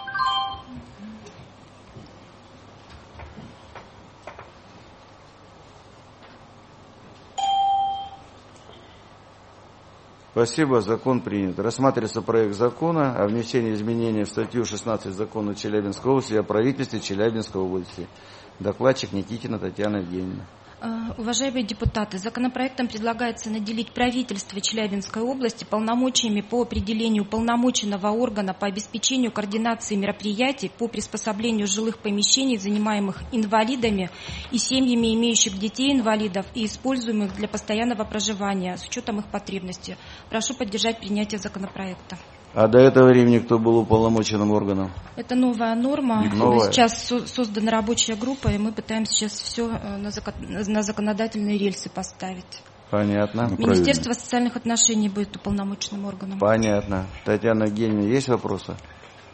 Спасибо, закон принят. Рассматривается проект закона о внесении изменений в статью 16 закона Челябинской области о правительстве Челябинской области. Докладчик Никитина Татьяна Евгеньевна. Уважаемые депутаты, законопроектом предлагается наделить правительство Челябинской области полномочиями по определению полномоченного органа по обеспечению координации мероприятий по приспособлению жилых помещений, занимаемых инвалидами и семьями, имеющих детей-инвалидов и используемых для постоянного проживания с учетом их потребностей. Прошу поддержать принятие законопроекта. А до этого времени кто был уполномоченным органом? Это новая норма. Новая. Сейчас создана рабочая группа, и мы пытаемся сейчас все на законодательные рельсы поставить. Понятно. Министерство социальных отношений будет уполномоченным органом. Понятно. Татьяна Евгеньевна, есть вопросы?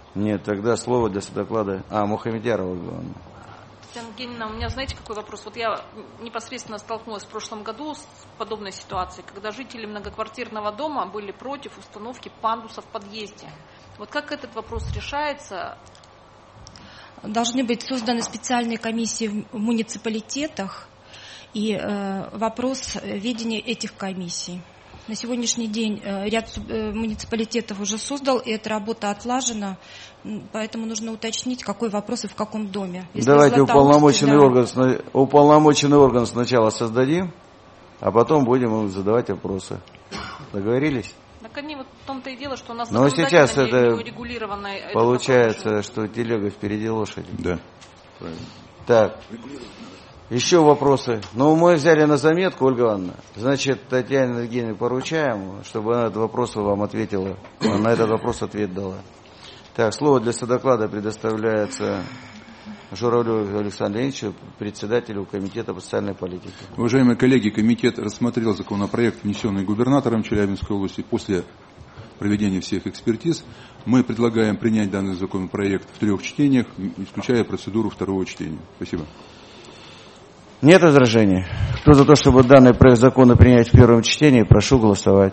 Нет, тогда слово для доклада. Мухамедярова главное. Татьяна Евгеньевна, у меня, знаете, какой вопрос? Вот я непосредственно столкнулась в прошлом году с подобной ситуацией, когда жители многоквартирного дома были против установки пандуса в подъезде. Вот как этот вопрос решается? Должны быть созданы специальные комиссии в муниципалитетах и вопрос ведения этих комиссий. На сегодняшний день ряд муниципалитетов уже создал, и эта работа отлажена, поэтому нужно уточнить, какой вопрос и в каком доме. Если давайте уполномоченный орган сначала создадим, а потом будем задавать вопросы. Договорились? Так они вот в том-то и дело, что у нас сейчас это урегулировано. Получается, что телега впереди лошади. Да. Так. Еще вопросы. Мы взяли на заметку, Ольга Ивановна. Значит, Татьяне Евгеньевне поручаем, чтобы она этот вопрос вам ответила. На этот вопрос ответ дала. Так, слово для содоклада предоставляется Журавлеву Александру Ильичу, председателю Комитета по социальной политике. Уважаемые коллеги, комитет рассмотрел законопроект, внесенный губернатором Челябинской области. После проведения всех экспертиз мы предлагаем принять данный законопроект в 3 чтениях, исключая процедуру 2-го чтения. Спасибо. Нет возражений? Кто за то, чтобы данный проект закона принять в 1-м чтении, прошу голосовать.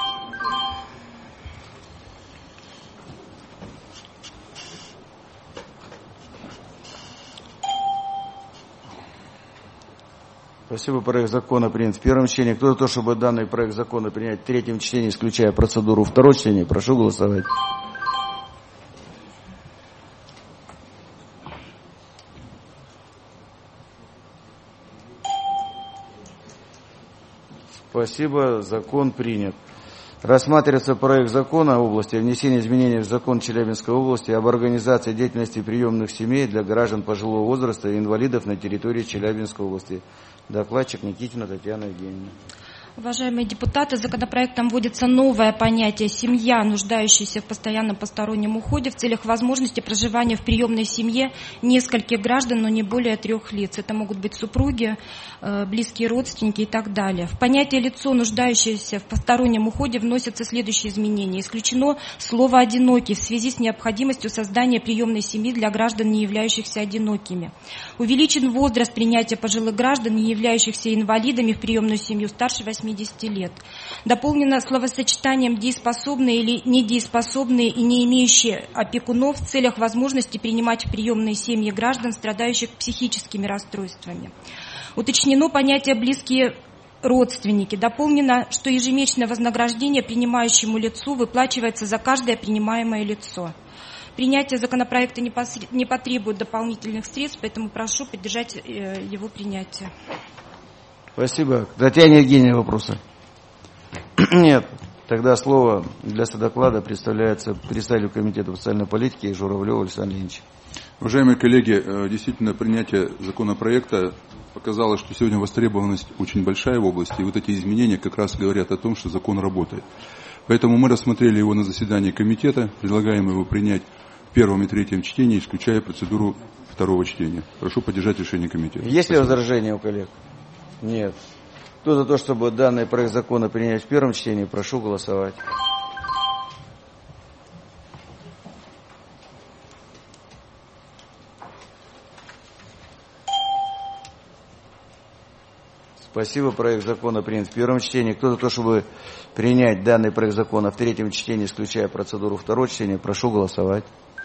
Спасибо. Проект закона принят в 1-м чтении. Кто за то, чтобы данный проект закона принять в 3-м чтении, исключая процедуру 2-го чтения, прошу голосовать. Спасибо. Закон принят. Рассматривается проект закона о области о внесении изменений в закон Челябинской области об организации деятельности приемных семей для граждан пожилого возраста и инвалидов на территории Челябинской области. Докладчик Никитина Татьяна Евгеньевна. Уважаемые депутаты, законопроектом вводится новое понятие «семья, нуждающаяся в постоянном постороннем уходе в целях возможности проживания в приемной семье нескольких граждан, но не более 3 лиц». Это могут быть супруги, близкие родственники и так далее. В понятие «лицо, нуждающееся в постороннем уходе» вносятся следующие изменения. Исключено слово «одинокий» в связи с необходимостью создания приемной семьи для граждан, не являющихся одинокими. Увеличен возраст принятия пожилых граждан, не являющихся инвалидами, в приемную семью старше 80 лет. Дополнено словосочетанием «дееспособные» или «недееспособные» и не имеющие опекунов в целях возможности принимать в приемные семьи граждан, страдающих психическими расстройствами. Уточнено понятие «близкие родственники». Дополнено, что ежемесячное вознаграждение принимающему лицу выплачивается за каждое принимаемое лицо. Принятие законопроекта не потребует дополнительных средств, поэтому прошу поддержать его принятие. Спасибо. Татьяна Евгеньевна, вопросы? Нет. Тогда слово для содоклада представляется представителю Комитета по социальной политике Журавлеву Александру Ильичу. Уважаемые коллеги, действительно принятие законопроекта показало, что сегодня востребованность очень большая в области, и вот эти изменения как раз говорят о том, что закон работает. Поэтому мы рассмотрели его на заседании комитета, предлагаем его принять в 1-м и 3-м чтении, исключая процедуру 2-го чтения. Прошу поддержать решение комитета. Есть ли возражения у коллег? Нет. Кто за то, чтобы данный проект закона принять в 1-м чтении, прошу голосовать. Спасибо. Проект закона принят в 1-м чтении. Кто за то, чтобы принять данный проект закона в 3-м чтении, исключая процедуру 2-го чтения, прошу голосовать.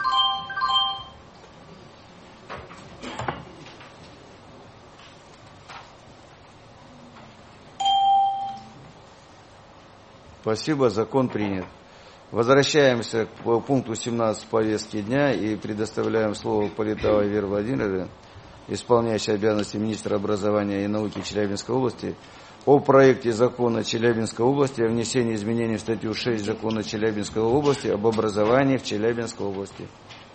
Спасибо, закон принят. Возвращаемся к пункту 17 повестки дня и предоставляем слово Полетовой Вере Владимировне, исполняющей обязанности министра образования и науки Челябинской области, о проекте закона Челябинской области о внесении изменений в статью 6 закона Челябинской области об образовании в Челябинской области.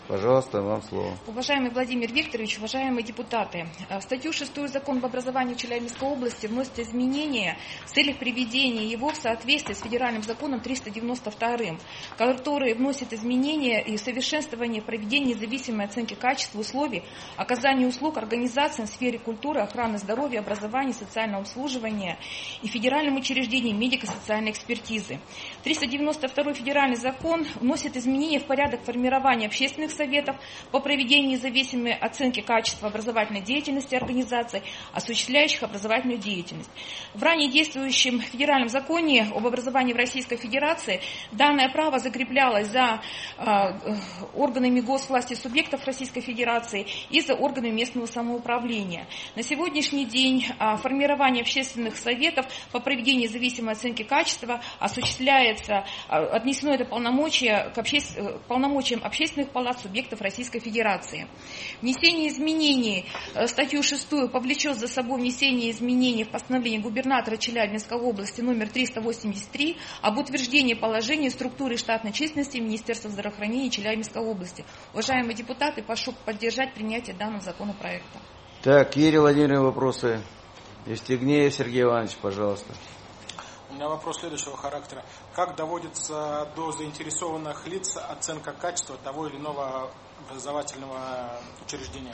Пожалуйста, вам слово. Уважаемый Владимир Викторович, уважаемые депутаты, в статью 6 Закона об образовании Челябинской области вносят изменения с целью приведения его в соответствие с федеральным законом 392, который вносит изменения и совершенствование проведения независимой оценки качества условий оказания услуг организациям в сфере культуры, охраны здоровья, образования, социального обслуживания и федеральным учреждениям медико-социальной экспертизы. 392 федеральный закон вносит изменения в порядок формирования общественных советов по проведению независимой оценки качества образовательной деятельности организаций, осуществляющих образовательную деятельность. В ранее действующем федеральном законе об образовании в Российской Федерации данное право закреплялось за органами госвласти субъектов Российской Федерации и за органами местного самоуправления. На сегодняшний день формирование общественных советов по проведению независимой оценки качества осуществляется, отнесено это полномочия к полномочиям общественных палат субъектов Российской Федерации. Внесение изменений в статью 6 повлечет за собой внесение изменений в постановление губернатора Челябинской области номер 383 об утверждении положения структуры штатной численности Министерства здравоохранения Челябинской области. Уважаемые депутаты, прошу поддержать принятие данного законопроекта. Так, Юрий Владимирович, вопросы? Евстигнеев Сергей Иванович, пожалуйста. У меня вопрос следующего характера. Как доводится до заинтересованных лиц оценка качества того или иного образовательного учреждения?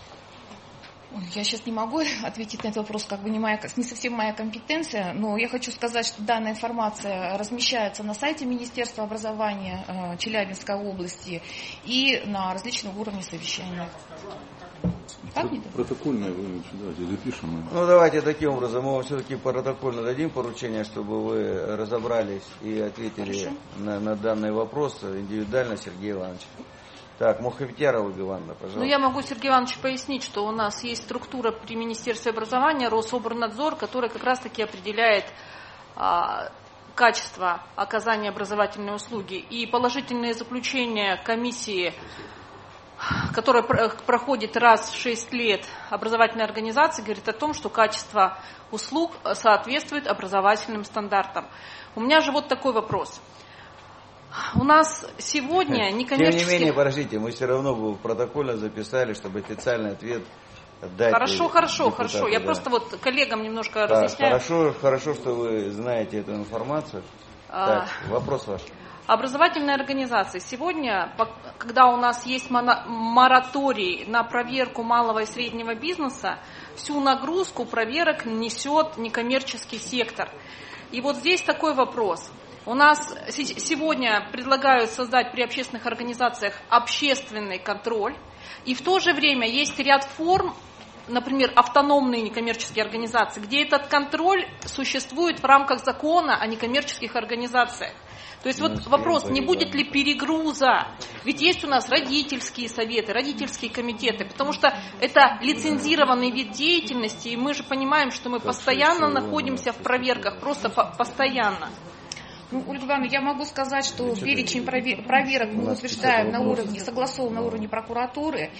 Я сейчас не могу ответить на этот вопрос, не совсем моя компетенция, но я хочу сказать, что данная информация размещается на сайте Министерства образования Челябинской области и на различных уровнях совещания. Протокольное вы давайте запишем. Ну давайте таким образом, мы вам все-таки протокольно дадим поручение, чтобы вы разобрались и ответили на данный вопрос индивидуально, Сергей Иванович. Так, Мухаметярова Ивановна, пожалуйста. Ну, я могу, Сергей Иванович, пояснить, что у нас есть структура при Министерстве образования, Рособорнадзор, которая как раз-таки определяет качество оказания образовательной услуги. И положительные заключения комиссии, которая проходит раз в 6 лет образовательной организации, говорит о том, что качество услуг соответствует образовательным стандартам. У меня же вот такой вопрос. У нас сегодня некоммерческие... Тем не менее, подождите, мы все равно бы протокольно записали, чтобы официальный ответ дать. Хорошо. Я просто вот коллегам немножко разъясняю. Хорошо, что вы знаете эту информацию. Так, вопрос ваш. Образовательные организации. Сегодня, когда у нас есть мораторий на проверку малого и среднего бизнеса, всю нагрузку проверок несет некоммерческий сектор. И вот здесь такой вопрос. У нас сегодня предлагают создать при общественных организациях общественный контроль, и в то же время есть ряд форм, например, автономные некоммерческие организации, где этот контроль существует в рамках закона о некоммерческих организациях. То есть вот вопрос, не будет ли перегруза? Ведь есть у нас родительские советы, родительские комитеты, потому что это лицензированный вид деятельности, и мы же понимаем, что мы постоянно находимся в проверках, просто постоянно. Ну, Ольга Ивановна, я могу сказать, что перечень проверок мы утверждаем на уровне, согласован на уровне прокуратуры.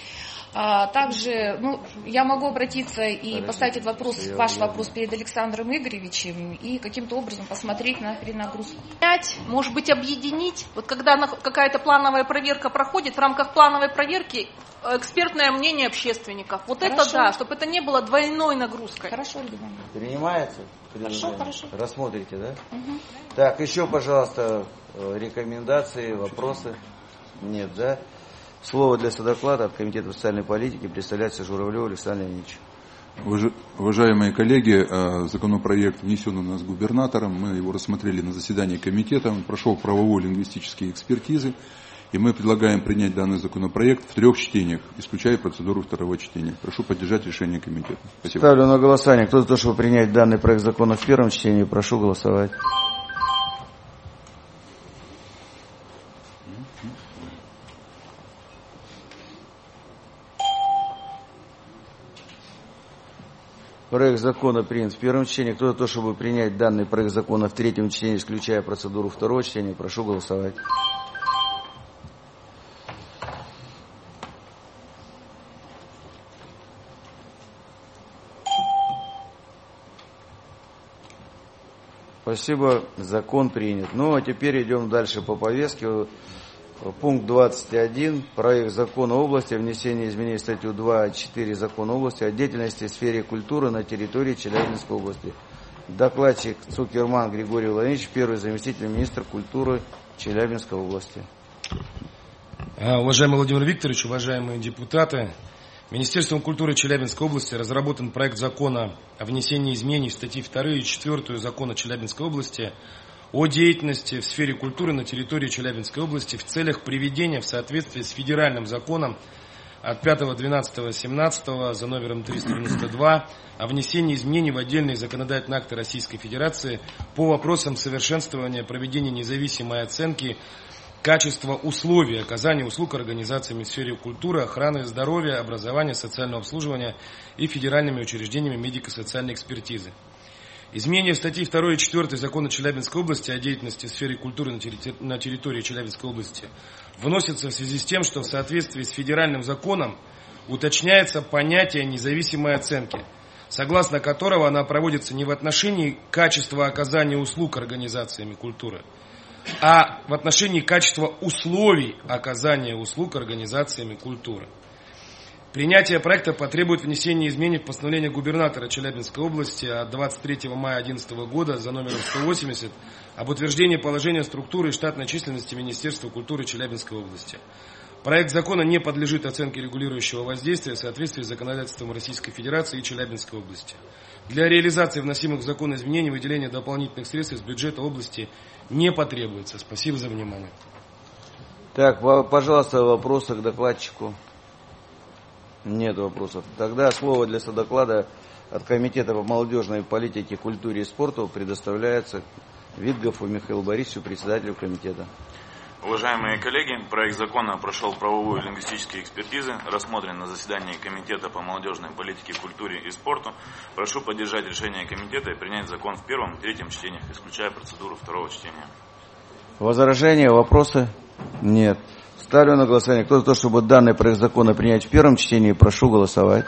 Также я могу обратиться и поставить этот вопрос, ваш вопрос перед Александром Игоревичем и каким-то образом посмотреть на перенагрузку. Может быть, объединить, вот когда какая-то плановая проверка проходит, в рамках плановой проверки экспертное мнение общественников. Вот хорошо. Это да, чтобы это не было двойной нагрузкой. Хорошо, Ольга Ивановна. Принимается? Хорошо. Рассмотрите, да? Угу. Так, еще, пожалуйста, рекомендации, вопросы? Нет, да? Слово для содоклада от Комитета социальной политики представляется Журавлев Александр Леонидович. Уважаемые коллеги, законопроект внесен у нас губернатором, мы его рассмотрели на заседании комитета, он прошел правово-лингвистические экспертизы, и мы предлагаем принять данный законопроект в 3 чтениях, исключая процедуру 2-го чтения. Прошу поддержать решение комитета. Спасибо. Ставлю на голосование. Кто за то, чтобы принять данный проект закона в 1-м чтении, прошу голосовать. Проект закона принят в 1-м чтении. Кто за то, чтобы принять данный проект закона в 3-м чтении, исключая процедуру 2-го чтения, прошу голосовать. Спасибо, закон принят. Ну, а теперь идем дальше по повестке. Пункт 21. Проект закона области о внесении изменений в статью 2.4 закона области о деятельности в сфере культуры на территории Челябинской области. Докладчик Цукерман Григорий Владимирович, первый заместитель министра культуры Челябинской области. Уважаемый Владимир Викторович, уважаемые депутаты, Министерством культуры Челябинской области разработан проект закона о внесении изменений в статьи 2 и 4 закона Челябинской области о деятельности в сфере культуры на территории Челябинской области в целях приведения в соответствие с федеральным законом от 5.12.17 за номером 392 о внесении изменений в отдельные законодательные акты Российской Федерации по вопросам совершенствования проведения независимой оценки качества условий оказания услуг организациями в сфере культуры, охраны здоровья, образования, социального обслуживания и федеральными учреждениями медико-социальной экспертизы. Изменения в статьи 2 и 4 закона Челябинской области о деятельности в сфере культуры на территории Челябинской области вносятся в связи с тем, что в соответствии с федеральным законом уточняется понятие независимой оценки, согласно которого она проводится не в отношении качества оказания услуг организациями культуры, а в отношении качества условий оказания услуг организациями культуры. Принятие проекта потребует внесения изменений в постановление губернатора Челябинской области от 23 мая 2011 года за номером 180 об утверждении положения структуры и штатной численности Министерства культуры Челябинской области. Проект закона не подлежит оценке регулирующего воздействия в соответствии с законодательством Российской Федерации и Челябинской области. Для реализации вносимых в закон изменений выделение дополнительных средств из бюджета области не потребуется. Спасибо за внимание. Так, пожалуйста, вопросы к докладчику. Нет вопросов. Тогда слово для содоклада от Комитета по молодежной политике, культуре и спорту предоставляется Витгову Михаилу Борисовичу, председателю комитета. Уважаемые коллеги, проект закона прошел правовую и лингвистические экспертизы, рассмотрен на заседании Комитета по молодежной политике, культуре и спорту. Прошу поддержать решение комитета и принять закон в первом и третьем чтениях, исключая процедуру второго чтения. Возражения, вопросы? Нет. Ставлю на голосование. Кто за то, чтобы данный проект закона принять в первом чтении, прошу голосовать.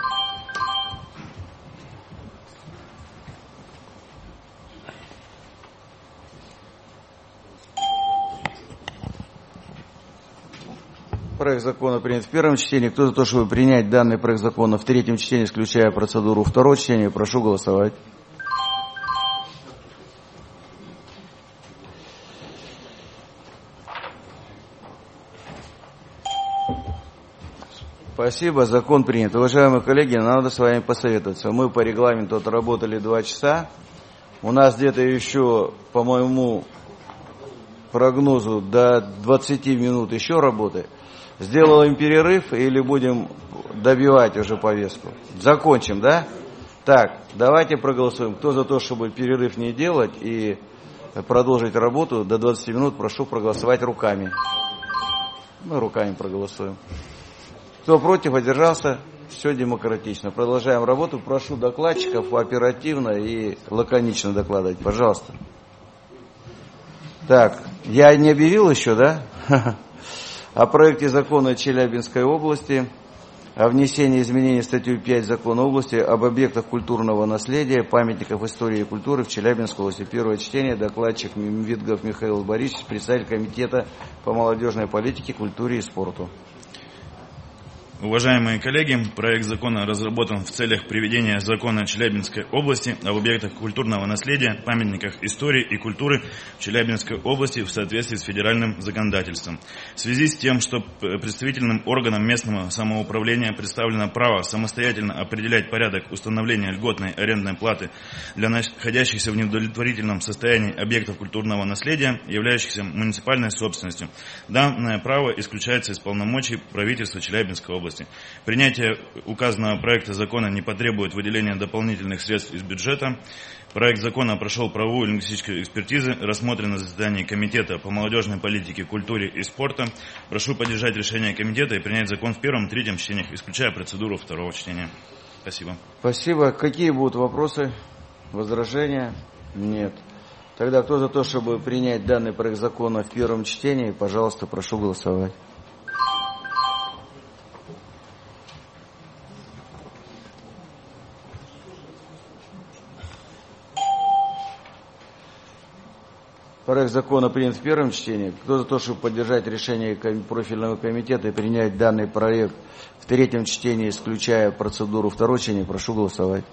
Проект закона принят в первом чтении. Кто за то, чтобы принять данный проект закона в третьем чтении, исключая процедуру второго чтения, прошу голосовать. Спасибо, закон принят. Уважаемые коллеги, надо с вами посоветоваться. Мы по регламенту отработали 2 часа. У нас где-то еще, по моему прогнозу, до 20 минут еще работы. Сделаем перерыв или будем добивать уже повестку? Закончим, да? Так, давайте проголосуем. Кто за то, чтобы перерыв не делать и продолжить работу до 20 минут, прошу проголосовать руками. Мы руками проголосуем. Кто против, воздержался, все демократично. Продолжаем работу. Прошу докладчиков оперативно и лаконично докладывать. Пожалуйста. Так, я не объявил еще, да? О проекте закона Челябинской области о внесении изменений в статью 5 закона области об объектах культурного наследия, памятников истории и культуры в Челябинской области. Первое чтение. Докладчик Витгов Михаил Борисович, председатель Комитета по молодежной политике, культуре и спорту. Уважаемые коллеги, проект закона разработан в целях приведения закона Челябинской области об объектах культурного наследия, памятниках истории и культуры в Челябинской области в соответствии с федеральным законодательством. В связи с тем, что представительным органам местного самоуправления представлено право самостоятельно определять порядок установления льготной арендной платы для находящихся в неудовлетворительном состоянии объектов культурного наследия, являющихся муниципальной собственностью, данное право исключается из полномочий правительства Челябинской области. Принятие указанного проекта закона не потребует выделения дополнительных средств из бюджета. Проект закона прошел правовую и лингвистическую экспертизу, рассмотрен на заседании Комитета по молодежной политике, культуре и спорту. Прошу поддержать решение комитета и принять закон в первом и третьем чтениях, исключая процедуру второго чтения. Спасибо. Спасибо. Какие будут вопросы, возражения? Нет. Тогда кто за то, чтобы принять данный проект закона в первом чтении, пожалуйста, прошу голосовать. Проект закона принят в первом чтении. Кто за то, чтобы поддержать решение профильного комитета и принять данный проект в третьем чтении, исключая процедуру второго чтения, прошу голосовать.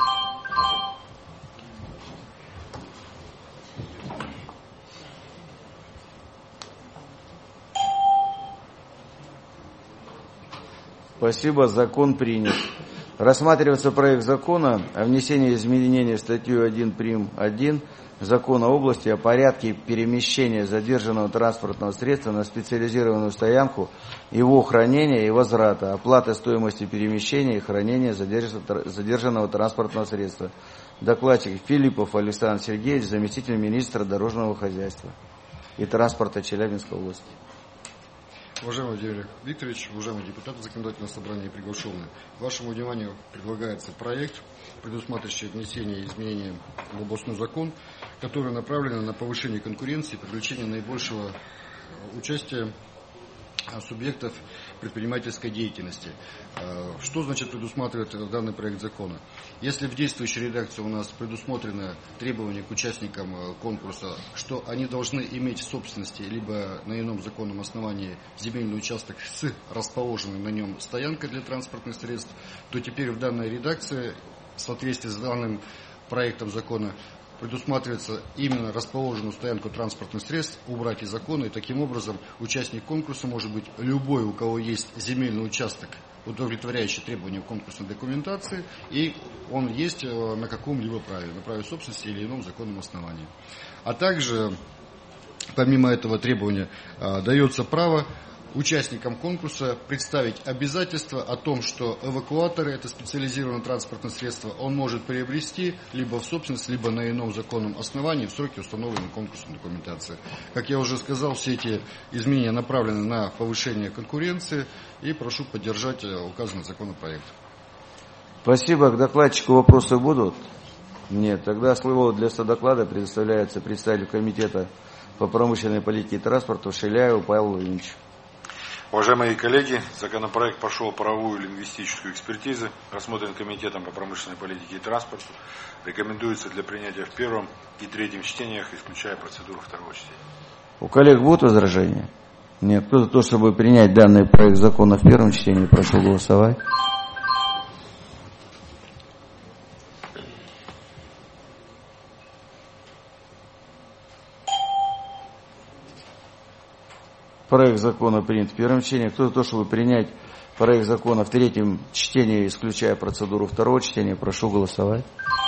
Спасибо, закон принят. Рассматривается проект закона о внесении изменений в статью 1 прим. 1 Закона области о порядке перемещения задержанного транспортного средства на специализированную стоянку, его хранения и возврата, оплаты стоимости перемещения и хранения задержанного транспортного средства. Докладчик Филиппов Александр Сергеевич, заместитель министра дорожного хозяйства и транспорта Челябинской области. Уважаемый Владимир Викторович, уважаемые депутаты законодательного собрания и приглашенные, вашему вниманию предлагается проект, предусматривающий внесение изменений в областной закон, который направлен на повышение конкуренции и привлечение наибольшего участия субъектов предпринимательской деятельности. Что значит предусматривает данный проект закона? Если в действующей редакции у нас предусмотрено требование к участникам конкурса, что они должны иметь в собственности либо на ином законном основании земельный участок с расположенной на нем стоянкой для транспортных средств, то теперь в данной редакции, в соответствии с данным проектом закона, предусматривается именно расположенную стоянку транспортных средств убрать из закона, и таким образом участник конкурса может быть любой, у кого есть земельный участок, удовлетворяющий требованиям конкурсной документации, и он есть на каком-либо праве, на праве собственности или ином законном основании. А также, помимо этого требования, дается право участникам конкурса представить обязательства о том, что эвакуаторы, это специализированное транспортное средство, он может приобрести либо в собственность, либо на ином законном основании в сроки, установленные конкурсной документацией. Как я уже сказал, все эти изменения направлены на повышение конкуренции, и прошу поддержать указанный законопроект. Спасибо. К докладчику вопросы будут? Нет. Тогда слово для содоклада предоставляется представителю комитета по промышленной политике и транспорту Шиляеву Павлу Владимировичу. Уважаемые коллеги, законопроект прошел правовую лингвистическую экспертизу, рассмотрен Комитетом по промышленной политике и транспорту, рекомендуется для принятия в первом и третьем чтениях, исключая процедуру второго чтения. У коллег будут возражения? Нет. Кто за то, чтобы принять данный проект закона в первом чтении, прошу голосовать. Проект закона принят в первом чтении. Кто за то, чтобы принять проект закона в третьем чтении, исключая процедуру второго чтения, прошу голосовать.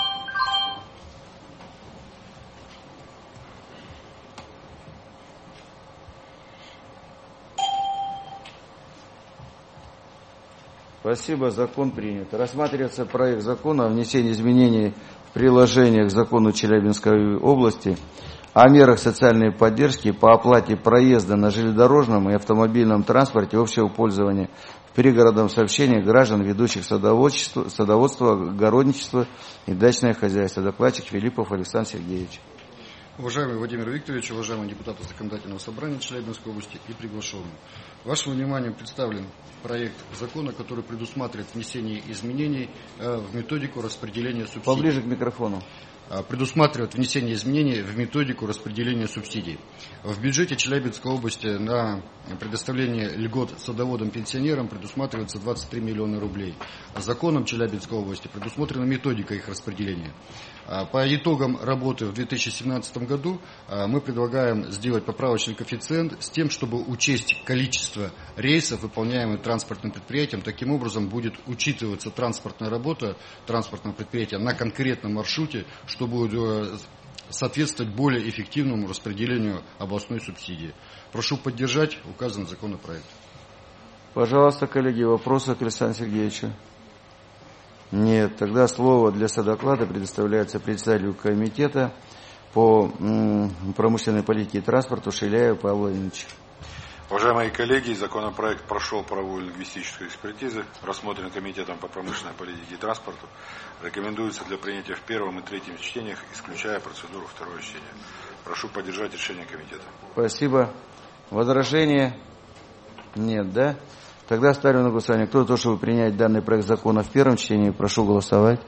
Спасибо, закон принят. Рассматривается проект закона о внесении изменений в приложение к закону Челябинской области о мерах социальной поддержки по оплате проезда на железнодорожном и автомобильном транспорте общего пользования в пригородном сообщении граждан, ведущих садоводство, огородничество и дачное хозяйство. Докладчик Филиппов Александр Сергеевич. Уважаемый Владимир Викторович, уважаемые депутаты законодательного собрания Челябинской области и приглашенные. Вашему вниманию представлен проект закона, который предусматривает внесение изменений в методику распределения субсидий. Поближе к микрофону. Предусматривает внесение изменений в методику распределения субсидий. В бюджете Челябинской области на предоставление льгот садоводам-пенсионерам предусматривается 23 миллиона рублей. Законом Челябинской области предусмотрена методика их распределения. По итогам работы в 2017 году мы предлагаем сделать поправочный коэффициент с тем, чтобы учесть количество рейсов, выполняемых транспортным предприятием. Таким образом будет учитываться транспортная работа транспортного предприятия на конкретном маршруте, что будет соответствовать более эффективному распределению областной субсидии. Прошу поддержать указанный законопроект. Пожалуйста, коллеги, вопросы к Александру Сергеевичу? Нет. Тогда слово для содоклада предоставляется председателю комитета по промышленной политике и транспорту Шиляеву Павлу Владимировичу. Уважаемые коллеги, законопроект прошел правовую лингвистическую экспертизу, рассмотрен Комитетом по промышленной политике и транспорту, рекомендуется для принятия в первом и третьем чтениях, исключая процедуру второго чтения. Прошу поддержать решение комитета. Спасибо. Возражения? Нет, да? Тогда ставлю на голосование. Кто за то, чтобы принять данный проект закона в первом чтении, прошу голосовать.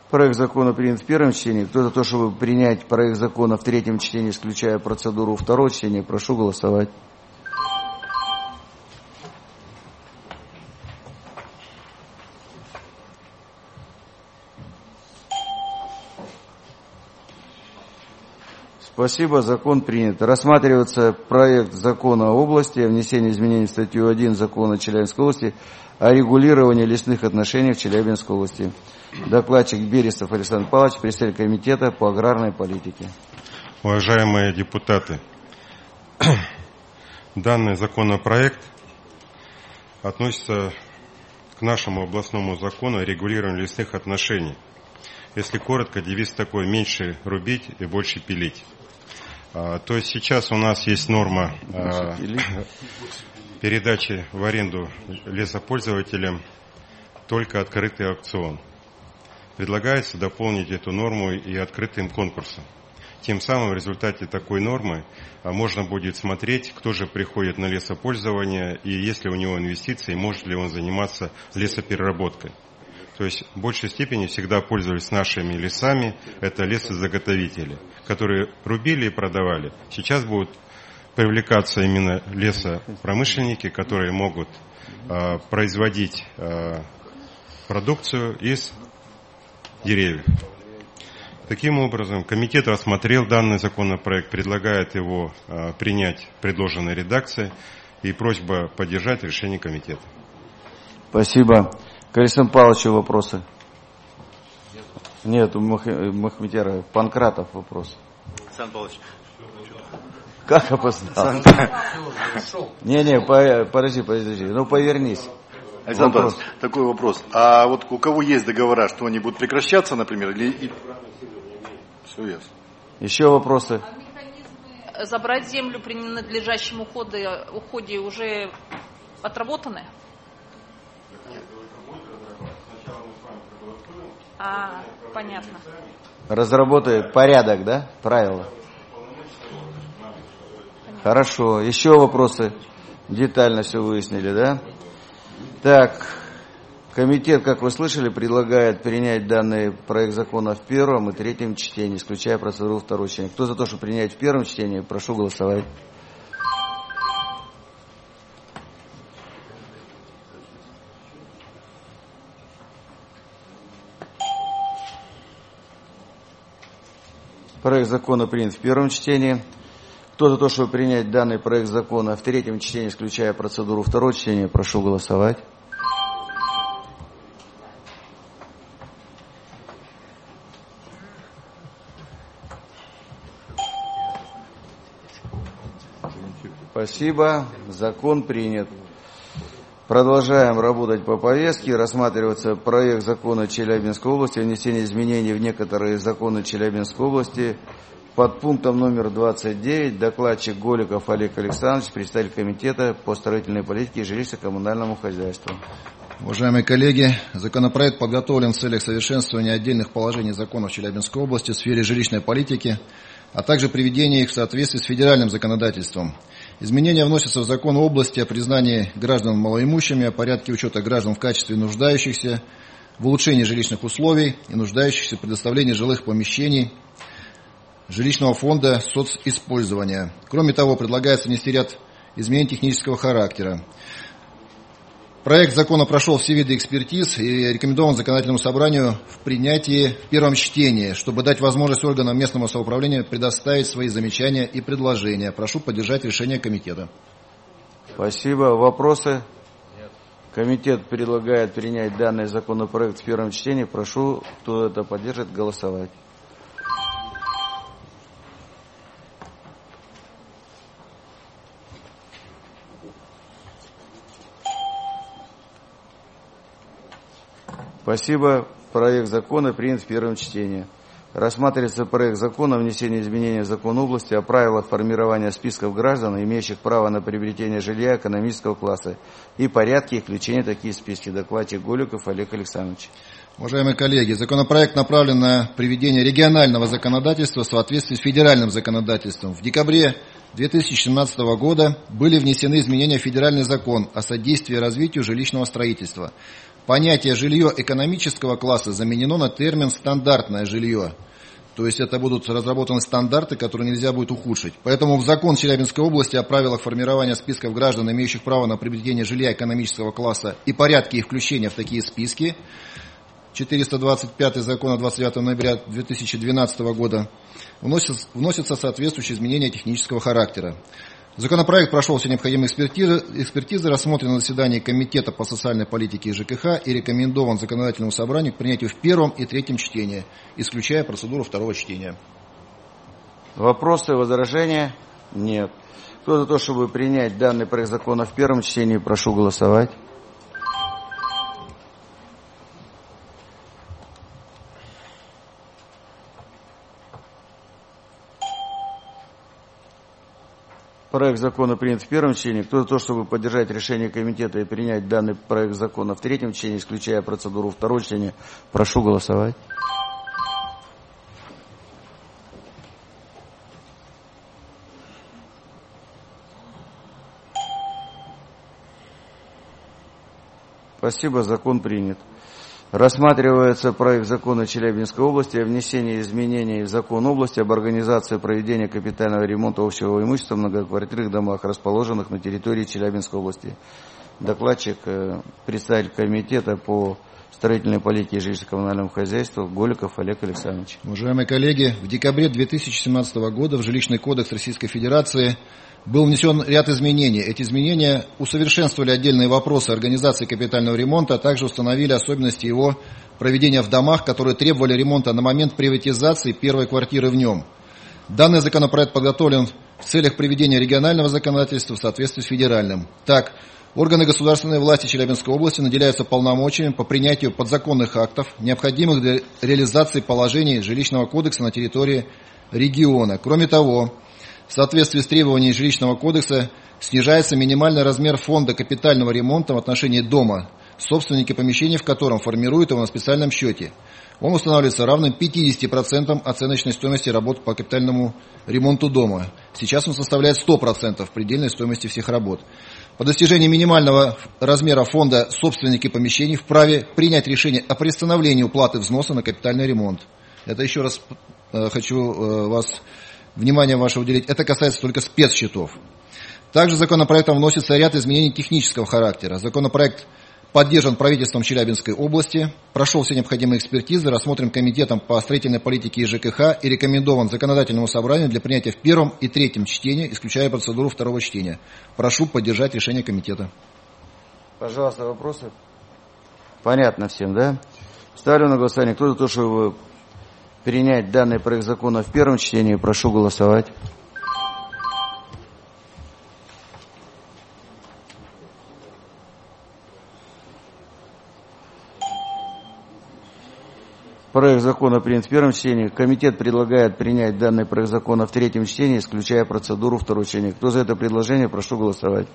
Проект закона принят в первом чтении. Кто за то, чтобы принять проект закона в третьем чтении, исключая процедуру второго чтения, прошу голосовать. Спасибо, закон принят. Рассматривается проект закона о области о внесении изменений в статью 1 закона Челябинской области о регулировании лесных отношений в Челябинской области. Докладчик Берестов Александр Павлович, председатель комитета по аграрной политике. Уважаемые депутаты, данный законопроект относится к нашему областному закону о регулировании лесных отношений. Если коротко, девиз такой: меньше рубить и больше пилить. То есть сейчас у нас есть норма передачи в аренду лесопользователям только открытый аукцион. Предлагается дополнить эту норму и открытым конкурсом. Тем самым в результате такой нормы можно будет смотреть, кто же приходит на лесопользование и есть ли у него инвестиции, может ли он заниматься лесопереработкой. То есть в большей степени всегда пользовались нашими лесами, это лесозаготовители, которые рубили и продавали. Сейчас будут привлекаться именно лесопромышленники, которые могут производить продукцию из деревьев. Таким образом, комитет рассмотрел данный законопроект, предлагает его принять в предложенной редакции, и просьба поддержать решение комитета. Спасибо. К Александру Павловичу вопросы? Нет, у Махметьярова. Панкратов вопрос. Александр Павлович. Как опознал? Не, подожди. Ну, повернись. Александр Павлович, такой вопрос. А вот у кого есть договора, что они будут прекращаться, например, или... Все ясно. Еще вопросы? Забрать землю при ненадлежащем уходе уже отработаны? Понятно. Разработает порядок, да? Правила. Хорошо. Еще вопросы? Детально все выяснили, да? Так, комитет, как вы слышали, предлагает принять данный проект закона в первом и третьем чтении, исключая процедуру второго чтения. Кто за то, чтобы принять в первом чтении, прошу голосовать. Проект закона принят в первом чтении. Кто за то, чтобы принять данный проект закона в третьем чтении, исключая процедуру второго чтения, прошу голосовать. Спасибо. Закон принят. Продолжаем работать по повестке. Рассматривается проект закона Челябинской области о внесении изменений в некоторые законы Челябинской области. Под пунктом номер 29 докладчик Голиков Олег Александрович, представитель комитета по строительной политике и жилищно-коммунальному хозяйству. Уважаемые коллеги, законопроект подготовлен в целях совершенствования отдельных положений законов Челябинской области в сфере жилищной политики, а также приведения их в соответствии с федеральным законодательством. Изменения вносятся в закон области о признании граждан малоимущими, о порядке учета граждан в качестве нуждающихся, в улучшении жилищных условий и нуждающихся в предоставлении жилых помещений, жилищного фонда социспользования. Кроме того, предлагается внести ряд изменений технического характера. Проект закона прошел все виды экспертиз и рекомендован законодательному собранию в принятии в первом чтении, чтобы дать возможность органам местного самоуправления предоставить свои замечания и предложения. Прошу поддержать решение комитета. Спасибо. Вопросы? Нет. Комитет предлагает принять данный законопроект в первом чтении. Прошу, кто это поддержит, голосовать. Спасибо. Проект закона принят в первом чтении. Рассматривается проект закона о внесении изменений в закон области о правилах формирования списков граждан, имеющих право на приобретение жилья экономического класса, и порядке их включения в такие списки. Докладчик Голиков Олег Александрович. Уважаемые коллеги, законопроект направлен на приведение регионального законодательства в соответствии с федеральным законодательством. В декабре 2017 года были внесены изменения в Федеральный закон о содействии развитию жилищного строительства. Понятие «жилье экономического класса» заменено на термин «стандартное жилье». То есть это будут разработаны стандарты, которые нельзя будет ухудшить. Поэтому в закон Челябинской области о правилах формирования списков граждан, имеющих право на приобретение жилья экономического класса, и порядке их включения в такие списки, 425 закона 29 ноября 2012 года, вносятся соответствующие изменения технического характера. Законопроект прошел все необходимые экспертизы, рассмотрен на заседании Комитета по социальной политике и ЖКХ и рекомендован законодательному собранию к принятию в первом и третьем чтении, исключая процедуру второго чтения. Вопросы, возражения? Нет. Кто за то, чтобы принять данный проект закона в первом чтении, прошу голосовать. Проект закона принят в первом чтении. Кто за то, чтобы поддержать решение комитета и принять данный проект закона в третьем чтении, исключая процедуру второго чтения, прошу голосовать. Спасибо, закон принят. Рассматривается проект закона Челябинской области о внесении изменений в закон области об организации проведения капитального ремонта общего имущества в многоквартирных домах, расположенных на территории Челябинской области. Докладчик, представитель комитета по строительной политике и жилищно-коммунальному хозяйству Голиков Олег Александрович. Уважаемые коллеги, в декабре 2017 года в Жилищный кодекс Российской Федерации был внесен ряд изменений. Эти изменения усовершенствовали отдельные вопросы организации капитального ремонта, а также установили особенности его проведения в домах, которые требовали ремонта на момент приватизации первой квартиры в нем. Данный законопроект подготовлен в целях приведения регионального законодательства в соответствии с федеральным. Так, органы государственной власти Челябинской области наделяются полномочиями по принятию подзаконных актов, необходимых для реализации положений Жилищного кодекса на территории региона. Кроме того, в соответствии с требованиями Жилищного кодекса снижается минимальный размер фонда капитального ремонта в отношении дома, собственники помещений в котором формируют его на специальном счете. Он устанавливается равным 50% оценочной стоимости работ по капитальному ремонту дома. Сейчас он составляет 100% предельной стоимости всех работ. По достижении минимального размера фонда собственники помещений вправе принять решение о приостановлении уплаты взноса на капитальный ремонт. Это еще раз хочу внимание ваше уделить, это касается только спецсчетов. Также законопроектом вносится ряд изменений технического характера. Законопроект поддержан правительством Челябинской области, прошел все необходимые экспертизы, рассмотрен Комитетом по строительной политике и ЖКХ и рекомендован законодательному собранию для принятия в первом и третьем чтении, исключая процедуру второго чтения. Прошу поддержать решение комитета. Пожалуйста, вопросы? Понятно всем, да? Ставлю на голосование. Кто за то, чтобы принять данный проект закона в первом чтении, прошу голосовать. Проект закона принят в первом чтении. Комитет предлагает принять данный проект закона в третьем чтении, исключая процедуру второго чтения. Кто за это предложение, прошу голосовать.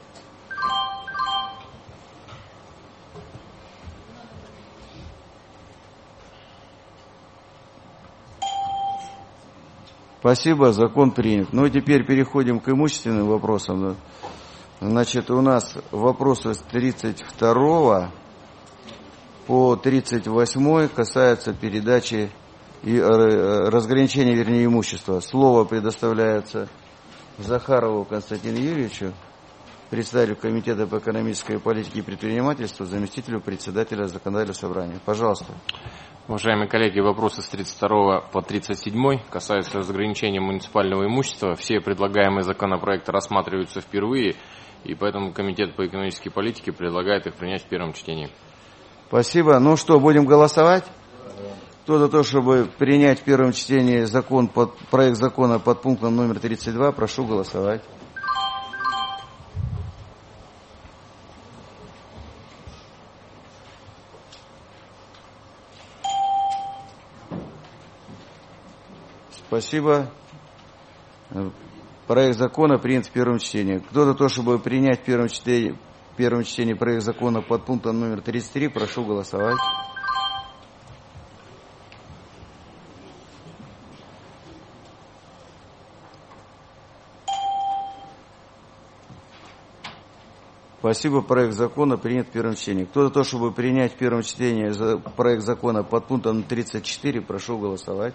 Спасибо, закон принят. Ну и теперь переходим к имущественным вопросам. Значит, у нас вопросы с 32 по 38 касаются передачи и разграничения, вернее, имущества. Слово предоставляется Захарову Константину Юрьевичу, представителю Комитета по экономической политике и предпринимательству, заместителю председателя законодательного собрания. Пожалуйста. Уважаемые коллеги, вопросы с 32 по 37 касаются разграничения муниципального имущества. Все предлагаемые законопроекты рассматриваются впервые, и поэтому Комитет по экономической политике предлагает их принять в первом чтении. Спасибо. Ну что, будем голосовать? Кто за то, чтобы принять в первом чтении проект закона под пунктом номер 32, прошу голосовать. Спасибо. Проект закона принят в первом чтении. Кто за то, чтобы принять в первом чтении проект закона под пунктом номер 33, прошу голосовать. Спасибо. Проект закона принят в первом чтении. Кто за то, чтобы принять в первом чтении проект закона под пунктом 34, прошу голосовать.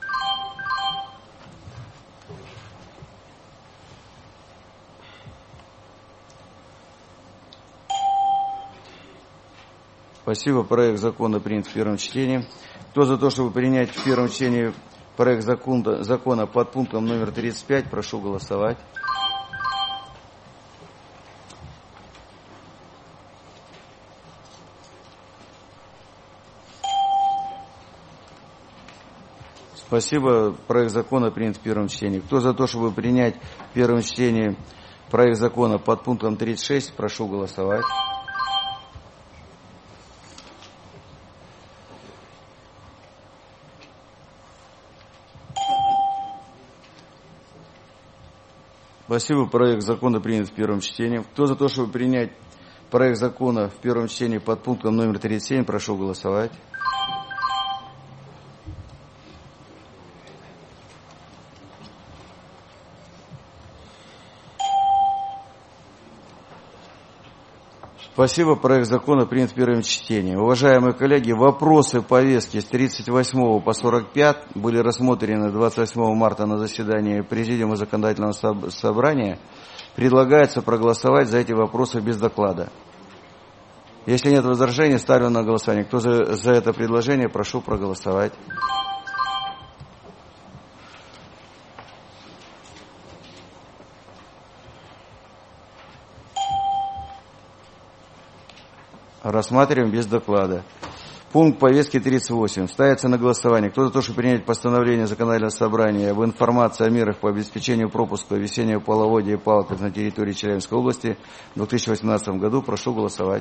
Спасибо. Проект закона принят в первом чтении. Кто за то, чтобы принять в первом чтении проект закона под пунктом номер 35, прошу голосовать. Спасибо. Проект закона принят в первом чтении. Кто за то, чтобы принять в первом чтении проект закона под пунктом 36, прошу голосовать. Спасибо. Проект закона принят в первом чтении. Кто за то, чтобы принять проект закона в первом чтении под пунктом номер 37, прошу голосовать. Спасибо. Проект закона принят в первом чтении. Уважаемые коллеги, вопросы повестки с 38 по 45 были рассмотрены 28 марта на заседании Президиума Законодательного собрания. Предлагается проголосовать за эти вопросы без доклада. Если нет возражений, ставлю на голосование. Кто за это предложение, прошу проголосовать. Рассматриваем без доклада. Пункт повестки 38. Ставится на голосование. Кто за то, чтобы принять постановление Законодательного собрания об информации о мерах по обеспечению пропуска весеннего половодья и паводков на территории Челябинской области в 2018 году, прошу голосовать.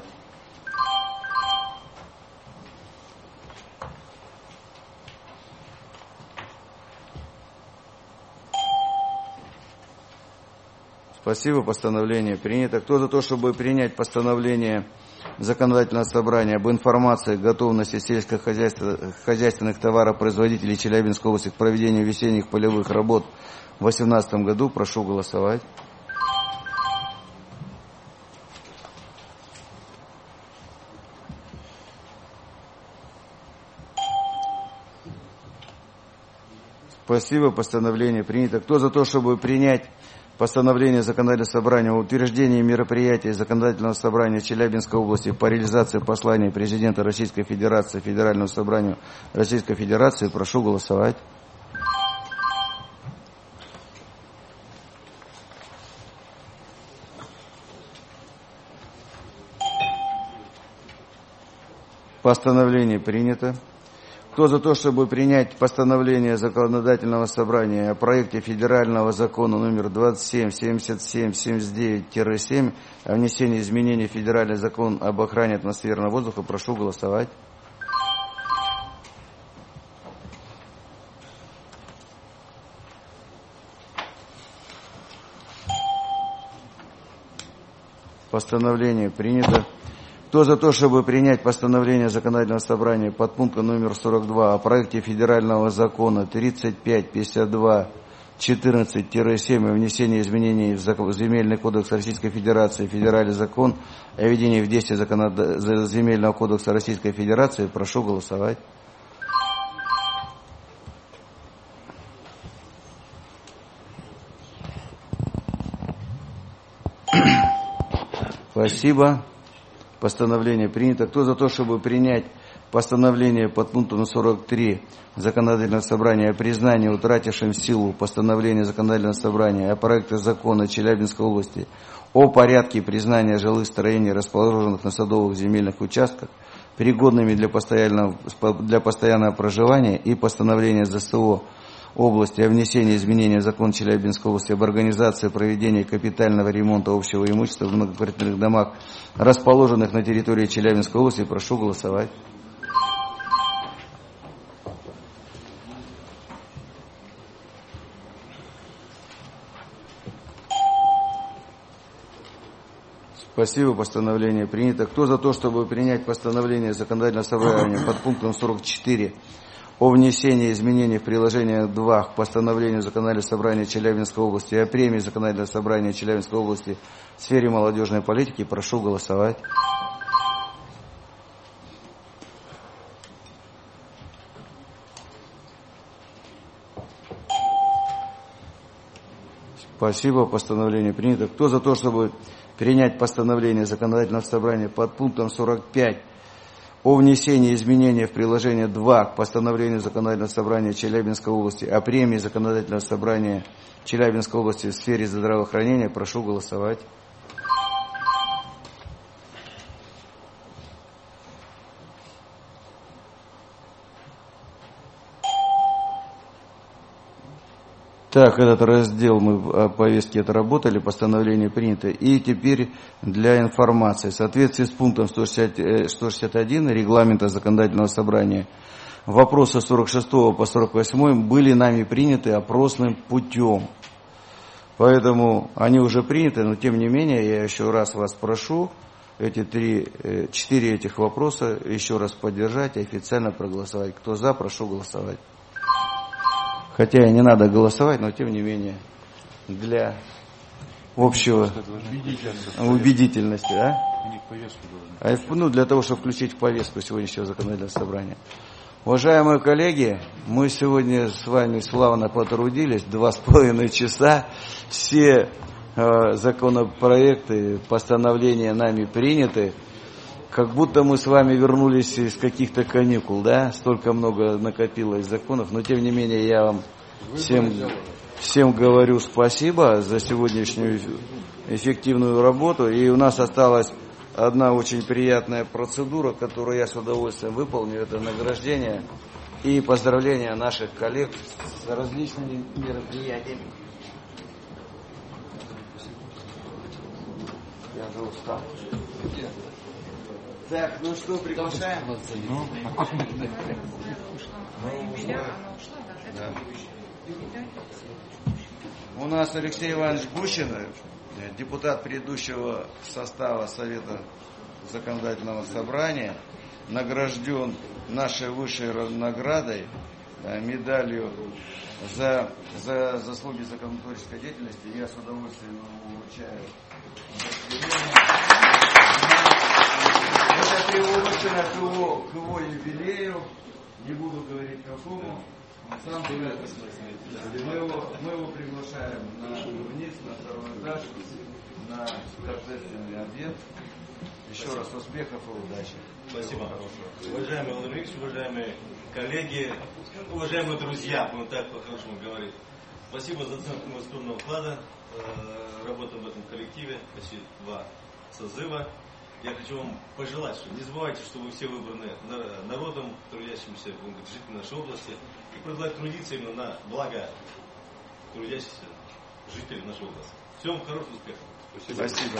Спасибо. Постановление принято. Кто за то, чтобы принять постановление Законодательного собрания об информации готовности сельскохозяйственных товаропроизводителей Челябинской области к проведению весенних полевых работ в 2018 году, прошу голосовать. Спасибо. Постановление принято. Кто за то, чтобы принять постановление Законодательного собрания о утверждении мероприятий Законодательного собрания Челябинской области по реализации послания президента Российской Федерации Федеральному собранию Российской Федерации, прошу голосовать. Постановление принято. Кто за то, чтобы принять постановление Законодательного собрания о проекте федерального закона номер 277779-7 о внесении изменений в федеральный закон об охране атмосферного воздуха, прошу голосовать. Постановление принято. Кто за то, чтобы принять постановление Законодательного собрания под пунктом номер 42 о проекте федерального закона 3552-14-7 о внесении изменений в Земельный кодекс Российской Федерации, Федеральный закон о введении в действие Земельного кодекса Российской Федерации, прошу голосовать. Спасибо. Постановление принято. Кто за то, чтобы принять постановление под пунктом 43 Законодательного собрания о признании утратившим силу постановления Законодательного собрания о проекте закона Челябинской области о порядке признания жилых строений, расположенных на садовых земельных участках, пригодными для постоянного проживания, и постановление ЗСО области о внесении изменений в закон Челябинской области об организации проведения капитального ремонта общего имущества в многоквартирных домах, расположенных на территории Челябинской области, прошу голосовать. Спасибо. Постановление принято. Кто за то, чтобы принять постановление Законодательного собрания под пунктом 44 о внесении изменений в приложение 2 к постановлению Законодательного собрания Челябинской области и о премии Законодательного собрания Челябинской области в сфере молодежной политики. Прошу голосовать. Спасибо, постановление принято. Кто за то, чтобы принять постановление Законодательного собрания под пунктом 45 о внесении изменений в приложение 2 к постановлению Законодательного собрания Челябинской области о премии Законодательного собрания Челябинской области в сфере здравоохранения, прошу голосовать. Так, этот раздел мы о повестке отработали, постановление принято. И теперь для информации. В соответствии с пунктом 161 регламента Законодательного собрания вопросы с 46 по 48 были нами приняты опросным путем. Поэтому они уже приняты, но тем не менее я еще раз вас прошу эти 4 этих вопроса еще раз поддержать и официально проголосовать. Кто за, прошу голосовать. Хотя и не надо голосовать, но тем не менее для общего убедительности, для того, чтобы включить в повестку сегодняшнего законодательного собрания. Уважаемые коллеги, мы сегодня с вами славно потрудились, 2,5 часа, все законопроекты, постановления нами приняты. Как будто мы с вами вернулись из каких-то каникул, да? Столько много накопилось законов. Но тем не менее я вам всем говорю спасибо за сегодняшнюю эффективную работу. И у нас осталась одна очень приятная процедура, которую я с удовольствием выполню. Это награждение и поздравления наших коллег с различными мероприятиями. Я же устал. Так, ну что, приглашаем? Да. У нас Алексей Иванович Гущин, депутат предыдущего состава Совета Законодательного собрания, награжден нашей высшей наградой, медалью за заслуги законотворческой деятельности. Я с удовольствием вручаю. Это приурочено к его юбилею, не буду говорить какому. Мы его приглашаем вниз, на второй этаж, на торжественный обед. Еще раз успехов и удачи. Спасибо. Уважаемый Владимир Ильич, уважаемые коллеги, уважаемые друзья, будем так по-хорошему говорить. Спасибо за оценку инвестиционного вклада. Работаем в этом коллективе почти 2 созыва. Я хочу вам пожелать, что не забывайте, что вы все выбраны народом, трудящимся, жителями нашей области, и предлагать трудиться именно на благо трудящихся жителей нашей области. Всем хороших успехов. Спасибо.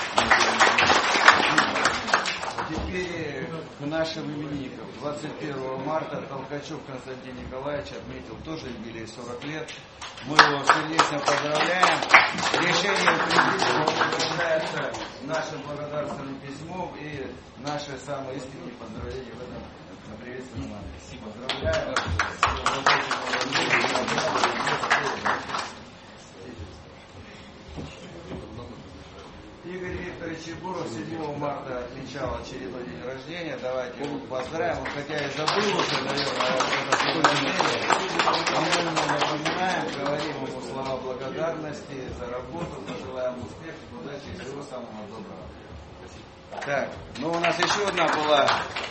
Теперь к нашим именинникам. 21 марта Толкачев Константин Николаевич отметил тоже юбилей 40 лет. Мы его сердечно поздравляем. Решение президиума подтверждается нашим благодарственным письмом и наши самые искренние поздравления в этом приветственном адресе. Поздравляю. Игорь Викторович Егоров 7 марта отмечал очередной день рождения. Давайте его поздравим. Хотя и забыл уже, наверное, это день рождения. А мы ему напоминаем, говорим ему слова благодарности за работу, пожелаем успехов, удачи и всего самого доброго. Так, ну у нас еще одна была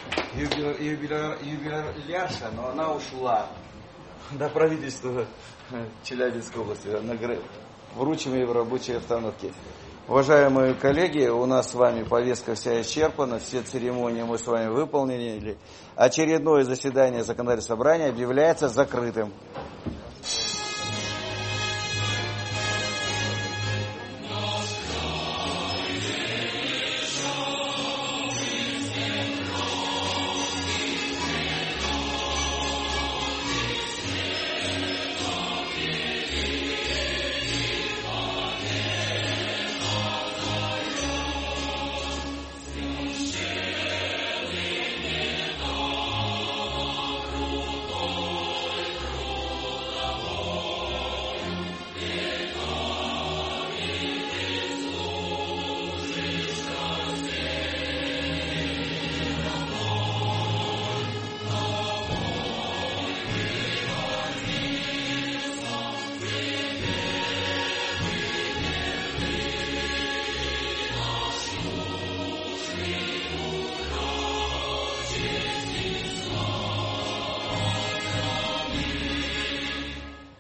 юбилярша, но она ушла до правительства Челябинской области. Вручим ей в рабочей обстановке. Уважаемые коллеги, у нас с вами повестка вся исчерпана, все церемонии мы с вами выполнили. Очередное заседание Законодательного собрания объявляется закрытым.